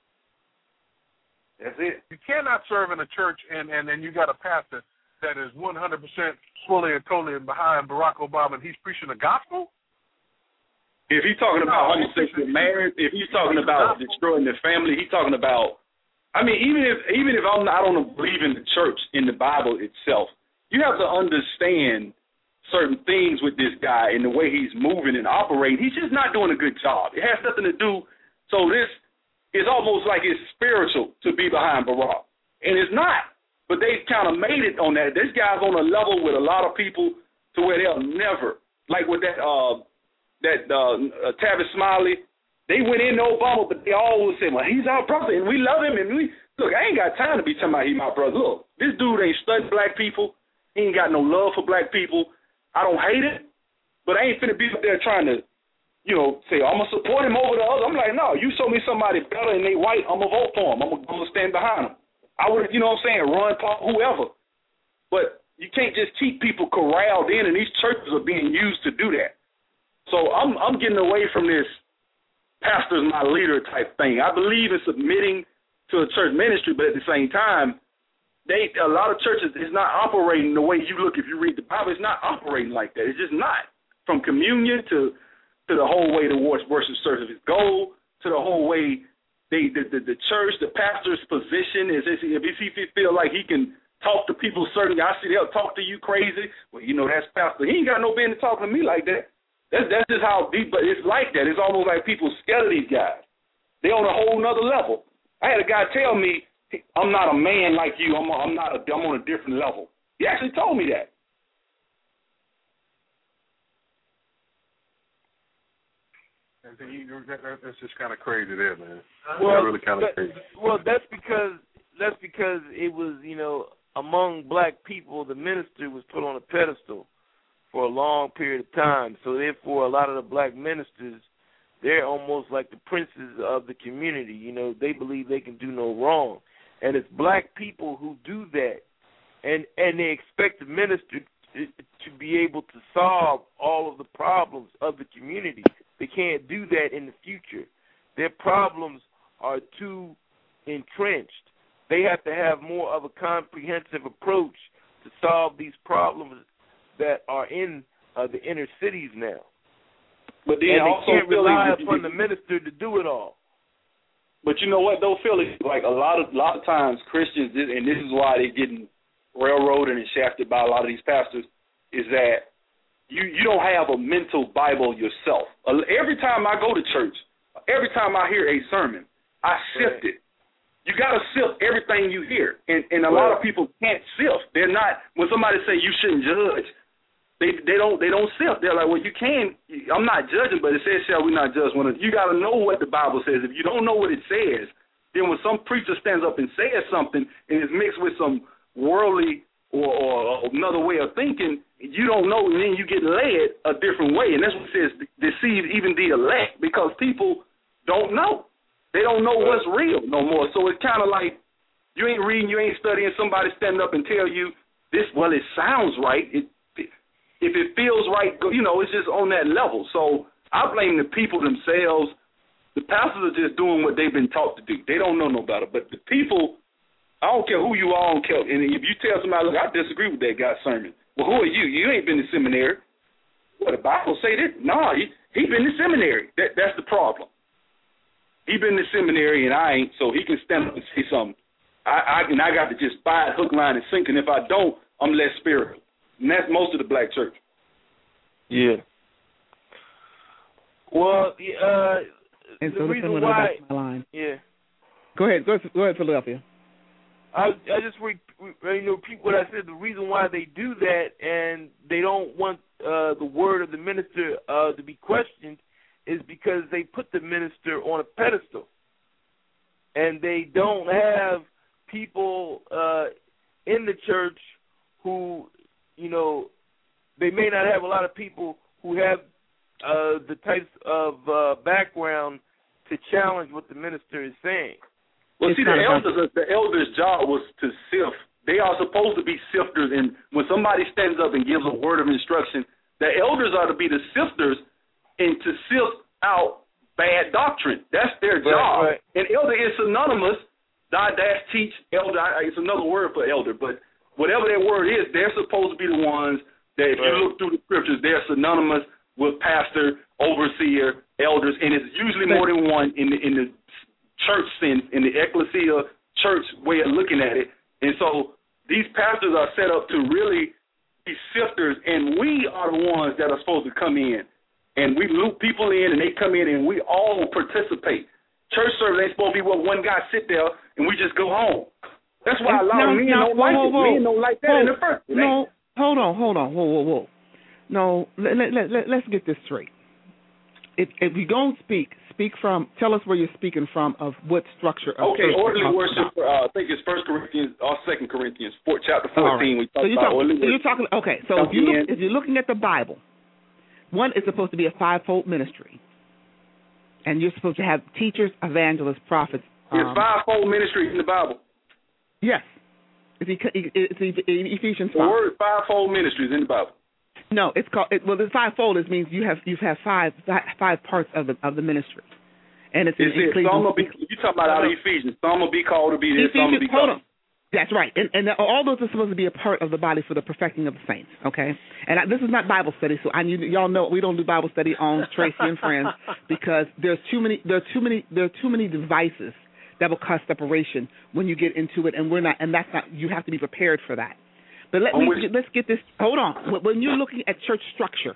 Speaker 5: That's it.
Speaker 2: You cannot serve in a church and, and then you got a pastor that is one hundred percent fully and totally behind Barack Obama and he's preaching the gospel?
Speaker 5: If he's talking about no, homosexual marriage, if he's talking about destroying the family, he's talking about, I mean, even if even if I'm not, I don't believe in the church, in the Bible itself, you have to understand certain things with this guy and the way he's moving and operating. He's just not doing a good job. It has nothing to do. So this is almost like it's spiritual to be behind Barack. And it's not. But they kind of made it on that. This guy's on a level with a lot of people to where they'll never, like with that uh, that uh, uh, Tavis Smiley, they went into Obama, but they always say, well, he's our brother, and we love him. And we look, I ain't got time to be talking about he's my brother. Look, this dude ain't studying black people. He ain't got no love for black people. I don't hate it, but I ain't finna be up there trying to, you know, say, I'm going to support him over the other. I'm like, no, you show me somebody better and they white, I'm going to vote for him. I'm going to stand behind him. I would, you know what I'm saying, Ron Paul, whoever. But you can't just keep people corralled in, and these churches are being used to do that. So I'm I'm getting away from this pastor's my leader type thing. I believe in submitting to a church ministry, but at the same time, They, a lot of churches is not operating the way you look if you read the Bible. It's not operating like that. It's just not. From communion to to the whole way towards worship service goal, to the whole way they the, the, the church, the pastor's position is if he feel like he can talk to people certain, I see they'll talk to you crazy. Well, you know, that's pastor. He ain't got no business talking to me like that. That's that's just how deep, but it's like that. It's almost like people scared of these guys. They on a whole nother level. I had a guy tell me, I'm not a man like you. I'm, a, I'm not. A, I'm on a different level. He actually told me that.
Speaker 2: That's just kind of crazy, there, man.
Speaker 12: Well,
Speaker 2: that's really kind of crazy.
Speaker 12: Well, that's because that's because it was, you know, among black people, the minister was put on a pedestal for a long period of time. So therefore, a lot of the black ministers, they're almost like the princes of the community. You know, they believe they can do no wrong. And it's black people who do that, and, and they expect the minister to, to be able to solve all of the problems of the community. They can't do that in the future. Their problems are too entrenched. They have to have more of a comprehensive approach to solve these problems that are in uh, the inner cities now.
Speaker 5: But then
Speaker 12: and they
Speaker 5: also
Speaker 12: can't rely
Speaker 5: Philly,
Speaker 12: upon the minister to do it all.
Speaker 5: But you know what, though, Philly, like a lot of lot of times Christians, and this is why they're getting railroaded and shafted by a lot of these pastors, is that you, you don't have a mental Bible yourself. Every time I go to church, every time I hear a sermon, I sift it. You got to sift everything you hear. And, and a lot of people can't sift. They're not, when somebody say you shouldn't judge, They they don't they don't sift. They're like, well, you can. I'm not judging, but it says, shall we not judge one another? You got to know what the Bible says. If you don't know what it says, then when some preacher stands up and says something and is mixed with some worldly or, or another way of thinking, you don't know, and then you get led a different way. And that's what it says, deceive even the elect, because people don't know. They don't know what's real no more. So it's kind of like you ain't reading, you ain't studying, somebody stand up and tell you this, well, it sounds right. It, it, if it feels right, you know, it's just on that level. So I blame the people themselves. The pastors are just doing what they've been taught to do. They don't know no better. But the people, I don't care who you are, I don't care. And if you tell somebody, look, I disagree with that guy's sermon. Well, who are you? You ain't been to seminary. Well, the Bible say this. No, he, he been to seminary. That, that's the problem. He been to seminary and I ain't, so he can stand up and say something. I, I and I got to just buy it hook, line, and sinker. And if I don't, I'm less spiritual. And that's most of the black church.
Speaker 12: Yeah. Well, uh,
Speaker 11: and
Speaker 12: the
Speaker 11: so
Speaker 12: reason
Speaker 11: why,
Speaker 12: why,
Speaker 11: my line.
Speaker 12: yeah.
Speaker 11: Go ahead, go ahead, go ahead, Philadelphia.
Speaker 12: I I just re, re, you know repeat what I said. The reason why they do that and they don't want uh, the word of the minister uh, to be questioned is because they put the minister on a pedestal, and they don't have people uh, in the church who, you know, they may not have a lot of people who have uh, the types of uh, background to challenge what the minister is saying.
Speaker 5: Well, see, the elders, the elders' job was to sift. They are supposed to be sifters, and when somebody stands up and gives a word of instruction, the elders are to be the sifters and to sift out bad doctrine. That's their job.
Speaker 12: Right, right.
Speaker 5: And elder is synonymous. Die dash teach elder. It's another word for elder, but whatever that word is, they're supposed to be the ones that, if right. you look through the scriptures, they're synonymous with pastor, overseer, elders, and it's usually more than one in the in the church sense, in the ecclesia church way of looking at it. And so these pastors are set up to really be sifters, and we are the ones that are supposed to come in. And we loop people in, and they come in, and we all participate. Church service ain't supposed to be where one guy sit there and we just go home. That's why a lot
Speaker 11: no,
Speaker 5: of men
Speaker 11: no,
Speaker 5: don't like
Speaker 11: whoa,
Speaker 5: it.
Speaker 11: whoa,
Speaker 5: Men don't like that
Speaker 11: whoa,
Speaker 5: in the first place.
Speaker 11: No, hold on, hold on, whoa, whoa, whoa. No, let, let, let, let's get this straight. If, if you don't speak, speak from, tell us where you're speaking from, of what structure of
Speaker 5: Okay,
Speaker 11: church
Speaker 5: orderly
Speaker 11: you're
Speaker 5: worship, uh, I think it's First Corinthians or Second Corinthians, four, chapter fourteen.
Speaker 11: Right.
Speaker 5: We talk
Speaker 11: so you're
Speaker 5: about
Speaker 11: talking,
Speaker 5: orderly
Speaker 11: so
Speaker 5: worship.
Speaker 11: you're talking, okay, so if, you look, if you're looking at the Bible, one is supposed to be a fivefold ministry. And you're supposed to have teachers, evangelists, prophets.
Speaker 5: It's
Speaker 11: um,
Speaker 5: fivefold ministry in the Bible.
Speaker 11: Yes. It's, it's Ephesians five.
Speaker 5: The word fivefold ministry is in the Bible.
Speaker 11: No, it's called. It, well, the fivefold is means you have you have five five parts of the of the ministry, and it's.
Speaker 5: It's it. Some will be. You talking about out of Ephesians? Some will be called to be this. Some will be called.
Speaker 11: Hold on. That's right, and, and all those are supposed to be a part of the body for the perfecting of the saints. Okay, and I, this is not Bible study, so I you, y'all know we don't do Bible study on Tracy and Friends because there's too many there are too many there are too many devices that will cause separation when you get into it, and we're not, and that's not. You have to be prepared for that. But let me let's get this. Hold on. When you're looking at church structure,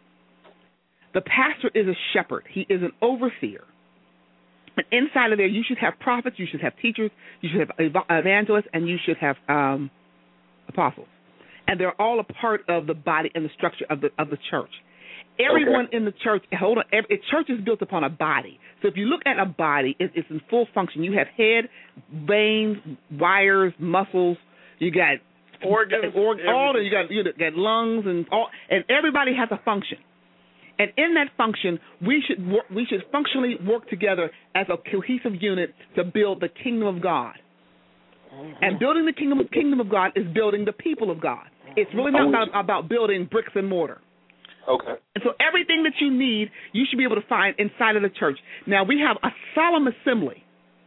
Speaker 11: the pastor is a shepherd. He is an overseer. And inside of there, you should have prophets, you should have teachers, you should have evangelists, and you should have um, apostles. And they're all a part of the body and the structure of the of the church. Everyone okay. in the church, hold on, every, a church is built upon a body. So if you look at a body, it, it's in full function. You have head, veins, wires, muscles. You got
Speaker 4: organs,
Speaker 11: org, all the, you got you got lungs, and all, and everybody has a function. And in that function, we should work, we should functionally work together as a cohesive unit to build the kingdom of God. Mm-hmm. And building the kingdom kingdom of God is building the people of God. It's really not about, about building bricks and mortar.
Speaker 5: Okay.
Speaker 11: And so everything that you need, you should be able to find inside of the church. Now, we have a solemn assembly.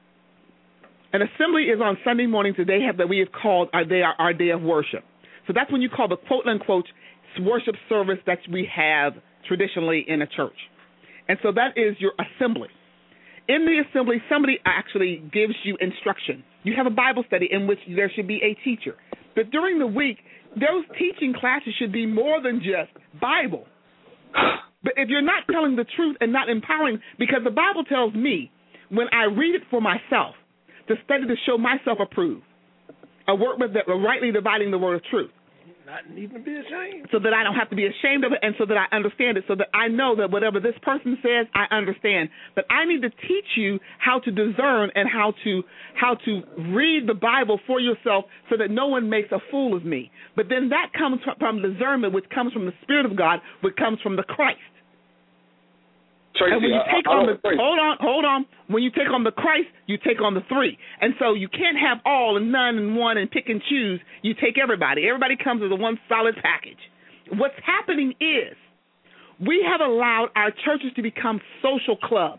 Speaker 11: An assembly is on Sunday mornings that they have that we have called our day, our, our day of worship. So that's when you call the quote-unquote worship service that we have traditionally in a church. And so that is your assembly. In the assembly, somebody actually gives you instruction. You have a Bible study in which there should be a teacher. But during the week, those teaching classes should be more than just Bible. But if you're not telling the truth and not empowering, because the Bible tells me when I read it for myself, to study to show myself approved, a workman that rightly dividing the word of truth.
Speaker 4: Not even be ashamed.
Speaker 11: So that I don't have to be ashamed of it, and so that I understand it, so that I know that whatever this person says, I understand. But I need to teach you how to discern and how to how to read the Bible for yourself so that no one makes a fool of me. But then that comes from discernment, which comes from the Spirit of God, which comes from the Christ.
Speaker 5: Tracy,
Speaker 11: and when you take
Speaker 5: I, I
Speaker 11: on the
Speaker 5: Tracy.
Speaker 11: hold on, hold on. When you take on the Christ, you take on the three. And so you can't have all and none and one and pick and choose. You take everybody. Everybody comes as a one solid package. What's happening is we have allowed our churches to become social clubs.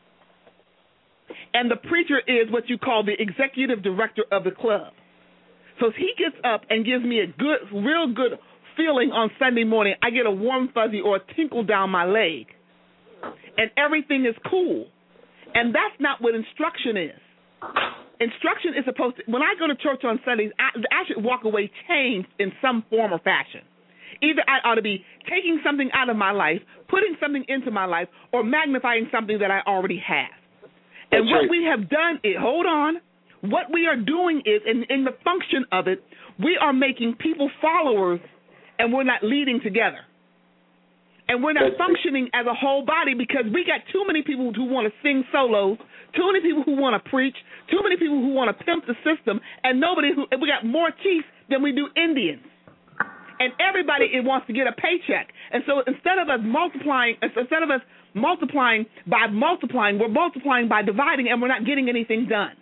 Speaker 11: And the preacher is what you call the executive director of the club. So if he gets up and gives me a good, real good feeling on Sunday morning, I get a warm fuzzy or a tinkle down my leg. And everything is cool. And that's not what instruction is. Instruction is supposed to, when I go to church on Sundays, I, I should walk away changed in some form or fashion. Either I ought to be taking something out of my life, putting something into my life, or magnifying something that I already have. And what we have done is, hold on, what we are doing is, in, in the function of it, we are making people followers, and we're not leading together. And we're not functioning as a whole body because we got too many people who want to sing solos, too many people who want to preach, too many people who want to pimp the system, and nobody who, we got more chiefs than we do Indians. And everybody it wants to get a paycheck. And so instead of us multiplying, instead of us multiplying by multiplying, we're multiplying by dividing, and we're not getting anything done.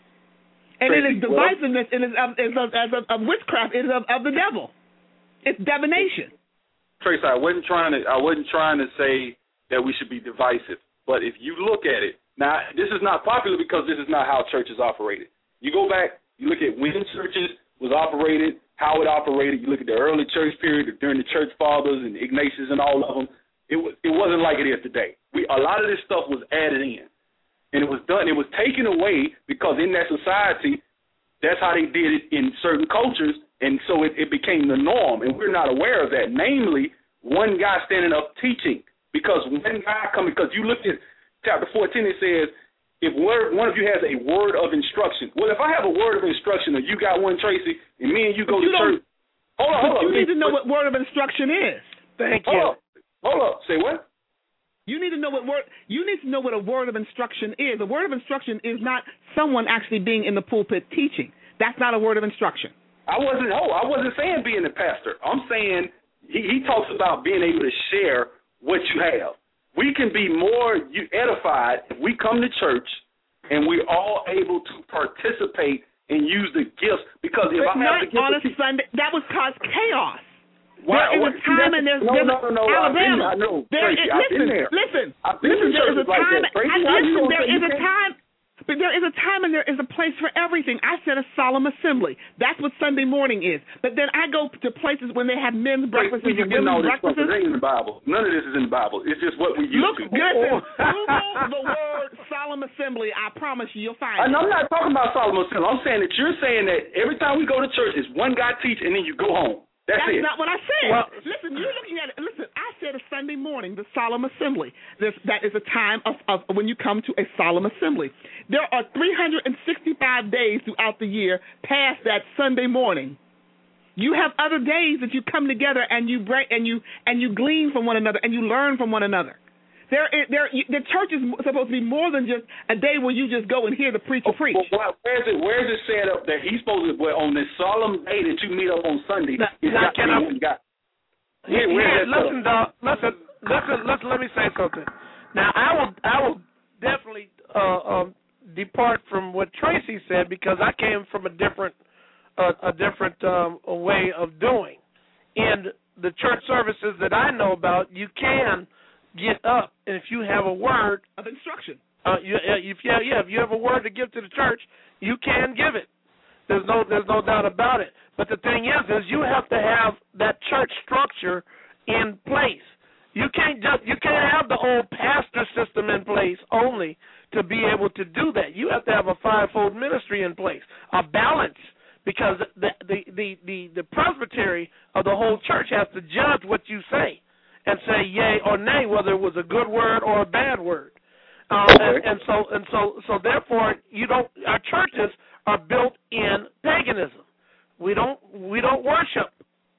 Speaker 11: And it is divisiveness, it is of, it is of, of, of witchcraft, it is of, of the devil. It's divination.
Speaker 5: Trace, I wasn't trying to. I wasn't trying to say that we should be divisive. But if you look at it now, this is not popular because this is not how churches operated. You go back, you look at when churches was operated, how it operated. You look at the early church period during the church fathers and Ignatius and all of them. It was. It wasn't like it is today. We a lot of this stuff was added in, and it was done. It was taken away because in that society, that's how they did it in certain cultures. And so it, it became the norm, and we're not aware of that. Namely, one guy standing up teaching, because one guy coming, because you look at chapter fourteen, it says, if one of you has a word of instruction. Well, if I have a word of instruction, or you got one, Tracy, and me and you go
Speaker 11: you
Speaker 5: to church. Hold on, hold on.
Speaker 11: You need to know what word of instruction is.
Speaker 4: Thank
Speaker 5: hold
Speaker 4: you.
Speaker 5: Up, hold up. Say what?
Speaker 11: You need to know what word. You need to know what a word of instruction is. A word of instruction is not someone actually being in the pulpit teaching. That's not a word of instruction.
Speaker 5: I wasn't. Oh, I wasn't saying being a pastor. I'm saying he, he talks about being able to share what you have. We can be more edified if we come to church and we're all able to participate and use the gifts. Because if
Speaker 11: but
Speaker 5: I
Speaker 11: not
Speaker 5: have the gift
Speaker 11: on a
Speaker 5: of,
Speaker 11: Sunday, that would cause chaos.
Speaker 5: Why,
Speaker 11: there is
Speaker 5: what,
Speaker 11: a time and there's,
Speaker 5: no,
Speaker 11: there's
Speaker 5: no, no, no.
Speaker 11: Alabama.
Speaker 5: I know.
Speaker 11: There
Speaker 5: Tracy,
Speaker 11: is,
Speaker 5: I've
Speaker 11: listen,
Speaker 5: been there.
Speaker 11: listen,
Speaker 5: I've been
Speaker 11: listen.
Speaker 5: to
Speaker 11: There is a
Speaker 5: like
Speaker 11: time.
Speaker 5: that. Tracy,
Speaker 11: I, listen, there is a time. But there is a time and there is a place for everything. I said a solemn assembly. That's what Sunday morning is. But then I go to places when they have men's breakfasts and women's breakfasts.
Speaker 5: It ain't in the Bible. None of this is in the Bible. It's just what we use.
Speaker 11: Look,
Speaker 5: to.
Speaker 11: Google the word solemn assembly. I promise you, you'll find
Speaker 5: and
Speaker 11: it.
Speaker 5: I'm not talking about solemn assembly. I'm saying that you're saying that every time we go to church, it's one guy teach and then you go home. That's,
Speaker 11: That's
Speaker 5: it.
Speaker 11: not what I said.
Speaker 5: Well,
Speaker 11: listen, you're looking at it. Listen, I said a Sunday morning, the solemn assembly. There's, that is a time of, of when you come to a solemn assembly. There are three hundred sixty-five days throughout the year past that Sunday morning. You have other days that you come together and you break and you and you glean from one another and you learn from one another. There, there, the church is supposed to be more than just a day where you just go and hear the preacher preach.
Speaker 5: Well, where's it? Where's it set up that he's supposed to? Well, on this solemn day that you meet up on Sunday,
Speaker 4: now,
Speaker 5: it's
Speaker 4: now
Speaker 5: got
Speaker 4: can I,
Speaker 5: got,
Speaker 4: yeah,
Speaker 5: yeah,
Speaker 4: yeah, listen, dog. Listen, listen, listen. Let me say something. Now, I will, I will definitely uh, um, depart from what Tracy said because I came from a different, uh, a different um, way of doing. In the church services that I know about, you can get up, and if you have a word
Speaker 11: of instruction,
Speaker 4: uh, you, if you have, yeah, if you have a word to give to the church, you can give it. There's no, there's no doubt about it. But the thing is, is you have to have that church structure in place. You can't just, you can't have the old pastor system in place only to be able to do that. You have to have a fivefold ministry in place, a balance, because the the the the, the presbytery of the whole church has to judge what you say and say yay or nay, whether it was a good word or a bad word. Uh, and, and so and so so therefore, you don't. Our churches are built in paganism. We don't we don't worship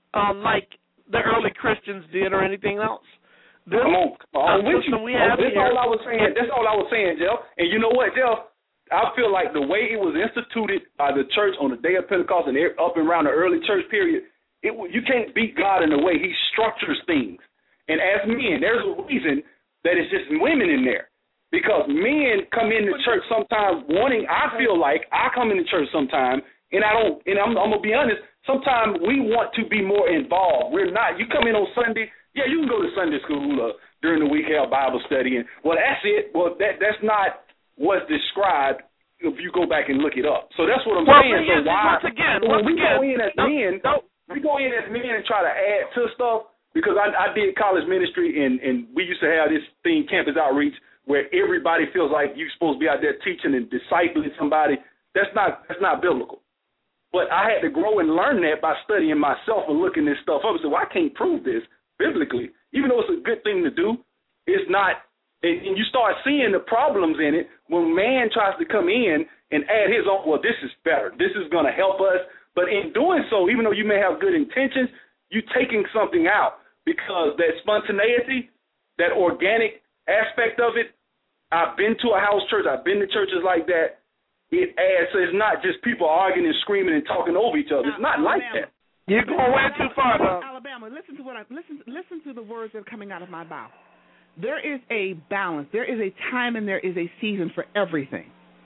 Speaker 4: uh, like the early Christians did or anything else. This
Speaker 9: come on, come on with you.
Speaker 4: We have
Speaker 9: that's
Speaker 4: here,
Speaker 9: all I was saying. That's all I was saying, Jeff. And you know what, Jeff? I feel like the way it was instituted by the church on the day of Pentecost and up and around the early church period, it you can't beat God in the way He structures things. And as men, there's a reason that it's just women in there. Because men come into church sometimes wanting, I feel like, I come into church sometimes, and I don't, and I'm, I'm going to be honest, sometimes we want to be more involved. We're not. You come in on Sunday, yeah, you can go to Sunday school uh, during the week, have Bible study, and, well, that's it. Well, that that's not what's described if you go back and look it up. So that's what I'm
Speaker 4: well,
Speaker 9: saying.
Speaker 4: So
Speaker 9: why,
Speaker 4: once again,
Speaker 9: so when
Speaker 4: once
Speaker 9: we
Speaker 4: again,
Speaker 9: go in as
Speaker 4: no,
Speaker 9: men,
Speaker 4: no.
Speaker 9: we go in as men and try to add to stuff, because I, I did college ministry, and, and we used to have this thing, campus outreach, where everybody feels like you're supposed to be out there teaching and discipling somebody. That's not that's not biblical. But I had to grow and learn that by studying myself and looking this stuff up. So well, I can't prove this biblically. Even though it's a good thing to do, it's not. And, and you start seeing the problems in it when man tries to come in and add his own, well, this is better. This is going to help us. But in doing so, even though you may have good intentions, you're taking something out, because that spontaneity, that organic aspect of it, I've been to a house church, I've been to churches like that, it adds, so it's not just people arguing and screaming and talking over each other. It's not like that.
Speaker 4: You're going way too far, though.
Speaker 11: Alabama, listen to what I listen. Listen to the words that are coming out of my mouth. There is a balance. There is a time and there is a season for everything.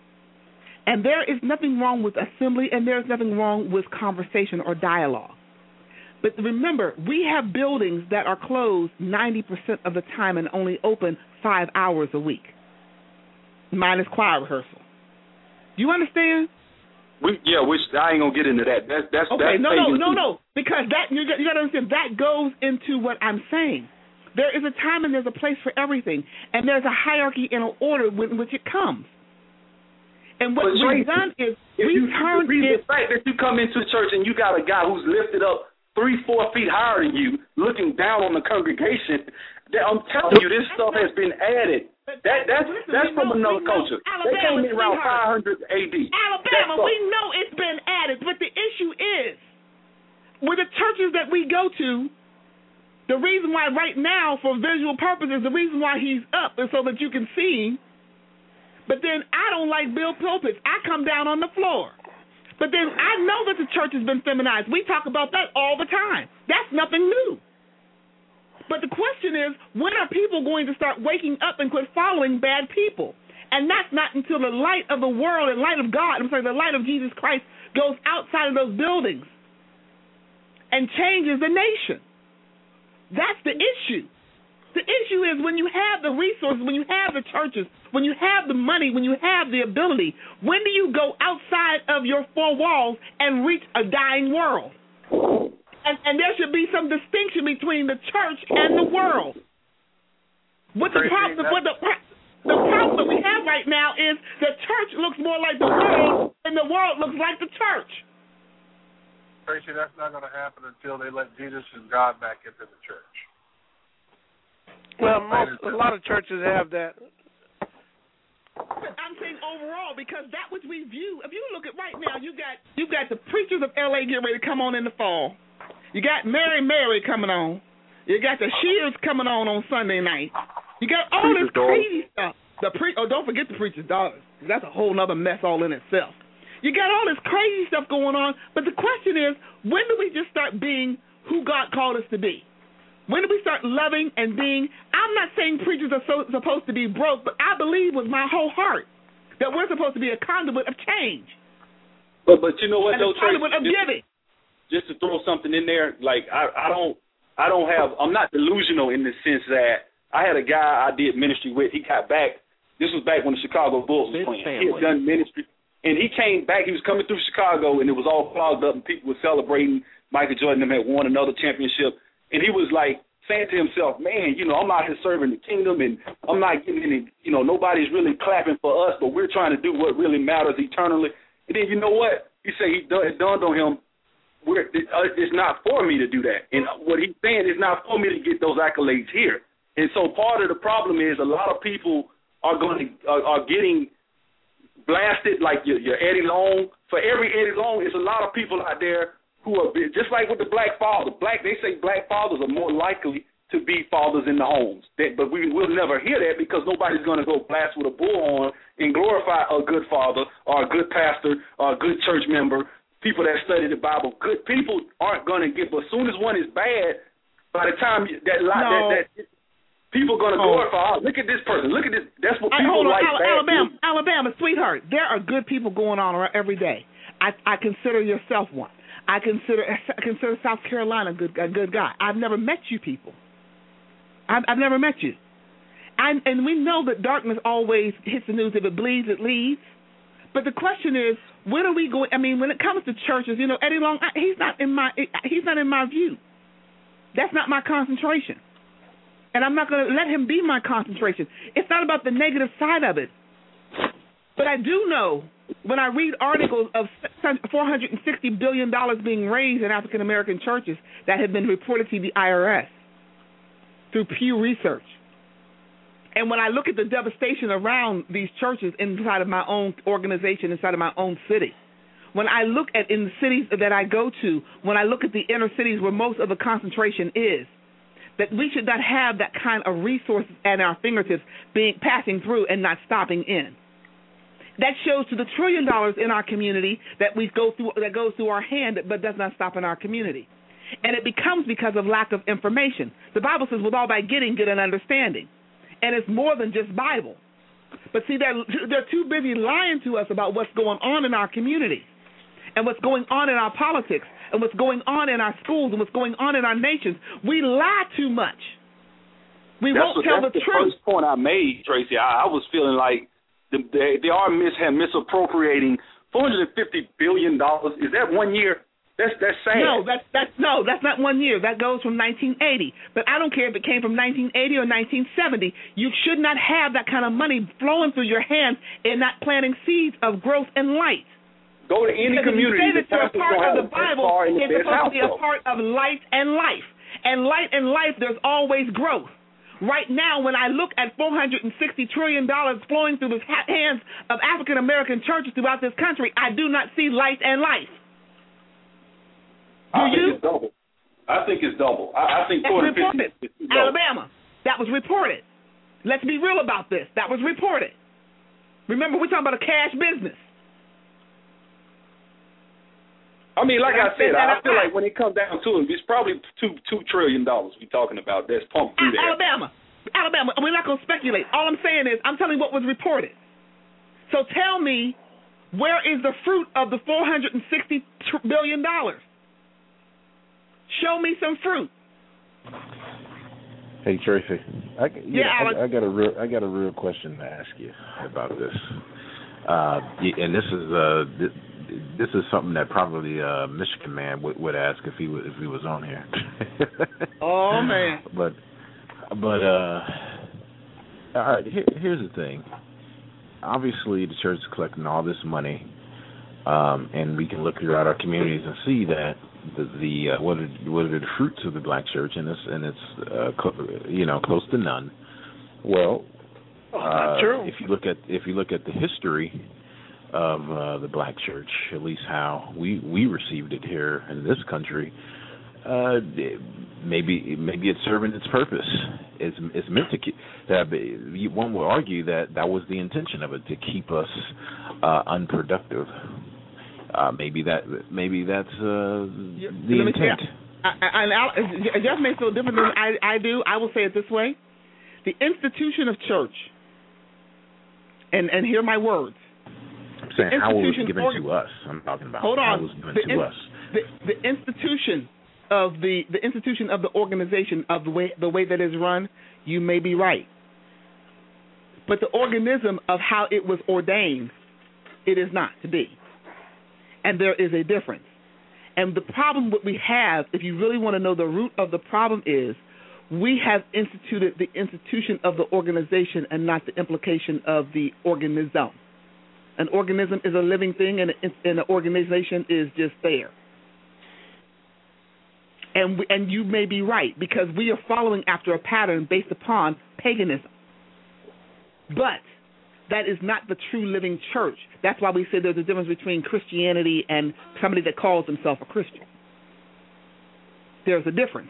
Speaker 11: And there is nothing wrong with assembly, and there is nothing wrong with conversation or dialogue. But remember, we have buildings that are closed ninety percent of the time and only open five hours a week, minus choir rehearsal. Do you understand?
Speaker 9: We, yeah, which I ain't gonna get into that. That's that's
Speaker 11: okay.
Speaker 9: That's
Speaker 11: no, no, no, no. Because that you got, you got to understand that goes into what I'm saying. There is a time and there's a place for everything, and there's a hierarchy and an order in which it comes. And what
Speaker 9: but
Speaker 11: we've
Speaker 9: Tracy,
Speaker 11: done is
Speaker 9: if
Speaker 11: we
Speaker 9: you,
Speaker 11: turned
Speaker 9: the,
Speaker 11: it.
Speaker 9: The fact that you come into church and you got a guy who's lifted up three, four feet higher than you, looking down on the congregation, that I'm telling you, this stuff has been added. That that's
Speaker 11: Listen,
Speaker 9: that's from
Speaker 11: know,
Speaker 9: another culture. They came in around five hundred A D.
Speaker 11: Alabama, we know it's been added, but the issue is, with the churches that we go to, the reason why right now, for visual purposes, the reason why he's up is so that you can see him. But then I don't like Bill pulpits. I come down on the floor. But then I know that the church has been feminized. We talk about that all the time. That's nothing new. But the question is, when are people going to start waking up and quit following bad people? And that's not until the light of the world and light of God, I'm sorry, the light of Jesus Christ goes outside of those buildings and changes the nation. That's the issue. The issue is when you have the resources, when you have the churches, when you have the money, when you have the ability, when do you go outside of your four walls and reach a dying world? And, and there should be some distinction between the church and the world. What the problem, what the, the problem that we have right now is the church looks more like the world, and the world looks like the church.
Speaker 2: Tracy, that's not going to happen until they let Jesus and God back into the church.
Speaker 4: Well, most, a lot of churches have that.
Speaker 11: But I'm saying overall, because that which we view, if you look at right now, you got you got the preachers of L A getting ready to come on in the fall. You got Mary Mary coming on. You got the Shears coming on on Sunday night. You got all this crazy stuff. The pre oh, don't forget the preacher's daughters. That's a whole other mess all in itself. You got all this crazy stuff going on, but the question is, when do we just start being who God called us to be? When do we start loving and being? I'm not saying preachers are so, supposed to be broke, but I believe with my whole heart that we're supposed to be a conduit of change.
Speaker 9: But but you know what,
Speaker 11: and
Speaker 9: though,
Speaker 11: a conduit of giving.
Speaker 9: Just to throw something in there, like I, I don't I don't have I'm not delusional in the sense that I had a guy I did ministry with. He got back. This was back when the Chicago Bulls was playing. He had done ministry, and he came back. He was coming through Chicago, and it was all clogged up, and people were celebrating. Michael Jordan and them had won another championship, and he was like saying to himself, "Man, you know, I'm out here serving the kingdom, and I'm not getting any. You know, nobody's really clapping for us, but we're trying to do what really matters eternally." And then you know what? He said he it dawned on him. We're, it, uh, it's not for me to do that. And what he's saying is not for me to get those accolades here. And so part of the problem is a lot of people are going to are, are getting blasted like your, your Eddie Long. For every Eddie Long, there's a lot of people out there who are just like with the black father. Black, they say black fathers are more likely to be fathers in the homes. That, but we will never hear that because nobody's going to go blast with a bullhorn and glorify a good father or a good pastor or a good church member, people that study the Bible. Good people aren't going to get, but as soon as one is bad, by the time that lot,
Speaker 11: no.
Speaker 9: that, that people are going to
Speaker 11: oh.
Speaker 9: glorify, oh, look at this person, look at this. That's what
Speaker 11: I,
Speaker 9: people
Speaker 11: hold on,
Speaker 9: like.
Speaker 11: Al-
Speaker 9: bad
Speaker 11: Alabama,
Speaker 9: people.
Speaker 11: Alabama, sweetheart, there are good people going on every day. I, I consider yourself one. I consider I consider South Carolina a good, a good guy. I've never met you people. I've, I've never met you. And, and we know that darkness always hits the news. If it bleeds, it leads. But the question is, where are we going? I mean, when it comes to churches, you know, Eddie Long, I, he's not in my he's not in my view. That's not my concentration. And I'm not going to let him be my concentration. It's not about the negative side of it. But I do know when I read articles of four hundred sixty billion dollars being raised in African American churches that have been reported to the I R S through Pew Research. And when I look at the devastation around these churches inside of my own organization, inside of my own city, when I look at in the cities that I go to, when I look at the inner cities where most of the concentration is, that we should not have that kind of resources at our fingertips being passing through and not stopping in. That shows to the trillion dollars in our community that we go through that goes through our hand but does not stop in our community. And it becomes because of lack of information. The Bible says, with all thy getting, get an understanding. And it's more than just Bible. But see, they're, they're too busy lying to us about what's going on in our community and what's going on in our politics and what's going on in our schools and what's going on in our nations. We lie too much. We
Speaker 9: that's
Speaker 11: won't
Speaker 9: what,
Speaker 11: tell
Speaker 9: that's
Speaker 11: the,
Speaker 9: the
Speaker 11: truth.
Speaker 9: First point I made, Tracy, I, I was feeling like they, they are mis- misappropriating four hundred fifty billion dollars. Is that one year? That's that's sad.
Speaker 11: No, that's that's no, that's not one year. That goes from nineteen eighty. But I don't care if it came from nineteen eighty or nineteen seventy. You should not have that kind of money flowing through your hands and not planting seeds of growth and light.
Speaker 9: Go to any
Speaker 11: because
Speaker 9: community.
Speaker 11: If you say that you're a part of the Bible, it's supposed to be a part of light and life. And light and life, there's always growth. Right now, when I look at four hundred sixty trillion dollars flowing through the hands of African American churches throughout this country, I do not see light and life. Do
Speaker 9: I think
Speaker 11: you?
Speaker 9: it's double. I think it's double. I, I think
Speaker 11: That's
Speaker 9: four hundred fifty
Speaker 11: reported.
Speaker 9: is
Speaker 11: Alabama. That was reported. Let's be real about this. That was reported. Remember, we're talking about a cash business.
Speaker 9: I mean, like I, I said, I feel
Speaker 11: out.
Speaker 9: like when it comes down to it, it's probably two two trillion dollars we're talking about that's pumped through there.
Speaker 11: Alabama, Alabama. We're not going to speculate. All I'm saying is, I'm telling you what was reported. So tell me, where is the fruit of the four hundred sixty billion dollars? Show me some fruit.
Speaker 22: Hey Tracy, I, you
Speaker 11: yeah,
Speaker 22: know, I, I got a real I got a real question to ask you about this, uh, and this is uh, this, this is something that probably uh, Michigan man would, would ask if he was if he was on here.
Speaker 11: Oh man!
Speaker 22: But but uh, all right, here, here's the thing. Obviously, the church is collecting all this money, um, and we can look throughout our communities and see that. The, the uh, what are what are the fruits of the black church, and it's and it's uh, cl- you know close to none. Well,
Speaker 11: oh, not uh, true.
Speaker 22: if you look at if you look at the history of uh, the black church, at least how we, we received it here in this country, uh, maybe maybe it's serving its purpose. It's it's meant to keep. Uh, one would argue that that was the intention of it, to keep us uh, unproductive. Uh, maybe that maybe that's uh,
Speaker 11: yeah,
Speaker 22: the intent.
Speaker 11: And Jeff may feel different than I, I do. I will say it this way: the institution of church, and and hear my words.
Speaker 22: I'm saying how it was given
Speaker 11: or,
Speaker 22: to us. I'm talking about
Speaker 11: hold on.
Speaker 22: how it was given
Speaker 11: the,
Speaker 22: to
Speaker 11: in,
Speaker 22: us.
Speaker 11: The, the institution of the the institution of the organization of the way the way that is run. You may be right, but the organism of how it was ordained, it is not to be. And there is a difference. And the problem that we have, if you really want to know the root of the problem, is we have instituted the institution of the organization and not the implication of the organism. An organism is a living thing, and an organization is just there. And we, and you may be right, because we are following after a pattern based upon paganism. But that is not the true living church. That's why we say there's a difference between Christianity and somebody that calls himself a Christian. There's a difference.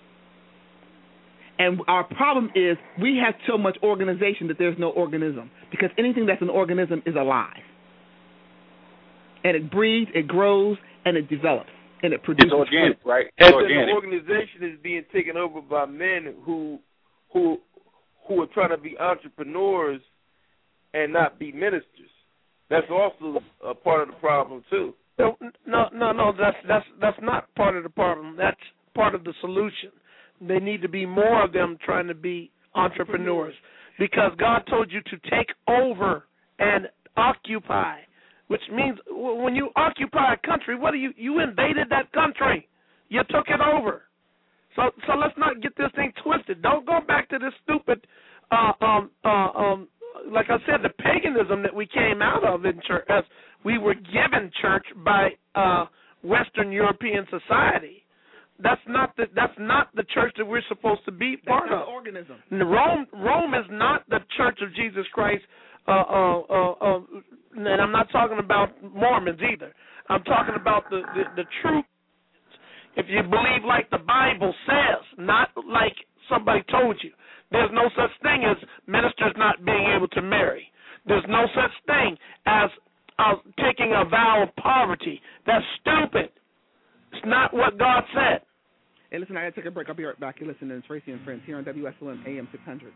Speaker 11: And our problem is we have so much organization that there's no organism, because anything that's an organism is alive. And it breeds, it grows, and it develops, and it produces.
Speaker 9: It's organic,
Speaker 11: fruit.
Speaker 9: right?
Speaker 12: And
Speaker 9: It's
Speaker 12: then
Speaker 9: organic.
Speaker 12: the organization is being taken over by men who who who are trying to be entrepreneurs and not be ministers. That's also a part of the problem too.
Speaker 4: No, no, no, no. That's that's that's not part of the problem. That's part of the solution. They need to be more of them trying to be entrepreneurs, because God told you to take over and occupy, which means when you occupy a country, what do you you invaded that country? You took it over. So so let's not get this thing twisted. Don't go back to this stupid, uh, um, uh, um, like I said, the paganism that we came out of in church, as we were given church by uh, Western European society. That's not the that's not the church that we're supposed to be part
Speaker 11: That's
Speaker 4: of.
Speaker 11: an organism.
Speaker 4: Rome Rome is not the Church of Jesus Christ, uh, uh, uh, uh, and I'm not talking about Mormons either. I'm talking about the, the, the true. If you believe like the Bible says, not like somebody told you. There's no such thing as ministers not being able to marry. There's no such thing as uh, taking a vow of poverty. That's stupid. It's not what God said.
Speaker 11: Hey, listen, I got to take a break. I'll be right back. You're listening to Tracy and Friends here on W S O M A M six hundred.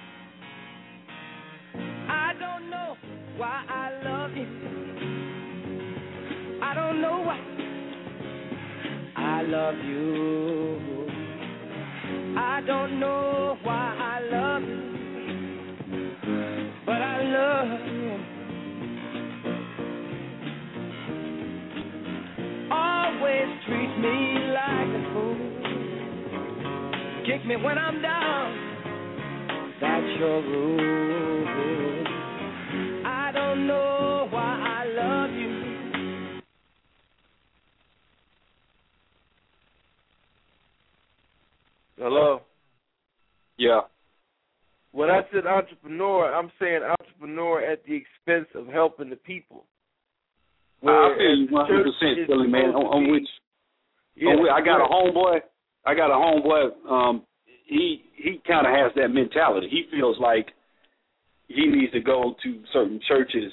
Speaker 10: I don't know why I love you. I don't know why I love you. I don't know why I love you, but I love you. Always treat me like a fool. Kick me when I'm down. That's your rule. I don't know why I love you.
Speaker 12: Hello?
Speaker 9: Yeah.
Speaker 12: When I said entrepreneur, I'm saying entrepreneur at the expense of helping the people.
Speaker 9: I feel you one hundred percent, Philly, man. I'm, I'm with you.
Speaker 12: Yeah,
Speaker 9: I'm with, I got
Speaker 12: yeah.
Speaker 9: a homeboy. I got a homeboy. Um, he he kind of has that mentality. He feels like he needs to go to certain churches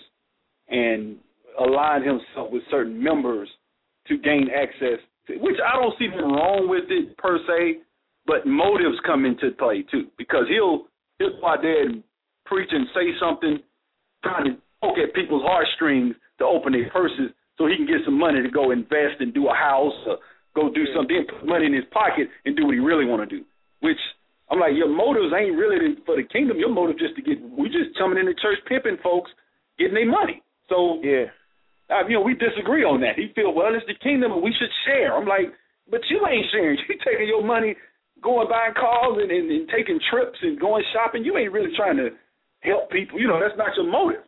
Speaker 9: and align himself with certain members to gain access to, which I don't see nothing wrong with it per se, but motives come into play too, because he'll he'll go out there and preach and say something, trying to poke at people's heartstrings to open their purses so he can get some money to go invest and do a house or go do something, put money in his pocket and do what he really want to do. Which I'm like, your motives ain't really for the kingdom. Your motive just to get, we just coming into church pimping folks, getting their money. So,
Speaker 12: yeah,
Speaker 9: uh, you know, we disagree on that. He feel, well, it's the kingdom and we should share. I'm like, but you ain't sharing. You taking your money, going buying cars and, and, and taking trips and going shopping. You ain't really trying to help people. You know, that's not your motive.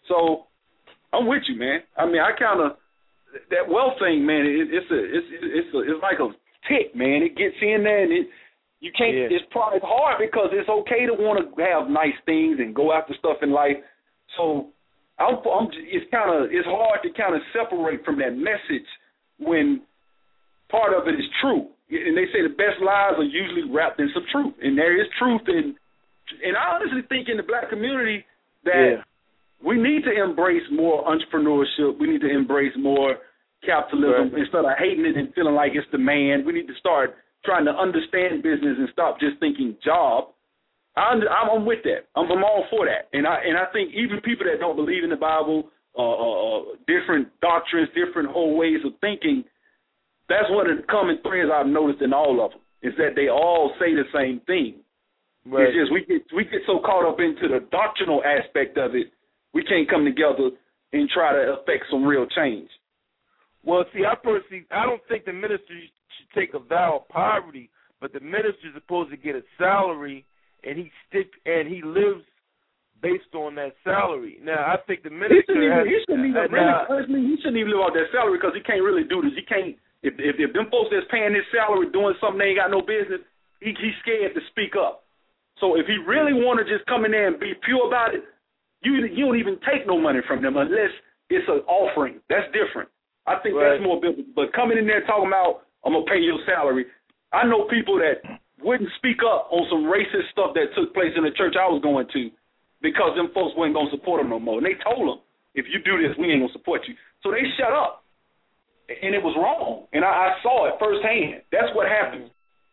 Speaker 9: So I'm with you, man. I mean, I kind of, that wealth thing, man, it, it's a, it's it's a, it's like a tick, man. It gets in there and it, you can't, yeah. it's probably hard because it's okay to want to have nice things and go after stuff in life. So I'm, I'm it's kind of, it's hard to kind of separate from that message when part of it is true. And they say the best lies are usually wrapped in some truth. And there is truth in, and I honestly think in the black community that yeah. we need to embrace more entrepreneurship. We need to embrace more capitalism right. instead of hating it and feeling like it's the man. We need to start trying to understand business and stop just thinking job. I'm, I'm with that. I'm, I'm all for that. And I and I think even people that don't believe in the Bible, uh, uh, different doctrines, different whole ways of thinking, that's one of the common threads I've noticed in all of them, is that they all say the same thing. Right. It's just we get we get so caught up into the doctrinal aspect of it, we can't come together and try to affect some real change.
Speaker 12: Well, see, I personally, I don't think the minister should take a vow of poverty, but the minister is supposed to get a salary, and he stick and he lives based on that salary. Now, I think the minister
Speaker 9: he shouldn't even,
Speaker 12: has,
Speaker 9: he shouldn't even
Speaker 12: uh,
Speaker 9: really,
Speaker 12: now,
Speaker 9: personally, he shouldn't even live off that salary because he can't really do this. He can't. If if, if them folks that's paying his salary doing something they ain't got no business, he he's scared to speak up. So if he really want to just come in there and be pure about it, you you don't even take no money from them unless it's an offering. That's different. I think right. that's more biblical. But coming in there talking about, I'm going to pay your salary, I know people that wouldn't speak up on some racist stuff that took place in the church I was going to because them folks wasn't going to support them no more. And they told them, if you do this, we ain't going to support you. So they shut up. And it was wrong. And I, I saw it firsthand. That's what happened.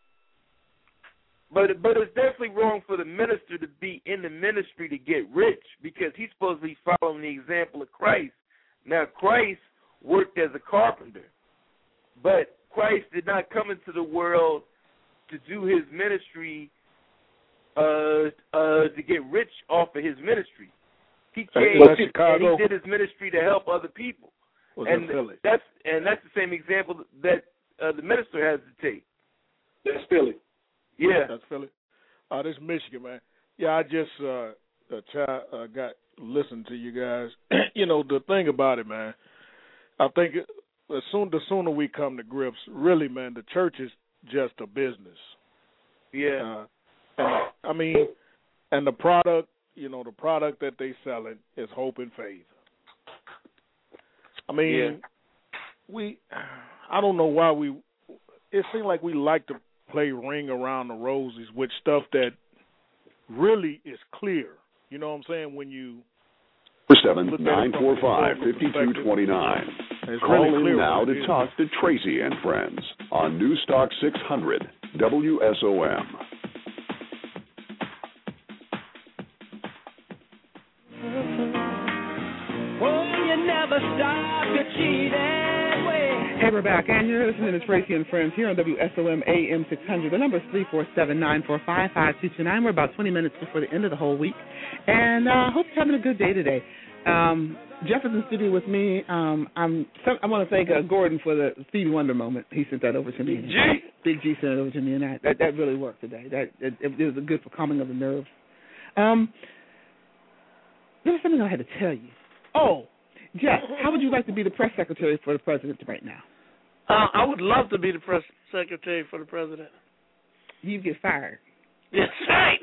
Speaker 12: But but it's definitely wrong for the minister to be in the ministry to get rich because he's supposed to be following the example of Christ. Now, Christ worked as a carpenter, but Christ did not come into the world to do his ministry uh, uh, to get rich off of his ministry. He came and he did his ministry to help other people.
Speaker 15: Was
Speaker 12: and
Speaker 15: Philly?
Speaker 12: that's and that's the same example that uh, the minister has to take.
Speaker 9: That's Philly.
Speaker 12: Yeah,
Speaker 15: that's Philly. Uh, this is Michigan, man. Yeah, I just uh, uh, try, uh, got listened to you guys. You know, the thing about it, man, I think it, as soon the sooner we come to grips, really, man, the church is just a business.
Speaker 12: Yeah.
Speaker 15: Uh, and, I mean, and the product, you know, the product that they selling is hope and faith. I mean,
Speaker 12: yeah.
Speaker 15: we, I don't know why we, it seems like we like to play ring around the roses with stuff that really is clear. You know what I'm saying? When you
Speaker 8: seven nine four five five two two nine. Call
Speaker 15: really
Speaker 8: in now to talk to Tracy and Friends on Newstalk six hundred W S O M.
Speaker 10: Oh, you never stop your cheating.
Speaker 11: Hey, we're back, and you're listening to Tracy and Friends here on W S O M A M six hundred. The number is three four seven, nine four five, five two two nine. We're about twenty minutes before the end of the whole week, and I uh, hope you're having a good day today. Um, Jeff is in the studio with me. Um, I'm, I want to thank uh, Gordon for the Stevie Wonder moment. He sent that over to me.
Speaker 12: Big G.
Speaker 11: Big G sent it over to me, and that, that, that really worked today. That it, it was good for calming of the nerves. Um, there was something I had to tell you. Oh, Jeff, how would you like to be the press secretary for the president right now?
Speaker 4: Uh, I would love to be the press secretary for the president.
Speaker 11: You get fired.
Speaker 4: Yes, right.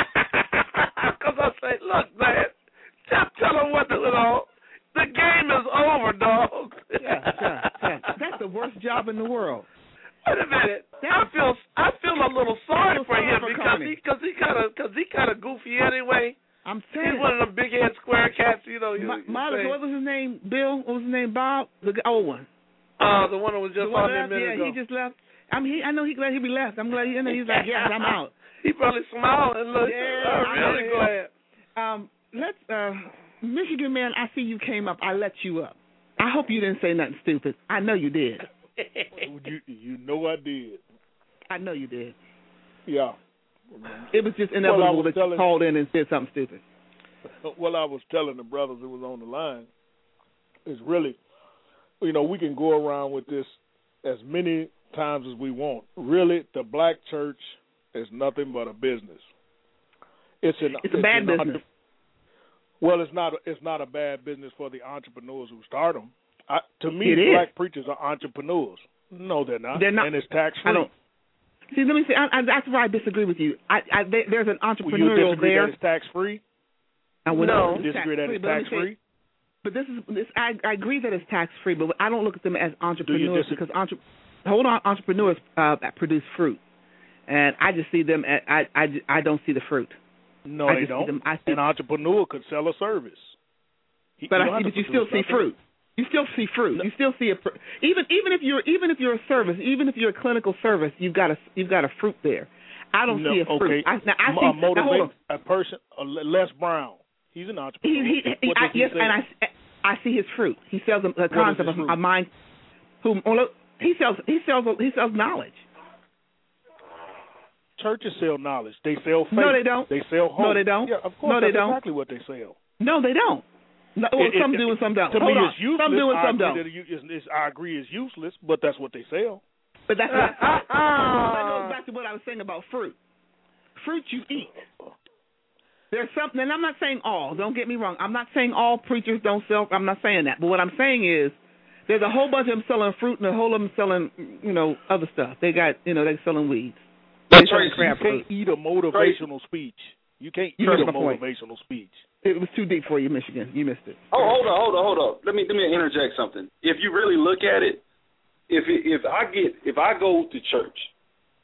Speaker 4: Because I say, look, man, just tell them what to, you know, the game is over, dog.
Speaker 11: yeah, yeah, yeah. That's the worst job in the world.
Speaker 4: Wait a minute. I feel I feel a little sorry for him because he because he kind of because he kind of goofy anyway.
Speaker 11: I'm saying
Speaker 4: he's one of them big head square cats, you know.
Speaker 11: My, Monica, what was his name? Bill. What was his name? Bob, the old one.
Speaker 4: Uh, the one that was just on there a minute
Speaker 11: ago. Yeah, he just left. I mean, he, I know he's glad he be left. I'm glad he, you know, he's like, yes, I'm out.
Speaker 4: He probably smiled and looked. Yeah, I'm really glad.
Speaker 11: Um, let's, uh, Michigan man, I see you came up. I let you up. I hope you didn't say nothing stupid. I know you did.
Speaker 15: you, you know I did.
Speaker 11: I know you did.
Speaker 15: Yeah.
Speaker 11: It was just inevitable
Speaker 15: well, was
Speaker 11: that
Speaker 15: telling,
Speaker 11: you called in and said something stupid.
Speaker 15: Well, I was telling the brothers who was on the line, it's really, you know, we can go around with this as many times as we want. Really, the black church is nothing but a business. It's an
Speaker 11: it's a bad
Speaker 15: it's
Speaker 11: business.
Speaker 15: Entre- well, it's not. A, it's not a bad business for the entrepreneurs who start them. I, to me,
Speaker 11: it
Speaker 15: black
Speaker 11: is.
Speaker 15: preachers are entrepreneurs. No, they're not.
Speaker 11: They're not.
Speaker 15: And it's tax free.
Speaker 11: I don't. See, let me say. I, I, that's where I disagree with you. I, I, they, there's an entrepreneurial
Speaker 15: well, you disagree
Speaker 11: there.
Speaker 15: That it's tax free.
Speaker 11: I would
Speaker 15: no,
Speaker 11: no,
Speaker 15: disagree that it's tax free.
Speaker 11: But this is this. I, I agree that it's tax free, but I don't look at them as entrepreneurs because entre, hold on, entrepreneurs uh, produce fruit, and I just see them. At, I, I I don't see the fruit.
Speaker 15: No,
Speaker 11: I
Speaker 15: they
Speaker 11: just
Speaker 15: don't.
Speaker 11: See them, I see,
Speaker 15: An entrepreneur could sell a service. He,
Speaker 11: but I, but you still see fruit. You still see fruit. No. You still see a even even if you're even if you're a service, even if you're a clinical service, you've got a you've got a fruit there. I don't
Speaker 15: no,
Speaker 11: see a fruit.
Speaker 15: Okay.
Speaker 11: I, now I see
Speaker 15: a motivate a person. Uh, Les Brown. He's an entrepreneur.
Speaker 11: He, he, he, I,
Speaker 15: he
Speaker 11: yes,
Speaker 15: say?
Speaker 11: and I, I see his fruit. He sells a, a concept of a mind. Who he sells? He sells. He sells knowledge.
Speaker 15: Churches sell knowledge. They sell faith.
Speaker 11: No, they don't.
Speaker 15: They sell hope.
Speaker 11: No, they don't.
Speaker 15: Yeah, of course.
Speaker 11: No, they
Speaker 15: that's
Speaker 11: don't.
Speaker 15: Exactly what they sell.
Speaker 11: No, they don't. No, well,
Speaker 15: it,
Speaker 11: some
Speaker 15: it,
Speaker 11: do and some don't.
Speaker 15: To
Speaker 11: Hold
Speaker 15: me,
Speaker 11: on.
Speaker 15: it's useless.
Speaker 11: Some do and
Speaker 15: I
Speaker 11: some don't.
Speaker 15: That it, it's, it's, I agree, it's useless, but that's what they sell.
Speaker 11: But that's what, that goes back to what I was saying about fruit. Fruit you eat. There's something, and I'm not saying all. Don't get me wrong. I'm not saying all preachers don't sell. I'm not saying that. But what I'm saying is, there's a whole bunch of them selling fruit, and a whole of them selling, you know, other stuff. They got, you know, they're selling weeds.
Speaker 15: But Tracy, you can't eat a motivational
Speaker 11: Tracy.
Speaker 15: speech. You can't eat
Speaker 11: you
Speaker 15: a motivational speech.
Speaker 11: It was too deep for you, Michigan. You missed it.
Speaker 9: Oh, hold on, hold on, hold on. Let me let me interject something. If you really look at it, if it, if I get if I go to church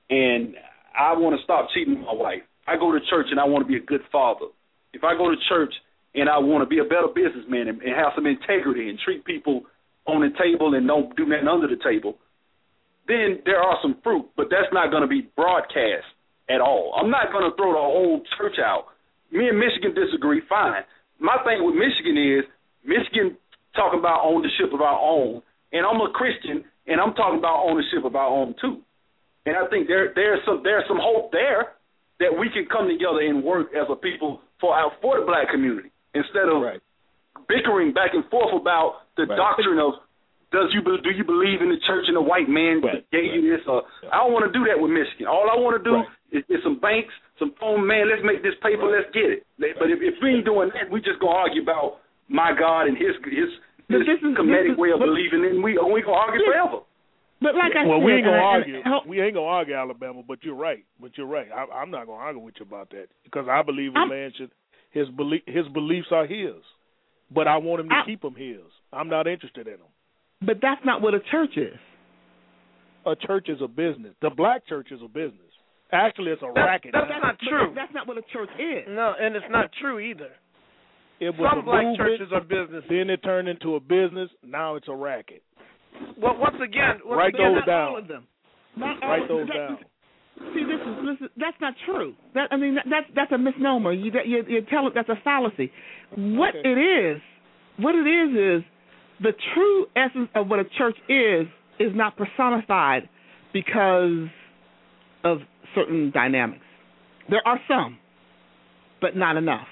Speaker 9: and I want to stop cheating on my wife. I go to church and I want to be a good father. If I go to church and I want to be a better businessman and, and have some integrity and treat people on the table and don't do nothing under the table, then there are some fruit, but that's not going to be broadcast at all. I'm not going to throw the whole church out. Me and Michigan disagree, fine. My thing with Michigan is Michigan talking about ownership of our own, and I'm a Christian, and I'm talking about ownership of our own too. And I think there there's some there's some hope there that we can come together and work as a people for our for the black community instead of right. bickering back and forth about the right. doctrine of does you do you believe in the church and the white man right. gave right. you this? Or, yeah. I don't want to do that with Michigan. All I want to do right. is, is some banks, some phone man. Let's make this paper. Right. Let's get it. But if, if we ain't doing that, we just gonna argue about my God and his his, his is, comedic way of but, believing, and we we gonna argue yeah. forever.
Speaker 11: But like I
Speaker 15: well,
Speaker 11: said,
Speaker 15: we ain't gonna
Speaker 11: I,
Speaker 15: argue. I, I, we ain't gonna argue, Alabama. But you're right. But you're right. I, I'm not gonna argue with you about that because I believe a man should his belief his beliefs are his, but I want him to I, keep them his. I'm not interested in them.
Speaker 11: But that's not what a church is.
Speaker 15: A church is a business. The black church is a business. Actually, it's a
Speaker 4: that's,
Speaker 15: racket.
Speaker 4: That's
Speaker 15: now.
Speaker 4: not true.
Speaker 11: But that's not what a church is.
Speaker 4: No, and it's not true either.
Speaker 15: It was
Speaker 4: Some
Speaker 15: a
Speaker 4: black
Speaker 15: movement,
Speaker 4: churches are business.
Speaker 15: Then it turned into a business. Now it's a racket.
Speaker 4: Well, once again, once
Speaker 15: write
Speaker 4: again,
Speaker 15: those down.
Speaker 11: All of them. Not
Speaker 15: write
Speaker 11: all
Speaker 15: those
Speaker 11: that,
Speaker 15: down.
Speaker 11: See, this is, this is that's not true. That I mean, that, that's that's a misnomer. You that you you tell it that's a fallacy. What
Speaker 15: okay.
Speaker 11: it is, what it is, is the true essence of what a church is is not personified because of certain dynamics. There are some, but not enough.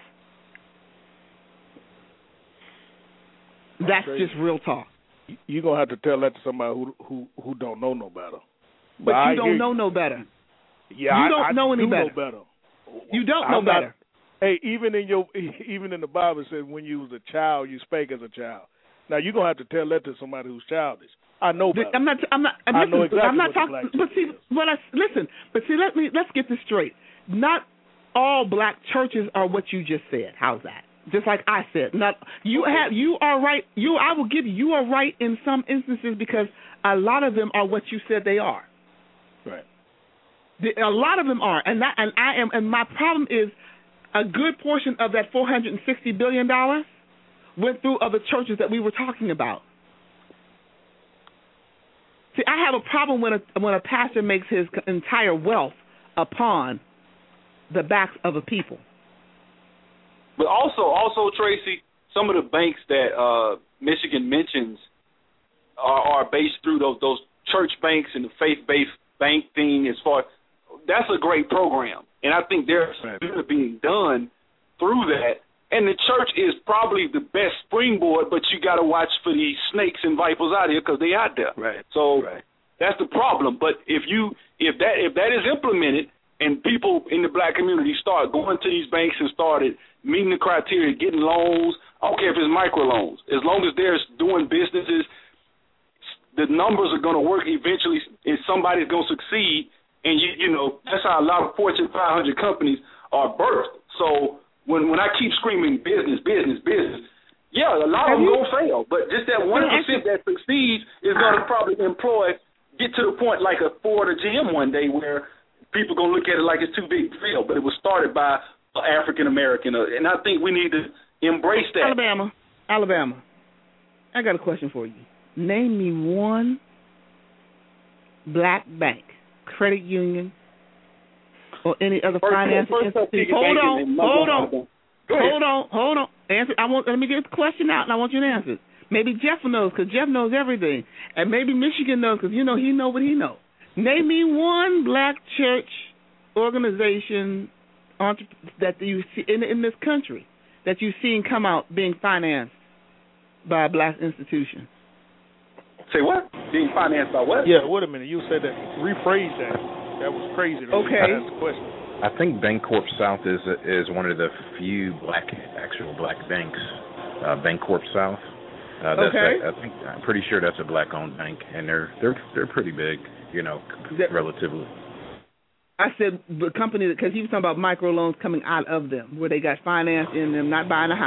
Speaker 11: That's just real talk.
Speaker 15: You're gonna have to tell that to somebody who who who don't know no better.
Speaker 11: But,
Speaker 15: but
Speaker 11: you
Speaker 15: I
Speaker 11: don't know no better.
Speaker 15: Yeah,
Speaker 11: you don't
Speaker 15: I, I
Speaker 11: know any
Speaker 15: do
Speaker 11: better.
Speaker 15: know better.
Speaker 11: You don't
Speaker 15: I'm
Speaker 11: know
Speaker 15: not,
Speaker 11: better.
Speaker 15: Hey, even in your even in the Bible it says when you was a child you spake as a child. Now you're gonna have to tell that to somebody who's childish. I know better.
Speaker 11: I'm not. I'm not. I'm
Speaker 15: I
Speaker 11: listen,
Speaker 15: know exactly
Speaker 11: I'm not
Speaker 15: what
Speaker 11: talking.
Speaker 15: the black
Speaker 11: But see,
Speaker 15: is.
Speaker 11: what I listen. But see, let me let's get this straight. Not all black churches are what you just said. How's that? Just like I said. Not you
Speaker 15: okay.
Speaker 11: have. You are right. You. I will give you. You are right in some instances because a lot of them are what you said they are.
Speaker 15: Right.
Speaker 11: The, a lot of them are, and that, and I am. And my problem is, a good portion of that four hundred and sixty billion dollars went through other churches that we were talking about. See, I have a problem when a when a pastor makes his entire wealth upon the backs of a people.
Speaker 9: But also, also Tracy, some of the banks that uh, Michigan mentions are, are based through those those church banks and the faith-based bank thing. As far that's a great program, and I think there's good being done through that. And the church is probably the best springboard, but you got to watch for these snakes and vipers out here because they out there.
Speaker 15: Right.
Speaker 9: So
Speaker 15: right.
Speaker 9: that's the problem. But if you if that if that is implemented and people in the black community start going to these banks and started meeting the criteria, getting loans, I don't care if it's microloans, as long as they're doing businesses, the numbers are going to work eventually, and somebody's going to succeed. And you you know that's how a lot of Fortune five hundred companies are birthed. So. When when I keep screaming business, business, business, yeah, a lot of them gonna fail. But just that one percent that succeeds is gonna probably employ, get to the point like a Ford or G M one day where people gonna look at it like it's too big to fail. But it was started by an African American, and I think we need to embrace that.
Speaker 11: Alabama, Alabama, I got a question for you. Name me one black bank, credit union, or any other
Speaker 9: first,
Speaker 11: financial
Speaker 9: first
Speaker 11: institution. Hold on, hold on, hold on, hold on. Answer. I want. Let me get the question out, and I want you to answer it. Maybe Jeff knows, because Jeff knows everything, and maybe Michigan knows, because you know he know what he knows. Name me one black church organization that you see in, in this country that you've seen come out being financed by a black institution.
Speaker 9: Say what? Being financed by what?
Speaker 15: Yeah. Wait a minute. You said that. Rephrase that. That was crazy.
Speaker 11: Okay.
Speaker 15: That's the question.
Speaker 22: I think Bancorp South is is one of the few black actual black banks. Uh, Bancorp South. Uh, that's
Speaker 11: okay.
Speaker 22: A, I think I'm pretty sure that's a black-owned bank, and they're they're they're pretty big, you know, that, relatively.
Speaker 11: I said the company because he was talking about microloans coming out of them, where they got financed in them, not buying a house.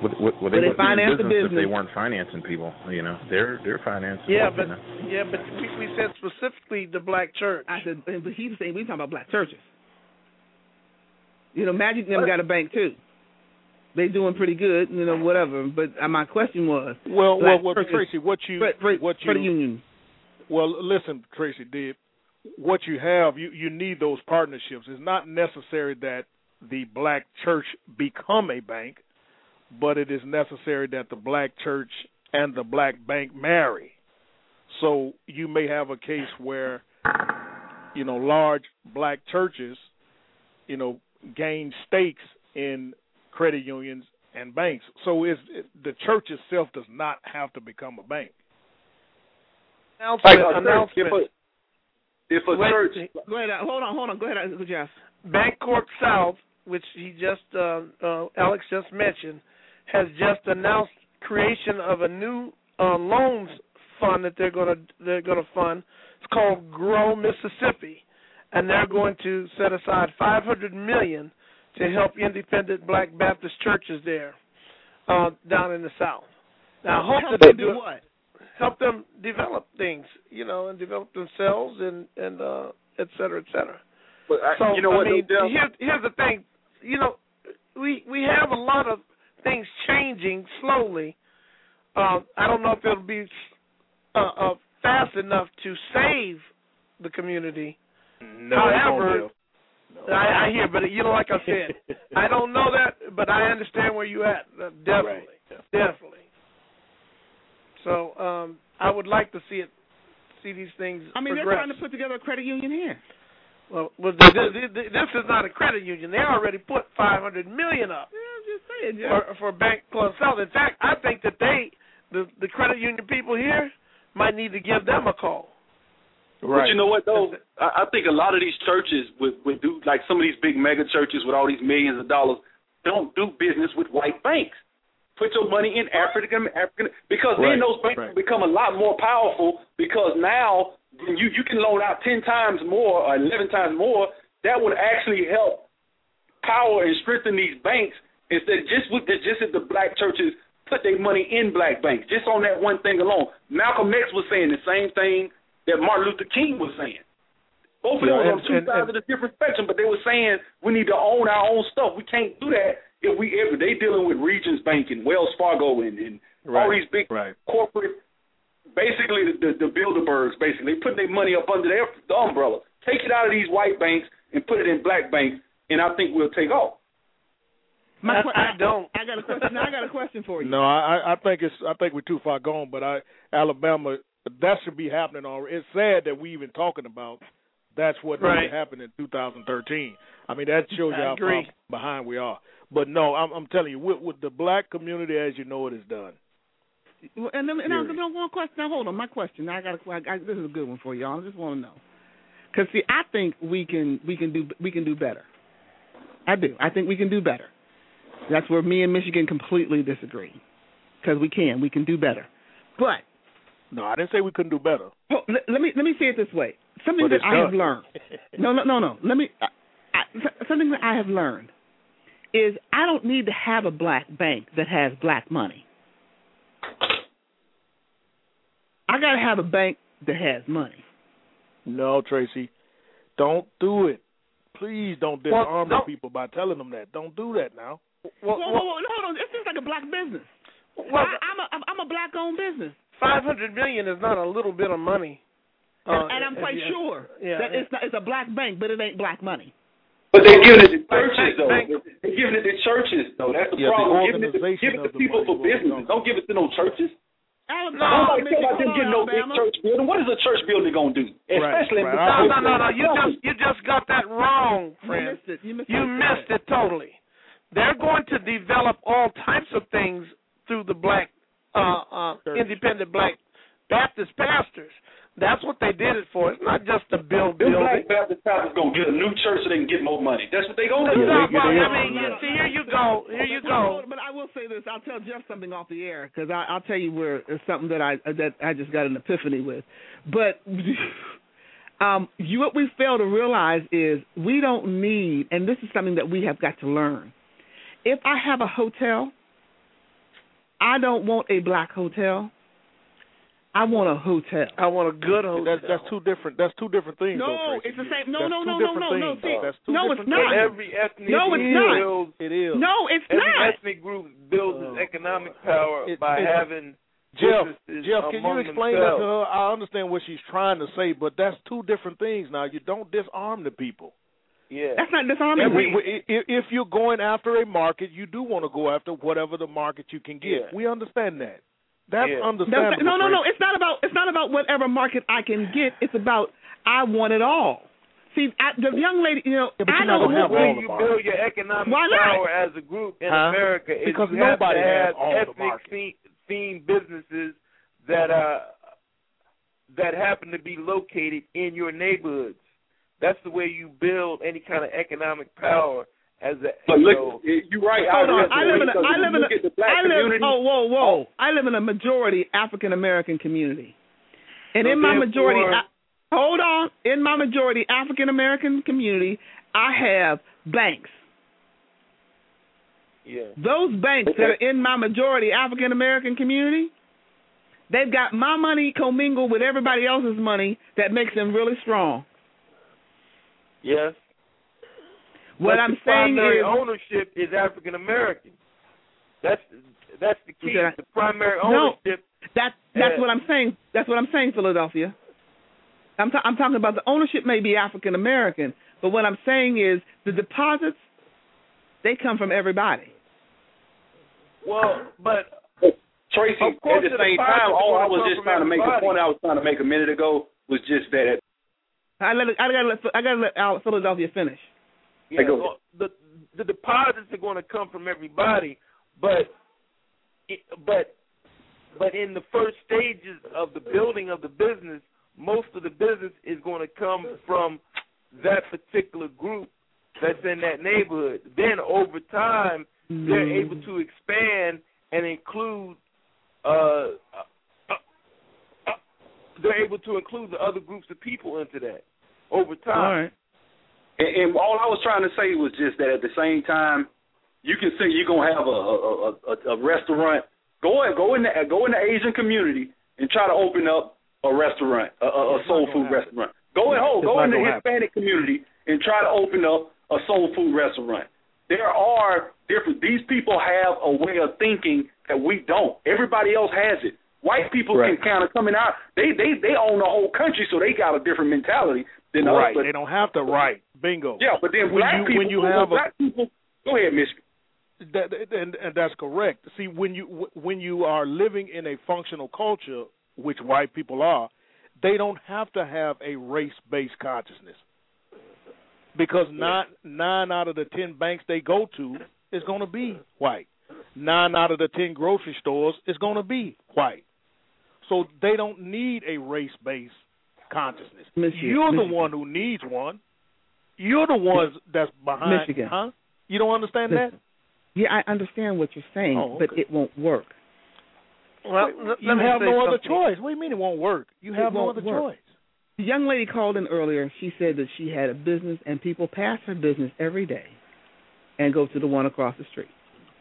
Speaker 22: Well, well, well,
Speaker 11: But
Speaker 22: they,
Speaker 11: they finance the
Speaker 22: business
Speaker 11: business.
Speaker 22: if they weren't financing people. You know, they're they're financing.
Speaker 4: Yeah,
Speaker 22: stuff,
Speaker 4: but
Speaker 22: you know.
Speaker 4: yeah, but we, we said specifically the black church.
Speaker 11: I said, but he's saying we talking about black churches. You know, Magic them got a bank too. They doing pretty good, you know, whatever. But uh, my question was,
Speaker 15: well,
Speaker 11: black
Speaker 15: well, well
Speaker 11: churches,
Speaker 15: Tracy, what you,
Speaker 11: for, for,
Speaker 15: what you,
Speaker 11: for the union.
Speaker 15: Well, listen, Tracy, did what you have? You you need those partnerships. It's not necessary that the black church become a bank, but it is necessary that the black church and the black bank marry. So you may have a case where, you know, large black churches, you know, gain stakes in credit unions and banks. So it's, it, the church itself does not have to become a bank.
Speaker 4: Announcement.
Speaker 9: Like, uh,
Speaker 4: announcement.
Speaker 9: If a, if a
Speaker 4: Wait,
Speaker 9: church,
Speaker 11: Go ahead. Hold on. Hold on. Go ahead, Jeff.
Speaker 4: Bancorp South, which he just uh, uh, Alex just mentioned, has just announced creation of a new uh, loans fund that they're going to they're going to fund. It's called Grow Mississippi, and they're going to set aside five hundred million dollars to help independent Black Baptist churches there uh, down in the South. Now, I hope
Speaker 11: help
Speaker 4: that they
Speaker 11: them do
Speaker 4: do
Speaker 11: what?
Speaker 4: help them develop things, you know, and develop themselves and and uh, et cetera, et cetera.
Speaker 9: but I,
Speaker 4: So
Speaker 9: you know
Speaker 4: I
Speaker 9: what?
Speaker 4: mean,
Speaker 9: Odell?
Speaker 4: here, here's the thing. You know, we we have a lot of things changing slowly. Uh, I don't know if it'll be uh, uh, fast enough to save the community.
Speaker 15: No,
Speaker 4: However,
Speaker 15: no.
Speaker 4: I, I hear, but you know, like I said, I don't know that, but I understand where you're at. Uh, definitely,
Speaker 15: Right.
Speaker 4: definitely. So um, I would like to see it, see these things.
Speaker 11: I mean,
Speaker 4: progress.
Speaker 11: they're trying to put together a credit union here.
Speaker 4: Well, well this, this, this is not a credit union. They already put five hundred million up
Speaker 11: Yeah, I'm just saying, Jeff.
Speaker 4: for for Bank Plus South. In fact, I think that they, the the credit union people here, might need to give them a call.
Speaker 9: But you know what though? I, I think a lot of these churches would, would do like some of these big mega churches with all these millions of dollars don't do business with white banks. Put your money in African African because
Speaker 15: Right,
Speaker 9: then those banks
Speaker 15: right.
Speaker 9: become a lot more powerful because now you you can loan out ten times more or eleven times more. That would actually help power and strengthen these banks instead of just with the, just if the black churches put their money in black banks just on that one thing alone. Malcolm X was saying the same thing that Martin Luther King was saying. Both of them
Speaker 15: Yeah,
Speaker 9: were on
Speaker 15: and-
Speaker 9: two
Speaker 15: and-
Speaker 9: sides of the different spectrum, but they were saying we need to own our own stuff. We can't do that if we if they dealing with Regions Bank and Wells Fargo and, and all
Speaker 15: Right,
Speaker 9: these big
Speaker 15: right.
Speaker 9: corporate, basically the, the, the Bilderbergs, basically they putting their money up under their the umbrella. Take it out of these white banks and put it in black banks, and I think we'll take off.
Speaker 11: My
Speaker 4: I,
Speaker 11: que-
Speaker 4: I don't.
Speaker 11: I got a question. I got a question for you.
Speaker 15: No, I, I think it's. I think we're too far gone. But I, Alabama, that should be happening already. It's sad that we even talking about. That's what
Speaker 4: Right.
Speaker 15: really happened in two thousand thirteen. I mean, that shows you
Speaker 4: I
Speaker 15: how
Speaker 4: agree.
Speaker 15: far behind we are. But no, I'm, I'm telling you, with, with the black community as you know it is done.
Speaker 11: Well, And, then, and I
Speaker 15: Period.
Speaker 11: got one question. Now, hold on. My question. I got. I, I, this is a good one for y'all. I just want to know. Because see, I think we can. We can do. We can do better. I do. I think we can do better. That's where me and Michigan completely disagree. Because we can. We can do better. But
Speaker 15: No, I didn't say we couldn't do better.
Speaker 11: oh, let, let me let me say it this way. Something
Speaker 15: But
Speaker 11: that
Speaker 15: it's
Speaker 11: I have
Speaker 15: done.
Speaker 11: learned. No, no, no, no. Let me. I, I, something that I have learned is I don't need to have a black bank that has black money. I got to have a bank that has money.
Speaker 15: No, Tracy, don't do it. Please don't
Speaker 4: Well,
Speaker 15: disarm
Speaker 4: no.
Speaker 15: the people by telling them that. Don't do that now.
Speaker 4: Well,
Speaker 11: whoa, whoa, whoa, no, hold on. This is like a black business.
Speaker 4: well,
Speaker 11: I, I'm a I'm a black-owned business,
Speaker 4: five hundred million is not a little bit of money. Uh,
Speaker 11: and, and I'm quite
Speaker 4: yeah,
Speaker 11: sure
Speaker 4: yeah,
Speaker 11: that it's not, it's a black bank, but it ain't black money.
Speaker 9: But they're giving it to
Speaker 4: Bank-
Speaker 9: churches, though.
Speaker 4: bank-
Speaker 9: They're giving it to churches, though. That's the
Speaker 15: Yeah, the
Speaker 9: problem. Giving it to,
Speaker 15: organization
Speaker 9: give it to
Speaker 15: of the
Speaker 9: people
Speaker 15: money
Speaker 9: for
Speaker 15: will
Speaker 9: businesses.
Speaker 15: go.
Speaker 9: Don't give it to no churches.
Speaker 11: Alabama,
Speaker 9: Nobody care about them getting no big
Speaker 11: Alabama.
Speaker 9: church building. What is a church building going to do? Especially
Speaker 15: right.
Speaker 9: in
Speaker 15: I-
Speaker 4: No, no, no, no. You just you just got that wrong,
Speaker 11: You
Speaker 4: friend.
Speaker 11: missed it. You missed
Speaker 4: You
Speaker 11: it.
Speaker 4: missed it totally. They're going to develop all types of things through the black, uh, uh, independent black Baptist pastors. That's what they did it for. It's not just to build
Speaker 9: Them
Speaker 4: buildings.
Speaker 9: black Baptist pastors going to get a new church so they can get more money. That's what they going to do.
Speaker 4: No,
Speaker 15: they-
Speaker 4: well,
Speaker 15: they-
Speaker 4: I mean, you, see, here you go. Here you go.
Speaker 11: But I will say this. I'll tell Jeff something off the air because I'll tell you where it's something that I that I just got an epiphany with. But um, you what we fail to realize is we don't need, and this is something that we have got to learn. If I have a hotel I don't want a black hotel. I want a hotel.
Speaker 4: I want a good hotel.
Speaker 15: That's that's two different. That's two different things.
Speaker 11: No,
Speaker 15: though,
Speaker 11: it's the same. No,
Speaker 15: that's
Speaker 11: no,
Speaker 15: two
Speaker 11: no, no,
Speaker 15: different
Speaker 11: no, no.
Speaker 15: things.
Speaker 11: See,
Speaker 15: That's two
Speaker 11: no,
Speaker 15: different
Speaker 11: it's not.
Speaker 15: things.
Speaker 12: Every ethnic
Speaker 11: no, it's
Speaker 12: group
Speaker 11: not.
Speaker 12: builds.
Speaker 15: It is.
Speaker 11: No, it's
Speaker 12: every
Speaker 11: not.
Speaker 12: ethnic group builds its economic power
Speaker 15: It-
Speaker 12: by
Speaker 15: it-
Speaker 12: having.
Speaker 15: Jeff,
Speaker 12: businesses
Speaker 15: Jeff, can you
Speaker 12: among
Speaker 15: explain that to
Speaker 12: themselves.
Speaker 15: her? I understand what she's trying to say, but that's two different things. Now, you don't disarm the people.
Speaker 12: Yeah,
Speaker 11: That's not disarming.
Speaker 15: And we, we, if, if you're going after a market, you do want to go after whatever the market you can get.
Speaker 12: Yeah.
Speaker 15: We understand that. That's
Speaker 12: Yeah.
Speaker 15: understandable.
Speaker 11: That's, no, no, no.
Speaker 15: Tracy.
Speaker 11: It's not about. It's not about whatever market I can get. It's about I want it all. See, I, the young lady, you know,
Speaker 15: Yeah, but
Speaker 11: I
Speaker 15: you're not
Speaker 11: don't
Speaker 15: gonna have
Speaker 11: want.
Speaker 15: all
Speaker 12: When
Speaker 15: the
Speaker 12: you
Speaker 15: markets.
Speaker 12: build your economic
Speaker 11: Why not?
Speaker 12: power as a group in
Speaker 15: Huh?
Speaker 12: America, is
Speaker 15: Because
Speaker 12: you
Speaker 15: nobody
Speaker 12: have to
Speaker 15: has
Speaker 12: have
Speaker 15: all the
Speaker 12: ethnic
Speaker 15: markets.
Speaker 12: the- themed businesses that uh that happen to be located in your neighborhoods. That's the way you build any kind of economic power. As a,
Speaker 9: But
Speaker 12: you
Speaker 9: look,
Speaker 12: know,
Speaker 9: you're right.
Speaker 11: Hold on.
Speaker 9: I
Speaker 11: I live in a.
Speaker 9: because
Speaker 11: I
Speaker 9: if
Speaker 11: live
Speaker 9: you
Speaker 11: in
Speaker 9: look at the black
Speaker 11: a. I live.
Speaker 9: community.
Speaker 11: Oh, whoa, whoa! I live in a majority African American community, and
Speaker 12: So
Speaker 11: in my
Speaker 12: therefore-
Speaker 11: majority, I, hold on. In my majority African American community, I have banks.
Speaker 12: yeah.
Speaker 11: Those banks that are in my majority African American community, they've got my money commingled with everybody else's money that makes them really strong.
Speaker 12: Yes.
Speaker 11: What
Speaker 12: But
Speaker 11: I'm
Speaker 12: the
Speaker 11: saying
Speaker 12: primary
Speaker 11: is,
Speaker 12: ownership is African American. That's that's the key.
Speaker 11: That I-
Speaker 12: the primary
Speaker 11: No.
Speaker 12: ownership.
Speaker 11: that that's
Speaker 12: Uh,
Speaker 11: what I'm saying. That's what I'm saying, Philadelphia. I'm ta- I'm talking about the ownership may be African American, but what I'm saying is the deposits, they come from everybody.
Speaker 12: Well, but
Speaker 9: Tracy,
Speaker 12: Of course
Speaker 9: at the
Speaker 12: the
Speaker 9: same
Speaker 12: deposits
Speaker 9: time,
Speaker 12: are
Speaker 9: all I
Speaker 12: gonna
Speaker 9: was
Speaker 12: come
Speaker 9: just
Speaker 12: from
Speaker 9: trying to make the
Speaker 12: everybody.
Speaker 9: point I was trying to make a minute ago was just that.
Speaker 11: I let it, I gotta let I gotta let Al- Philadelphia finish.
Speaker 12: yeah,
Speaker 9: go
Speaker 12: well, the the deposits are going to come from everybody, but it, but but in the first stages of the building of the business, most of the business is going to come from that particular group that's in that neighborhood. Then over time,
Speaker 11: Mm.
Speaker 12: they're able to expand and include. Uh, uh, uh, they're able to include the other groups of people into that over time.
Speaker 11: All right.
Speaker 9: And, and all I was trying to say was just that at the same time, you can say you're gonna have a a, a, a restaurant. Go go in the go in the Asian community and try to open up a restaurant, a, a, a soul food restaurant. Go in oh, go in the Hispanic community and try to open up a soul food restaurant. There are different. These people have a way of thinking that we don't. Everybody else has it. White people
Speaker 15: Right.
Speaker 9: can kind of coming out. They they they own the whole country, so they got a different mentality than us.
Speaker 15: Right.
Speaker 9: But
Speaker 15: They don't have to write. Bingo.
Speaker 9: yeah, but then
Speaker 15: When
Speaker 9: black
Speaker 15: you-
Speaker 9: people,
Speaker 15: when you
Speaker 9: when
Speaker 15: have a-
Speaker 9: black people, go ahead, Miss.
Speaker 15: That, and, and that's correct. See, when you when you are living in a functional culture, which white people are, they don't have to have a race-based consciousness, because nine nine out of the ten banks they go to is going to be white. Nine out of the ten grocery stores is going to be white. So they don't need a race-based consciousness.
Speaker 11: Michigan,
Speaker 15: You're the
Speaker 11: Michigan.
Speaker 15: one who needs one. You're the ones that's behind.
Speaker 11: Michigan.
Speaker 15: Huh? You don't understand
Speaker 11: Listen,
Speaker 15: that?
Speaker 11: Yeah, I understand what you're saying,
Speaker 15: Oh, okay.
Speaker 11: but it won't work.
Speaker 4: Well, let,
Speaker 15: You
Speaker 4: let me
Speaker 15: have
Speaker 4: say
Speaker 15: no other
Speaker 4: something.
Speaker 15: choice. What do you mean it won't work? You
Speaker 11: It
Speaker 15: have no
Speaker 11: won't
Speaker 15: other
Speaker 11: work.
Speaker 15: choice.
Speaker 11: The young lady called in earlier. She said that she had a business, and people pass her business every day and go to the one across the street.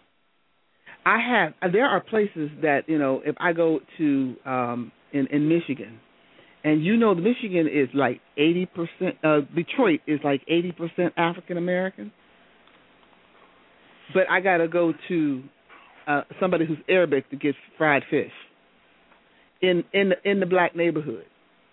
Speaker 11: I have. There are places that, you know, if I go to um, in in Michigan, and you know, Michigan is like eighty percent. Uh, Detroit is like eighty percent African American. But I got to go to uh, somebody who's Arabic to get fried fish in in the, in the black neighborhood.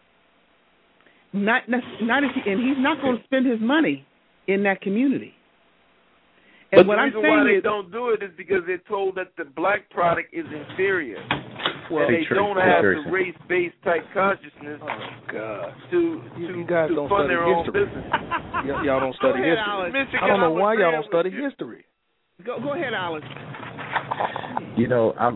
Speaker 11: Not not, not if he, and he's not going to spend his money in that community. And
Speaker 12: But
Speaker 11: what
Speaker 12: the
Speaker 11: I'm
Speaker 12: reason why
Speaker 11: saying
Speaker 12: they
Speaker 11: is,
Speaker 12: don't do it is because they're told that the black product is inferior.
Speaker 15: Well,
Speaker 12: and they
Speaker 15: True.
Speaker 12: don't have
Speaker 15: Very
Speaker 12: the
Speaker 15: simple.
Speaker 12: race-based type consciousness
Speaker 15: Oh God!
Speaker 12: to
Speaker 15: You,
Speaker 12: to,
Speaker 15: you guys
Speaker 12: to
Speaker 15: don't
Speaker 12: fund
Speaker 15: study
Speaker 12: their own
Speaker 15: history.
Speaker 12: business.
Speaker 15: Y- y'all don't study
Speaker 11: Go ahead,
Speaker 15: history.
Speaker 11: Alex.
Speaker 15: I don't know why y'all don't study
Speaker 12: Michigan,
Speaker 15: history.
Speaker 11: go go ahead, Alex.
Speaker 22: You know, I'm.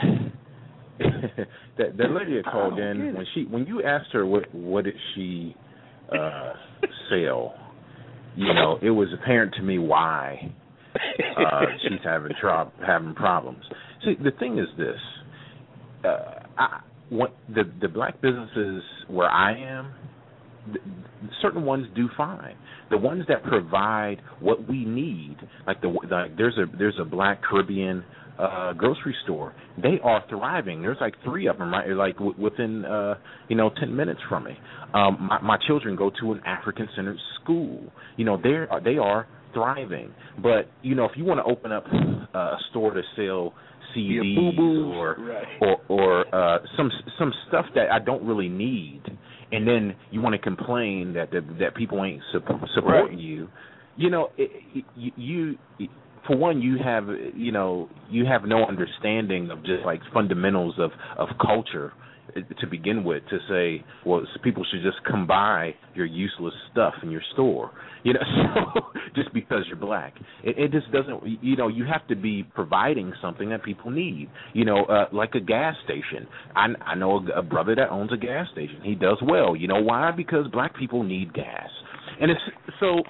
Speaker 22: that that lady that called
Speaker 15: I don't
Speaker 22: in
Speaker 15: get
Speaker 22: when
Speaker 15: it.
Speaker 22: she when you asked her what what did she uh, sell, you know, it was apparent to me why uh, she's having tro- having problems. See, the thing is this: uh, I, what, the the black businesses where I am, th- certain ones do fine. The ones that provide what we need, like the like, there's a there's a black Caribbean uh, grocery store. They are thriving. There's like three of them, right? Like w- within uh, you know ten minutes from me. Um, my, my children go to an African-centered school. You know, they are they are thriving. But you know, if you want to open up uh, a store to sell C Ds or
Speaker 15: right.
Speaker 22: or or uh, some some stuff that I don't really need, and then you want to complain that that, that people ain't su- supporting
Speaker 15: right.
Speaker 22: you. You know, it, you, you for one, you have you know you have no understanding of just like fundamentals of, of culture to begin with. To say, well, people should just come buy your useless stuff in your store, you know, so just because you're black, it, it just doesn't. You know, you have to be providing something that people need. You know, uh, like a gas station. I, I know a, a brother that owns a gas station. He does well. You know why? Because black people need gas, and it's so.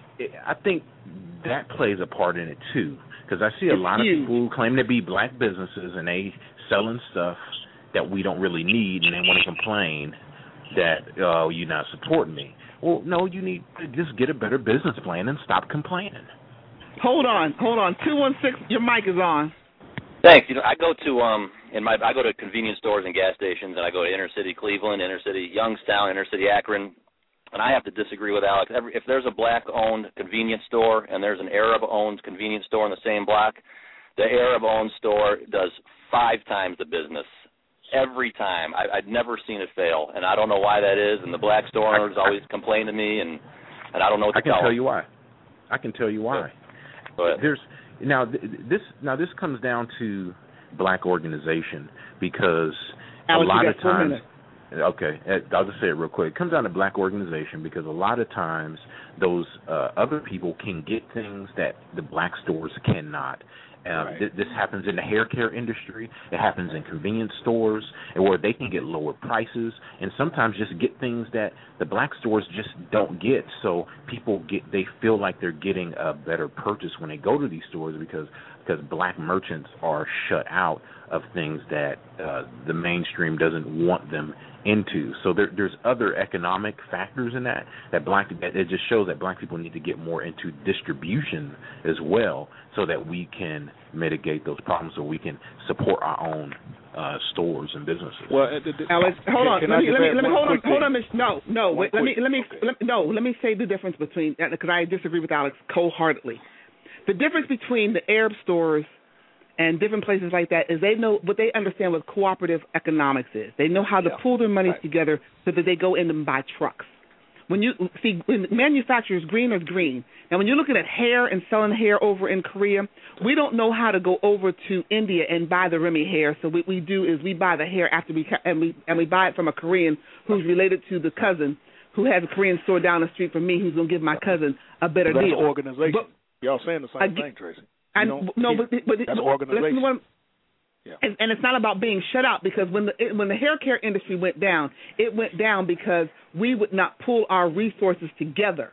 Speaker 22: I think that plays a part in it too, because I see a
Speaker 11: it's
Speaker 22: lot
Speaker 11: huge.
Speaker 22: of people who claim to be black businesses and they selling stuff that we don't really need, and they want to complain that oh, you're not supporting me. Well, no, you need to just get a better business plan and stop complaining.
Speaker 11: Hold on, hold on. Two one six, your mic is on.
Speaker 16: Thanks. You know, I go to um in my I go to convenience stores and gas stations, and I go to inner city Cleveland, inner city Youngstown, inner city Akron. And I have to disagree with Alex. Every, if there's a black-owned convenience store and there's an Arab-owned convenience store in the same block, the Arab-owned store does five times the business every time. I, I've never seen it fail, and I don't know why that is. And the black store owners always complain to me, and, and I don't know what to
Speaker 22: I can
Speaker 16: tell
Speaker 22: tell
Speaker 16: them.
Speaker 22: you why. I can tell you why.
Speaker 16: But
Speaker 22: there's now this now this comes down to black organization because
Speaker 11: Alex,
Speaker 22: a lot
Speaker 11: you
Speaker 22: of
Speaker 11: got four
Speaker 22: times.
Speaker 11: minutes.
Speaker 22: Okay, I'll just say it real quick. It comes down to black organization because a lot of times those uh, other people can get things that the black stores cannot. Um,
Speaker 15: Right.
Speaker 22: th- this happens in the hair care industry. It happens in convenience stores, and where they can get lower prices and sometimes just get things that the black stores just don't get. So people get they feel like they're getting a better purchase when they go to these stores because because black merchants are shut out of things that uh, the mainstream doesn't want them into. So there, there's other economic factors in that that black that it just shows that black people need to get more into distribution as well, so that we can mitigate those problems, so we can support our own uh, stores and businesses.
Speaker 15: Well, uh, th- th-
Speaker 11: Alex, hold on.
Speaker 15: can
Speaker 11: Let
Speaker 15: I
Speaker 11: me
Speaker 15: just
Speaker 11: let me
Speaker 15: add
Speaker 11: let me
Speaker 15: one
Speaker 11: hold on
Speaker 15: quick
Speaker 11: hold
Speaker 15: thing?
Speaker 11: on, Miss. No, no.
Speaker 15: One
Speaker 11: Wait, let me
Speaker 15: quick-
Speaker 11: let me
Speaker 15: okay.
Speaker 11: let, no. Let me say the difference between because I disagree with Alex wholeheartedly. The difference between the Arab stores and different places like that is they know what they understand what cooperative economics is. They know how to
Speaker 15: Yeah.
Speaker 11: pool their monies
Speaker 15: Right.
Speaker 11: together so that they go in and buy trucks. When you see when manufacturers, green is green. Now, when you're looking at hair and selling hair over in Korea, we don't know how to go over to India and buy the Remy hair. So what we do is we buy the hair after we and we and we buy it from a Korean who's related to the cousin who has a Korean store down the street from me who's gonna give my cousin a better
Speaker 15: That's
Speaker 11: deal.
Speaker 15: organization.
Speaker 11: But,
Speaker 15: Y'all saying the same
Speaker 11: I,
Speaker 15: thing, Tracy.
Speaker 11: I
Speaker 15: You know,
Speaker 11: no, but but
Speaker 15: that's
Speaker 11: but,
Speaker 15: organization.
Speaker 11: listen to what I'm-
Speaker 15: Yeah.
Speaker 11: And, and it's not about being shut out because when the it, when the hair care industry went down, it went down because we would not pull our resources together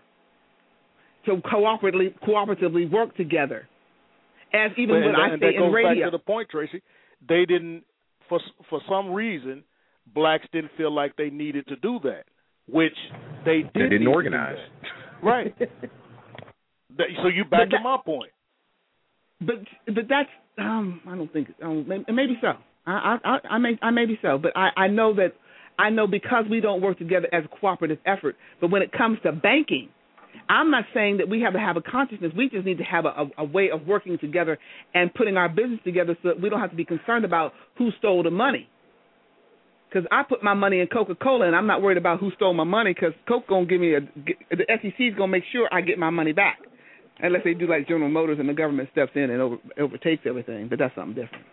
Speaker 11: to cooperatively cooperatively work together. As even
Speaker 15: and
Speaker 11: when
Speaker 15: that,
Speaker 11: I
Speaker 15: and
Speaker 11: say
Speaker 15: that goes
Speaker 11: in radio,
Speaker 15: back to the point, Tracy. They didn't, for for some reason, blacks didn't feel like they needed to do that, which they did.
Speaker 22: They didn't
Speaker 15: need to
Speaker 22: organize.
Speaker 15: do that. Right. That- so you back to
Speaker 11: that-
Speaker 15: my point.
Speaker 11: but but that's um I don't think um, maybe, maybe so. I I I may I maybe so, but I I know that I know because we don't work together as a cooperative effort. But when it comes to banking, I'm not saying that we have to have a consciousness. We just need to have a, a, a way of working together and putting our business together so that we don't have to be concerned about who stole the money. Because I put my money in Coca-Cola, and I'm not worried about who stole my money because Coke gonna give me a the S E C is gonna make sure I get my money back, unless they do like General Motors and the government steps in and over, overtakes everything. But that's something different.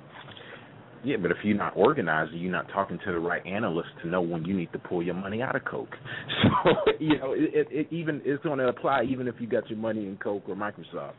Speaker 22: Yeah, but if you're not organized, you're not talking to the right analyst to know when you need to pull your money out of Coke. So, you know, it, it, it even it's going to apply even if you got your money in Coke or Microsoft.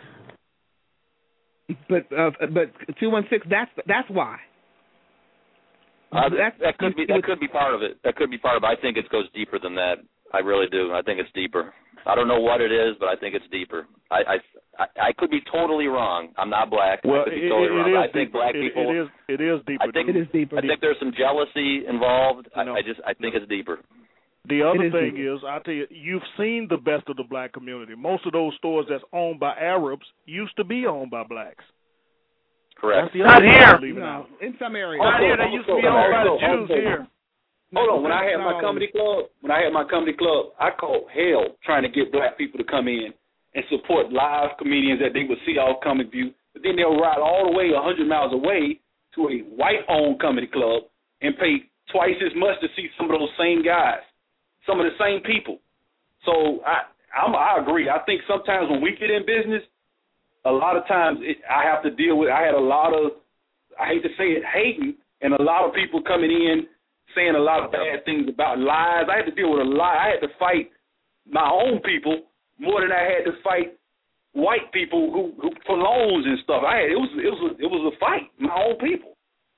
Speaker 11: But uh, but two one six, that's that's why.
Speaker 16: Uh,
Speaker 11: That's-
Speaker 16: that could be that could be part of it. That could be part of it. I think it goes deeper than that. I really do. I think it's deeper. I don't know what it is, but I think it's deeper. I I, I, I could be totally wrong. I'm not black.
Speaker 15: Well,
Speaker 16: I could be
Speaker 15: it,
Speaker 16: totally
Speaker 15: it,
Speaker 16: wrong.
Speaker 15: it
Speaker 16: but
Speaker 15: is
Speaker 16: I think
Speaker 15: deeper.
Speaker 16: black
Speaker 15: It-
Speaker 16: people.
Speaker 15: It is. It is deeper.
Speaker 16: I think
Speaker 11: it is deeper.
Speaker 16: I think there's some jealousy involved. I, I just I think it's deeper.
Speaker 15: The other
Speaker 11: It is
Speaker 15: thing
Speaker 11: deeper.
Speaker 15: is, I tell you, you've seen the best of the black community. Most of those stores that's owned by Arabs used to be owned by blacks.
Speaker 16: Correct.
Speaker 15: Not
Speaker 4: here.
Speaker 11: No, in some areas.
Speaker 4: Not here. They used to be owned by the Jews here.
Speaker 9: Hold on. When I had my comedy club, when I had my comedy club, I called hell trying to get black people to come in and support live comedians that they would see off Comic View. But then they'll ride all the way one hundred miles away to a white-owned comedy club and pay twice as much to see some of those same guys, some of the same people. So I I'm, I agree. I think sometimes when we get in business, a lot of times it, I have to deal with, I had a lot of, I hate to say it, hating, and a lot of people coming in saying a lot of bad things about lies. I had to deal with a lot. I had to fight my own people more than I had to fight white people who, who for loans and stuff. I had it was it was a, it was a fight, my own people.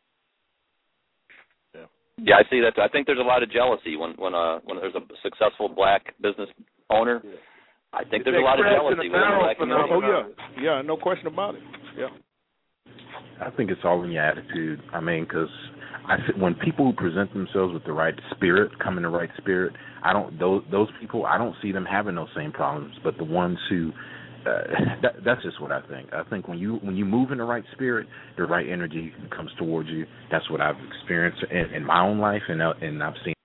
Speaker 16: Yeah, yeah, I see that. I think there's a lot of jealousy when when uh when there's a successful black business owner. Yeah. I think there's a lot of jealousy within the black community.
Speaker 15: Oh yeah, yeah, no question about it. Yeah.
Speaker 22: I think it's all in your attitude. I mean, because I when people who present themselves with the right spirit, come in the right spirit, I don't those those people I don't see them having those same problems. But the ones who uh, that, that's just what I think. I think when you when you move in the right spirit, the right energy comes towards you. That's what I've experienced in, in my own life, and uh, and I've seen